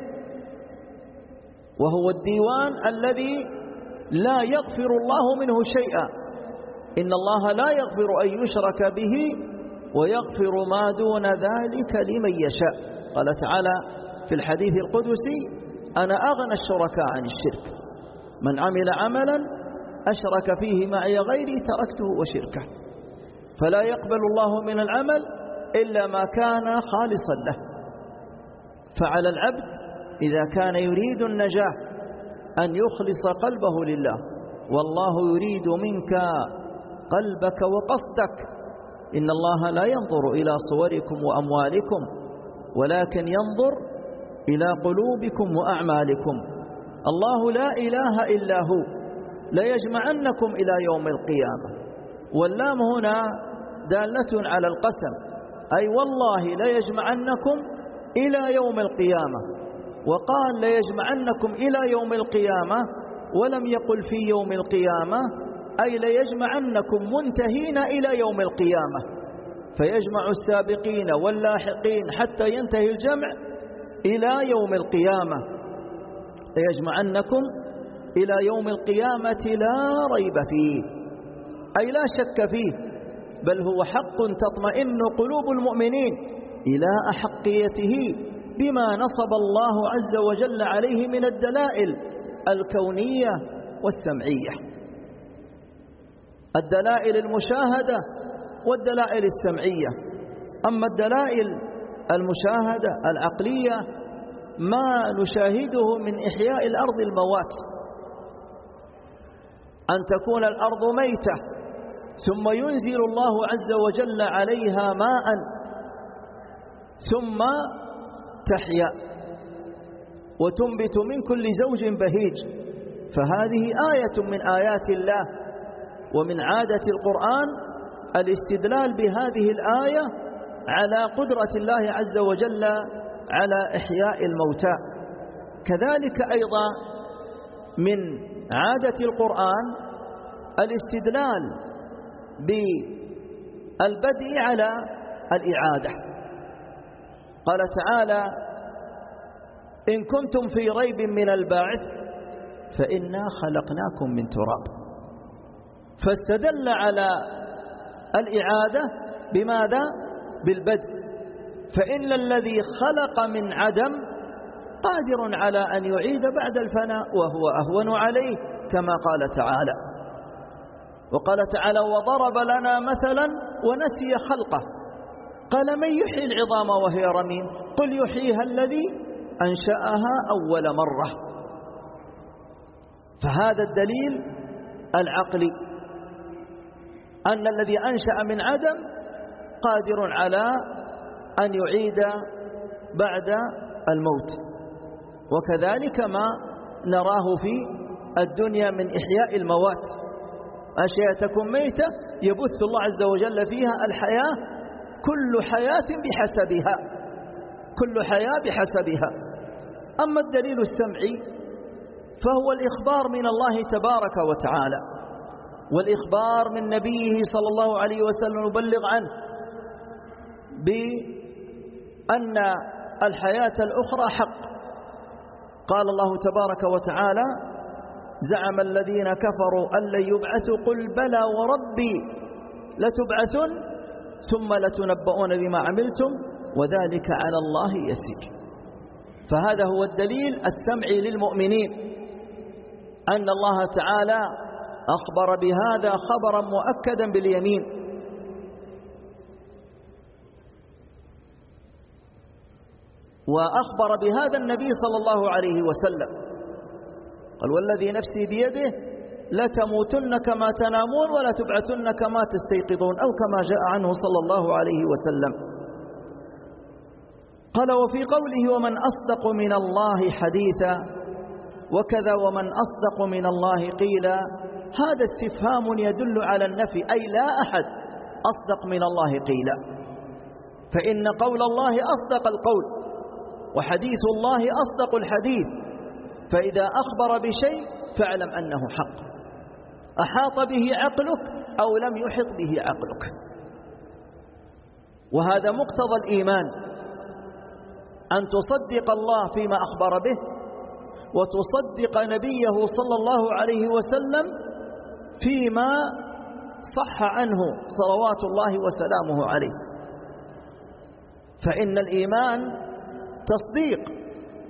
وهو الديوان الذي لا يغفر الله منه شيئا. إن الله لا يغفر أن يشرك به ويغفر ما دون ذلك لمن يشاء. قال تعالى في الحديث القدسي: أنا أغنى الشركاء عن الشرك، من عمل عملا أشرك فيه معي غيري تركته وشركه. فلا يقبل الله من العمل إلا ما كان خالصا له. فعلى العبد إذا كان يريد النجاة أن يخلص قلبه لله، والله يريد منك قلبك وقصدك. إن الله لا ينظر إلى صوركم وأموالكم ولكن ينظر إلى قلوبكم وأعمالكم. الله لا إله إلا هو ليجمعنكم إلى يوم القيامة. واللام هنا دالة على القسم، أي والله ليجمعنكم إلى يوم القيامة. وقال ليجمعنكم إلى يوم القيامة، ولم يقل في يوم القيامة، أي ليجمعنكم منتهين إلى يوم القيامة، فيجمع السابقين واللاحقين حتى ينتهي الجمع إلى يوم القيامة. ليجمعنكم إلى يوم القيامة لا ريب فيه، أي لا شك فيه، بل هو حق تطمئن قلوب المؤمنين إلى أحقيته بما نصب الله عز وجل عليه من الدلائل الكونية والسمعية، الدلائل المشاهدة والدلائل السمعية. أما الدلائل المشاهدة العقلية ما نشاهده من إحياء الأرض الموات، أن تكون الأرض ميتة ثم ينزل الله عز وجل عليها ماء ثم تحيا وتنبت من كل زوج بهيج. فهذه آية من آيات الله، ومن عادة القرآن الاستدلال بهذه الآية على قدرة الله عز وجل على إحياء الموتى. كذلك أيضا من عادة القرآن الاستدلال بالبدء على الإعادة. قال تعالى: إن كنتم في ريب من البعث فإنا خلقناكم من تراب. فاستدل على الإعادة بماذا؟ بالبدء. فإن الذي خلق من عدم قادر على أن يعيد بعد الفناء وهو أهون عليه، كما قال تعالى. وقال تعالى: وضرب لنا مثلا ونسي خلقه قال: من يحيي العظام وهي رميم قل يحييها الذي أنشأها أول مرة. فهذا الدليل العقلي أن الذي أنشأ من عدم قادر على أن يعيد بعد الموت. وكذلك ما نراه في الدنيا من إحياء الموات، أشياء تكون ميتة يبث الله عز وجل فيها الحياة، كل حياة بحسبها، كل حياة بحسبها. أما الدليل السمعي فهو الإخبار من الله تبارك وتعالى، والإخبار من نبيه صلى الله عليه وسلم يبلغ عنه بأن الحياة الأخرى حق. قال الله تبارك وتعالى: زعم الذين كفروا أن لن يبعثوا قل بلى وربي لتبعثن ثم لتنبؤون بما عملتم وذلك على الله يسير. فهذا هو الدليل السمعي للمؤمنين، أن الله تعالى أخبر بهذا خبرا مؤكدا باليمين. وأخبر بهذا النبي صلى الله عليه وسلم، قال: والذي نفسي بيده لتموتن كما تنامون ولا تبعثن كما تستيقظون، أو كما جاء عنه صلى الله عليه وسلم. قال: وفي قوله: ومن أصدق من الله حديثا، وكذا ومن أصدق من الله قيلا، هذا استفهام يدل على النفي، أي لا أحد أصدق من الله قيلا، فإن قول الله أصدق القول وحديث الله أصدق الحديث. فإذا أخبر بشيء فاعلم أنه حق، أحاط به عقلك أو لم يحط به عقلك. وهذا مقتضى الإيمان، أن تصدق الله فيما أخبر به، وتصدق نبيه صلى الله عليه وسلم فيما صح عنه صلوات الله وسلامه عليه. فإن الإيمان تصديق،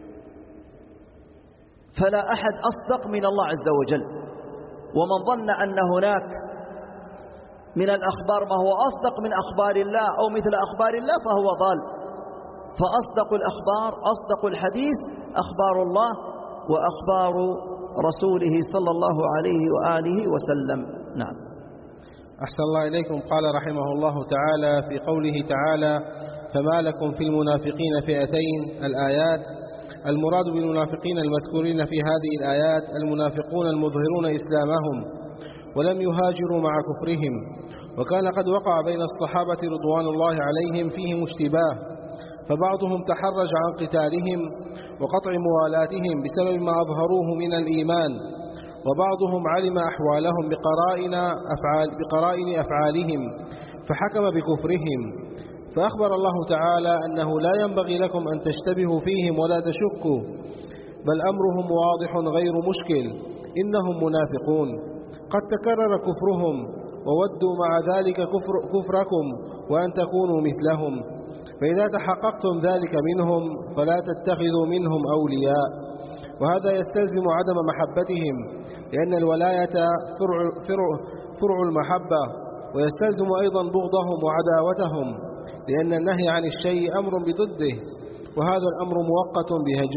فلا أحد أصدق من الله عز وجل. ومن ظن أن هناك من الأخبار ما هو أصدق من أخبار الله أو مثل أخبار الله فهو ضال. فأصدق الأخبار، أصدق الحديث أخبار الله وأخبار رسوله صلى الله عليه وآله وسلم. نعم. أحسن الله إليكم. قال رحمه الله تعالى في قوله تعالى: فما لكم في المنافقين فئتين. الآيات. المراد بالمنافقين المذكورين في هذه الآيات المنافقون المظهرون إسلامهم ولم يهاجروا مع كفرهم، وكان قد وقع بين الصحابة رضوان الله عليهم فيهم اشتباه، فبعضهم تحرج عن قتالهم وقطع موالاتهم بسبب ما أظهروه من الإيمان، وبعضهم علم أحوالهم بقرائن أفعالهم فحكم بكفرهم. فأخبر الله تعالى أنه لا ينبغي لكم أن تشتبهوا فيهم ولا تشكوا، بل أمرهم واضح غير مشكل، إنهم منافقون قد تكرر كفرهم، وودوا مع ذلك كفركم وأن تكونوا مثلهم، فإذا تحققتم ذلك منهم فلا تتخذوا منهم أولياء. وهذا يستلزم عدم محبتهم، لأن الولاية فرع المحبة، ويستلزم أيضا بغضهم وعداوتهم، لأن النهي عن الشيء أمر بضده، وهذا الأمر مؤقت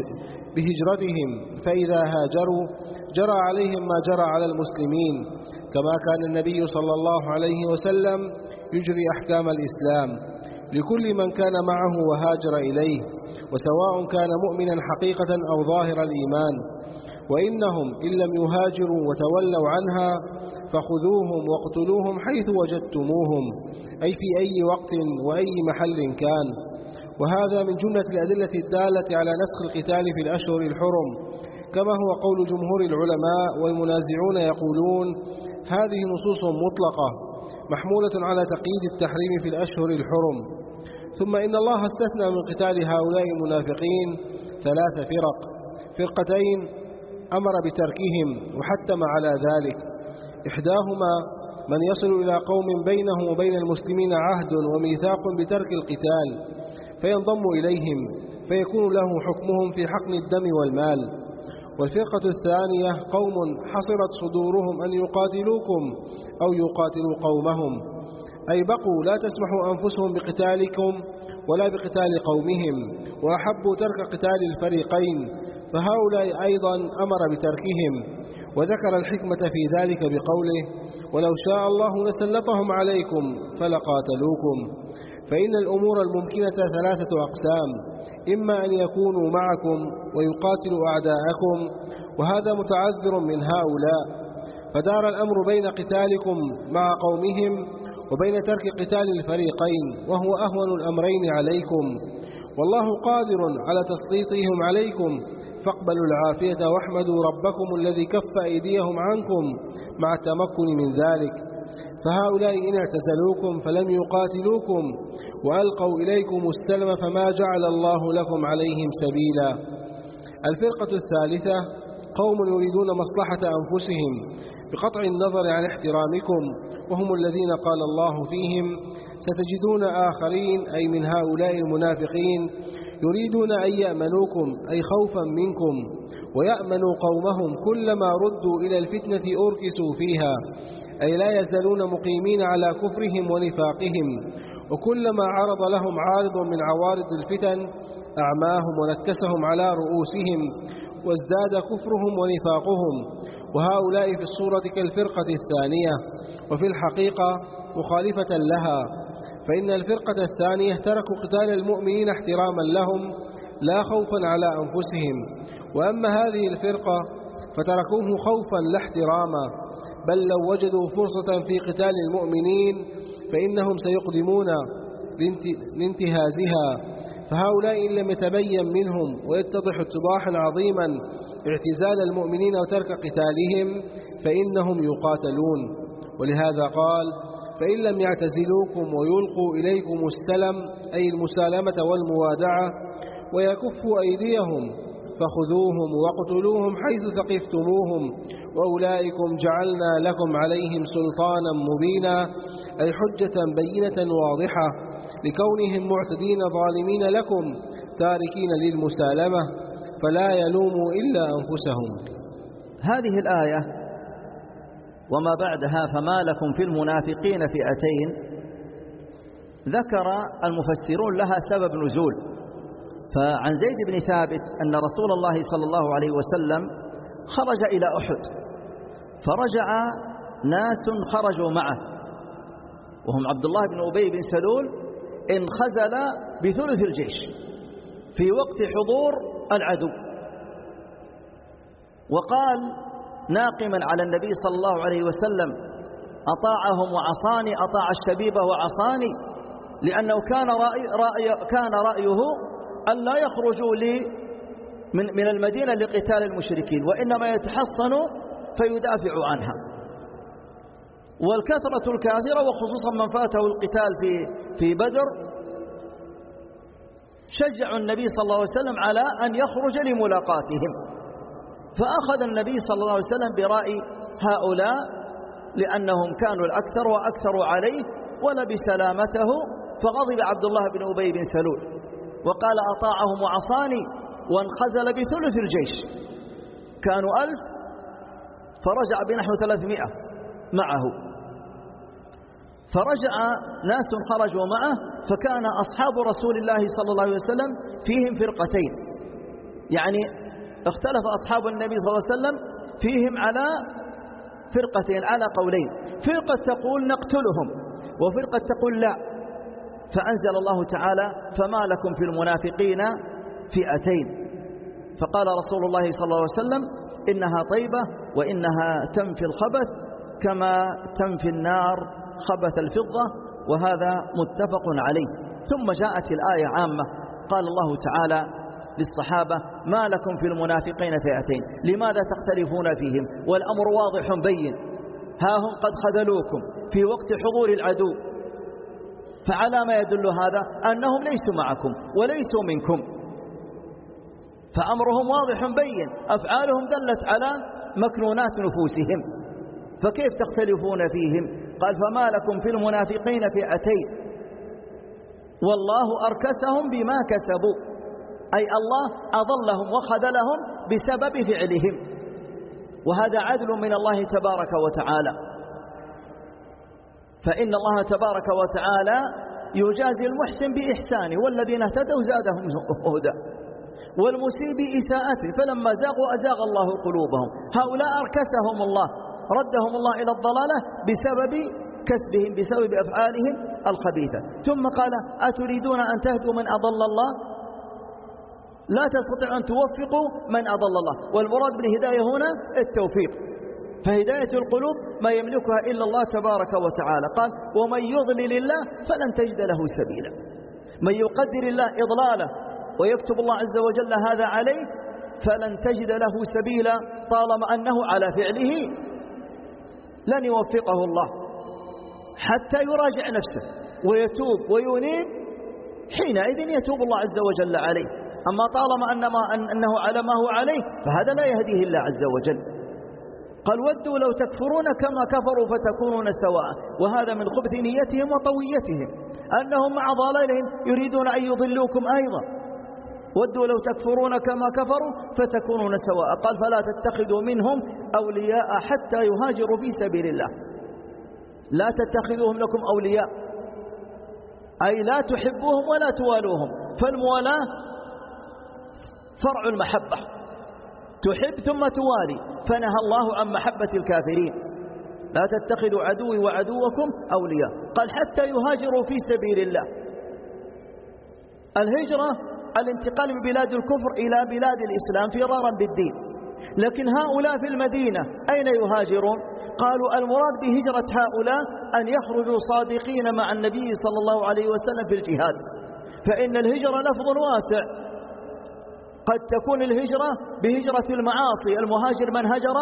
بهجرتهم، فإذا هاجروا جرى عليهم ما جرى على المسلمين، كما كان النبي صلى الله عليه وسلم يجري أحكام الإسلام لكل من كان معه وهاجر إليه، وسواء كان مؤمنا حقيقة أو ظاهر الإيمان. وإنهم إن لم يهاجروا وتولوا عنها فخذوهم واقتلوهم حيث وجدتموهم، أي في أي وقت وأي محل كان. وهذا من جملة الأدلة الدالة على نسخ القتال في الأشهر الحرم، كما هو قول جمهور العلماء، والمنازعون يقولون هذه نصوص مطلقة محمولة على تقييد التحريم في الأشهر الحرم. ثم إن الله استثنى من قتال هؤلاء المنافقين 3 فرق: فرقتين أمر بتركهم وحتم على ذلك، إحداهما من يصل إلى قوم بينه وبين المسلمين عهد وميثاق بترك القتال فينضم إليهم فيكون له حكمهم في حقن الدم والمال. والفرقة الثانية قوم حصرت صدورهم أن يقاتلوكم أو يقاتلوا قومهم، أي بقوا لا تسمح أنفسهم بقتالكم ولا بقتال قومهم، وأحبوا ترك قتال الفريقين، فهؤلاء أيضا أمر بتركهم، وذكر الحكمة في ذلك بقوله: ولو شاء الله لسلطهم عليكم فلقاتلوكم. فإن الأمور الممكنة 3 أقسام: إما أن يكونوا معكم ويقاتلوا أعداءكم، وهذا متعذر من هؤلاء، فدار الأمر بين قتالكم مع قومهم وبين ترك قتال الفريقين، وهو أهون الأمرين عليكم، والله قادر على تسليطهم عليكم، فاقبلوا العافية واحمدوا ربكم الذي كف أيديهم عنكم مع التمكن من ذلك. فهؤلاء إن اعتزلوكم فلم يقاتلوكم وألقوا إليكم السلم فما جعل الله لكم عليهم سبيلا. الفرقة الثالثة قوم يريدون مصلحة أنفسهم بقطع النظر عن احترامكم، وهم الذين قال الله فيهم: ستجدون آخرين، أي من هؤلاء المنافقين، يريدون أن يأمنوكم، أي خوفا منكم، ويأمنوا قومهم كلما ردوا إلى الفتنة أركسوا فيها، أي لا يزالون مقيمين على كفرهم ونفاقهم، وكلما عرض لهم عارض من عوارض الفتن أعماهم ونكسهم على رؤوسهم، وازداد كفرهم ونفاقهم. وهؤلاء في الصورة كالفرقة الثانية، وفي الحقيقة مخالفة لها، فإن الفرقة الثانية تركوا قتال المؤمنين احتراما لهم لا خوفا على أنفسهم، وأما هذه الفرقة فتركوه خوفا لا احتراما، بل لو وجدوا فرصة في قتال المؤمنين فإنهم سيقدمون لانتهازها. فهؤلاء إن لم يتبين منهم ويتضح اتضاحا عظيما اعتزال المؤمنين وترك قتالهم فإنهم يقاتلون. ولهذا قال: فإن لم يعتزلوكم ويلقوا إليكم السلم، أي المسالمة والموادعة، ويكفوا أيديهم فخذوهم واقتلوهم حيث ثقفتموهم، وأولئكم جعلنا لكم عليهم سلطانا مبينا، أي حجة بينة واضحة، لكونهم معتدين ظالمين لكم تاركين للمسالمة، فلا يلوموا إلا أنفسهم. هذه الآية وما بعدها: فما لكم في المنافقين فئتين، ذكر المفسرون لها سبب نزول. فعن زيد بن ثابت أن رسول الله صلى الله عليه وسلم خرج إلى أحد، فرجع ناس خرجوا معه، وهم عبد الله بن أبي بن سلول انخزل بثلث الجيش في وقت حضور العدو، وقال ناقما على النبي صلى الله عليه وسلم: أطاعهم وعصاني، أطاع الشبيب وعصاني، لأنه كان رأيه أن لا يخرجوا من المدينة لقتال المشركين، وإنما يتحصنوا فيدافعوا عنها. والكثرة الكاثرة، وخصوصا من فاته القتال في بدر، شجعوا النبي صلى الله عليه وسلم على أن يخرج لملاقاتهم، فأخذ النبي صلى الله عليه وسلم برأي هؤلاء لأنهم كانوا الأكثر وأكثروا عليه ولبس سلامته، فغضب عبد الله بن أبي بن سلول وقال: أطاعهم وعصاني، وانخزل بثلث الجيش، كانوا 1000 فرجع بنحو 300 معه، فرجع ناس خرجوا معه فكان أصحاب رسول الله صلى الله عليه وسلم فيهم فرقتين، يعني اختلف أصحاب النبي صلى الله عليه وسلم فيهم على فرقتين، على قولين، فرقة تقول نقتلهم وفرقة تقول لا. فأنزل الله تعالى فما لكم في المنافقين فئتين، فقال رسول الله صلى الله عليه وسلم إنها طيبة وإنها تنفي الخبث كما تنفي النار خبث الفضة، وهذا متفق عليه. ثم جاءت الآية عامة، قال الله تعالى للصحابة ما لكم في المنافقين فئتين، لماذا تختلفون فيهم والأمر واضح بين، ها هم قد خذلوكم في وقت حضور العدو، فعلى ما يدل هذا أنهم ليسوا معكم وليسوا منكم، فأمرهم واضح بين، أفعالهم دلت على مكنونات نفوسهم، فكيف تختلفون فيهم؟ قال فما لكم في المنافقين فئتين والله أركسهم بما كسبوا، أي الله أضلهم وخذلهم بسبب فعلهم، وهذا عدل من الله تبارك وتعالى. فإن الله تبارك وتعالى يجازي المحسن بإحسانه، والذين اهتدوا زادهم هدى، والمسيء بإساءته، فلما زاغوا أزاغ الله قلوبهم. هؤلاء أركسهم الله، ردهم الله إلى الضلالة بسبب كسبهم، بسبب أفعالهم الخبيثة. ثم قال أتريدون أن تهدوا من أضل الله؟ لا تستطيع أن توفقوا من أضل الله، والمراد بالهداية هنا التوفيق، فهداية القلوب ما يملكها إلا الله تبارك وتعالى. قال ومن يضلل الله فلن تجد له سبيلا، من يقدر الله إضلاله ويكتب الله عز وجل هذا عليه فلن تجد له سبيلا، طالما أنه على فعله لن يوفقه الله حتى يراجع نفسه ويتوب وينيب، حينئذ يتوب الله عز وجل عليه. أما طالما أنه على ما هو عليه فهذا لا يهديه الله عز وجل. قال ودوا لو تكفرون كما كفروا فتكونون سواء، وهذا من خبث نيتهم وطويتهم، أنهم مع ضلالهم يريدون أن يضلوكم أيضا. ودوا لو تكفرون كما كفروا فتكونون سواء. قال فلا تتخذوا منهم أولياء حتى يهاجروا في سبيل الله، لا تتخذوهم لكم أولياء، أي لا تحبوهم ولا توالوهم، فالموالاة فرع المحبة، تحب ثم توالي، فنهى الله عن محبة الكافرين، لا تتخذوا عدوي وعدوكم أولياء. قال حتى يهاجروا في سبيل الله. الهجرة الانتقال من بلاد الكفر إلى بلاد الإسلام فرارا بالدين، لكن هؤلاء في المدينة أين يهاجرون؟ قالوا المراد بهجرة هؤلاء أن يخرجوا صادقين مع النبي صلى الله عليه وسلم في الجهاد، فإن الهجرة لفظ واسع، قد تكون الهجرة بهجرة المعاصي، المهاجر من هجر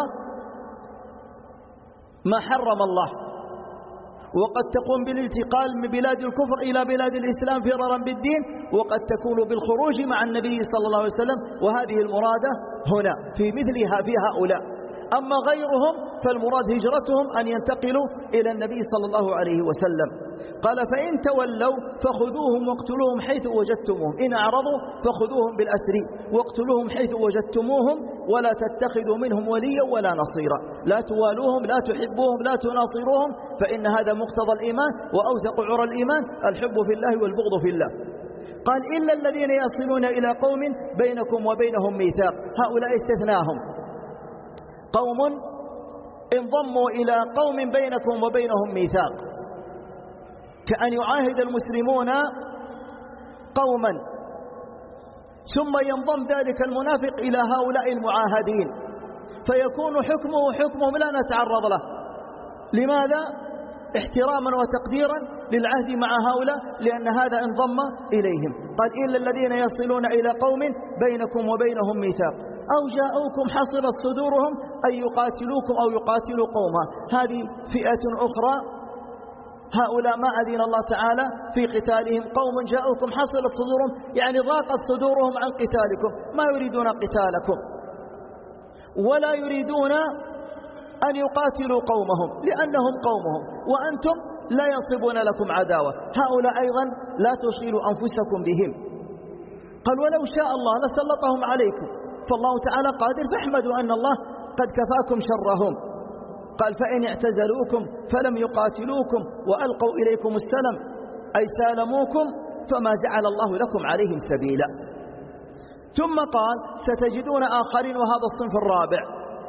ما حرم الله، وقد تكون بالانتقال من بلاد الكفر إلى بلاد الإسلام فرارا بالدين، وقد تكون بالخروج مع النبي صلى الله عليه وسلم، وهذه المرادة هنا في مثلها في هؤلاء. أما غيرهم فالمراد هجرتهم أن ينتقلوا إلى النبي صلى الله عليه وسلم. قال فإن تولوا فخذوهم واقتلوهم حيث وجدتموهم، إن أعرضوا فخذوهم بالأسر واقتلوهم حيث وجدتموهم، ولا تتخذوا منهم وليا ولا نصيرا، لا توالوهم لا تحبوهم لا تناصروهم، فإن هذا مقتضى الإيمان وأوثق عرى الإيمان الحب في الله والبغض في الله. قال إلا الذين يصلون إلى قوم بينكم وبينهم ميثاق، هؤلاء استثناهم، قوم انضموا إلى قوم بينكم وبينهم ميثاق، كأن يعاهد المسلمون قوما ثم ينضم ذلك المنافق إلى هؤلاء المعاهدين، فيكون حكمه حكمهم لا نتعرض له. لماذا؟ احتراما وتقديرا للعهد مع هؤلاء، لأن هذا انضم إليهم. قال إلا الذين يصلون إلى قوم بينكم وبينهم ميثاق أو جاءوكم حصرت صدورهم أن يقاتلوكم أو يقاتلوا قوما، هذه فئة أخرى، هؤلاء ما أذن الله تعالى في قتالهم، قوم جاءوكم حصلت صدورهم، يعني ضاقت صدورهم عن قتالكم، ما يريدون قتالكم ولا يريدون أن يقاتلوا قومهم لأنهم قومهم، وأنتم لا ينصبون لكم عداوة، هؤلاء أيضا لا تشغلوا أنفسكم بهم. قال ولو شاء الله لسلطهم عليكم، فالله تعالى قادر، فاحمدوا أن الله قد كفاكم شرهم. قال فإن اعتزلوكم فلم يقاتلوكم وألقوا إليكم السلم، أي سالموكم فما جعل الله لكم عليهم سبيلا. ثم قال ستجدون آخرين، وهذا الصنف الرابع،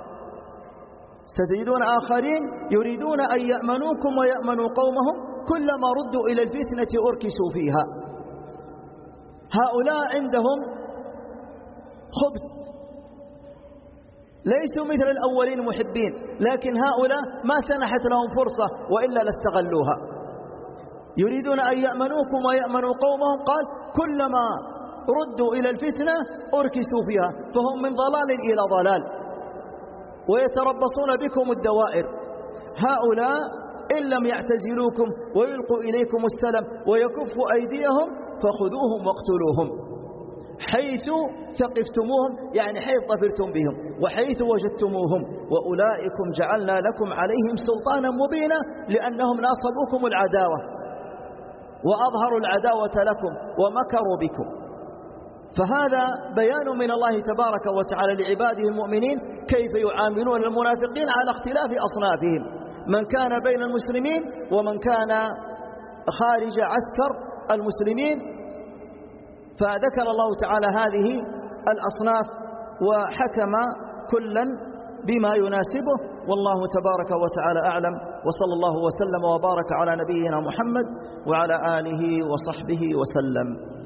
ستجدون آخرين يريدون أن يأمنوكم ويأمنوا قومهم كلما ردوا إلى الفتنة أركسوا فيها. هؤلاء عندهم خبث، ليسوا مثل الأولين محبين، لكن هؤلاء ما سنحت لهم فرصة وإلا لاستغلوها. يريدون أن يأمنوكم ويأمنوا قومهم، قال كلما ردوا إلى الفتنة أركسوا فيها، فهم من ضلال إلى ضلال ويتربصون بكم الدوائر. هؤلاء إن لم يعتزلوكم ويلقوا إليكم السلم ويكفوا أيديهم فخذوهم واقتلوهم حيث ثقفتموهم، يعني حيث ظفرتم بهم وحيث وجدتموهم، وأولئكم جعلنا لكم عليهم سلطانا مبينا لأنهم ناصبوكم العداوة وأظهروا العداوة لكم ومكروا بكم. فهذا بيان من الله تبارك وتعالى لعباده المؤمنين كيف يعاملون المنافقين على اختلاف أصنافهم، من كان بين المسلمين ومن كان خارج عسكر المسلمين. فذكر الله تعالى هذه الأصناف وحكم كلا بما يناسبه، والله تبارك وتعالى أعلم، وصلى الله وسلم وبارك على نبينا محمد وعلى آله وصحبه وسلم.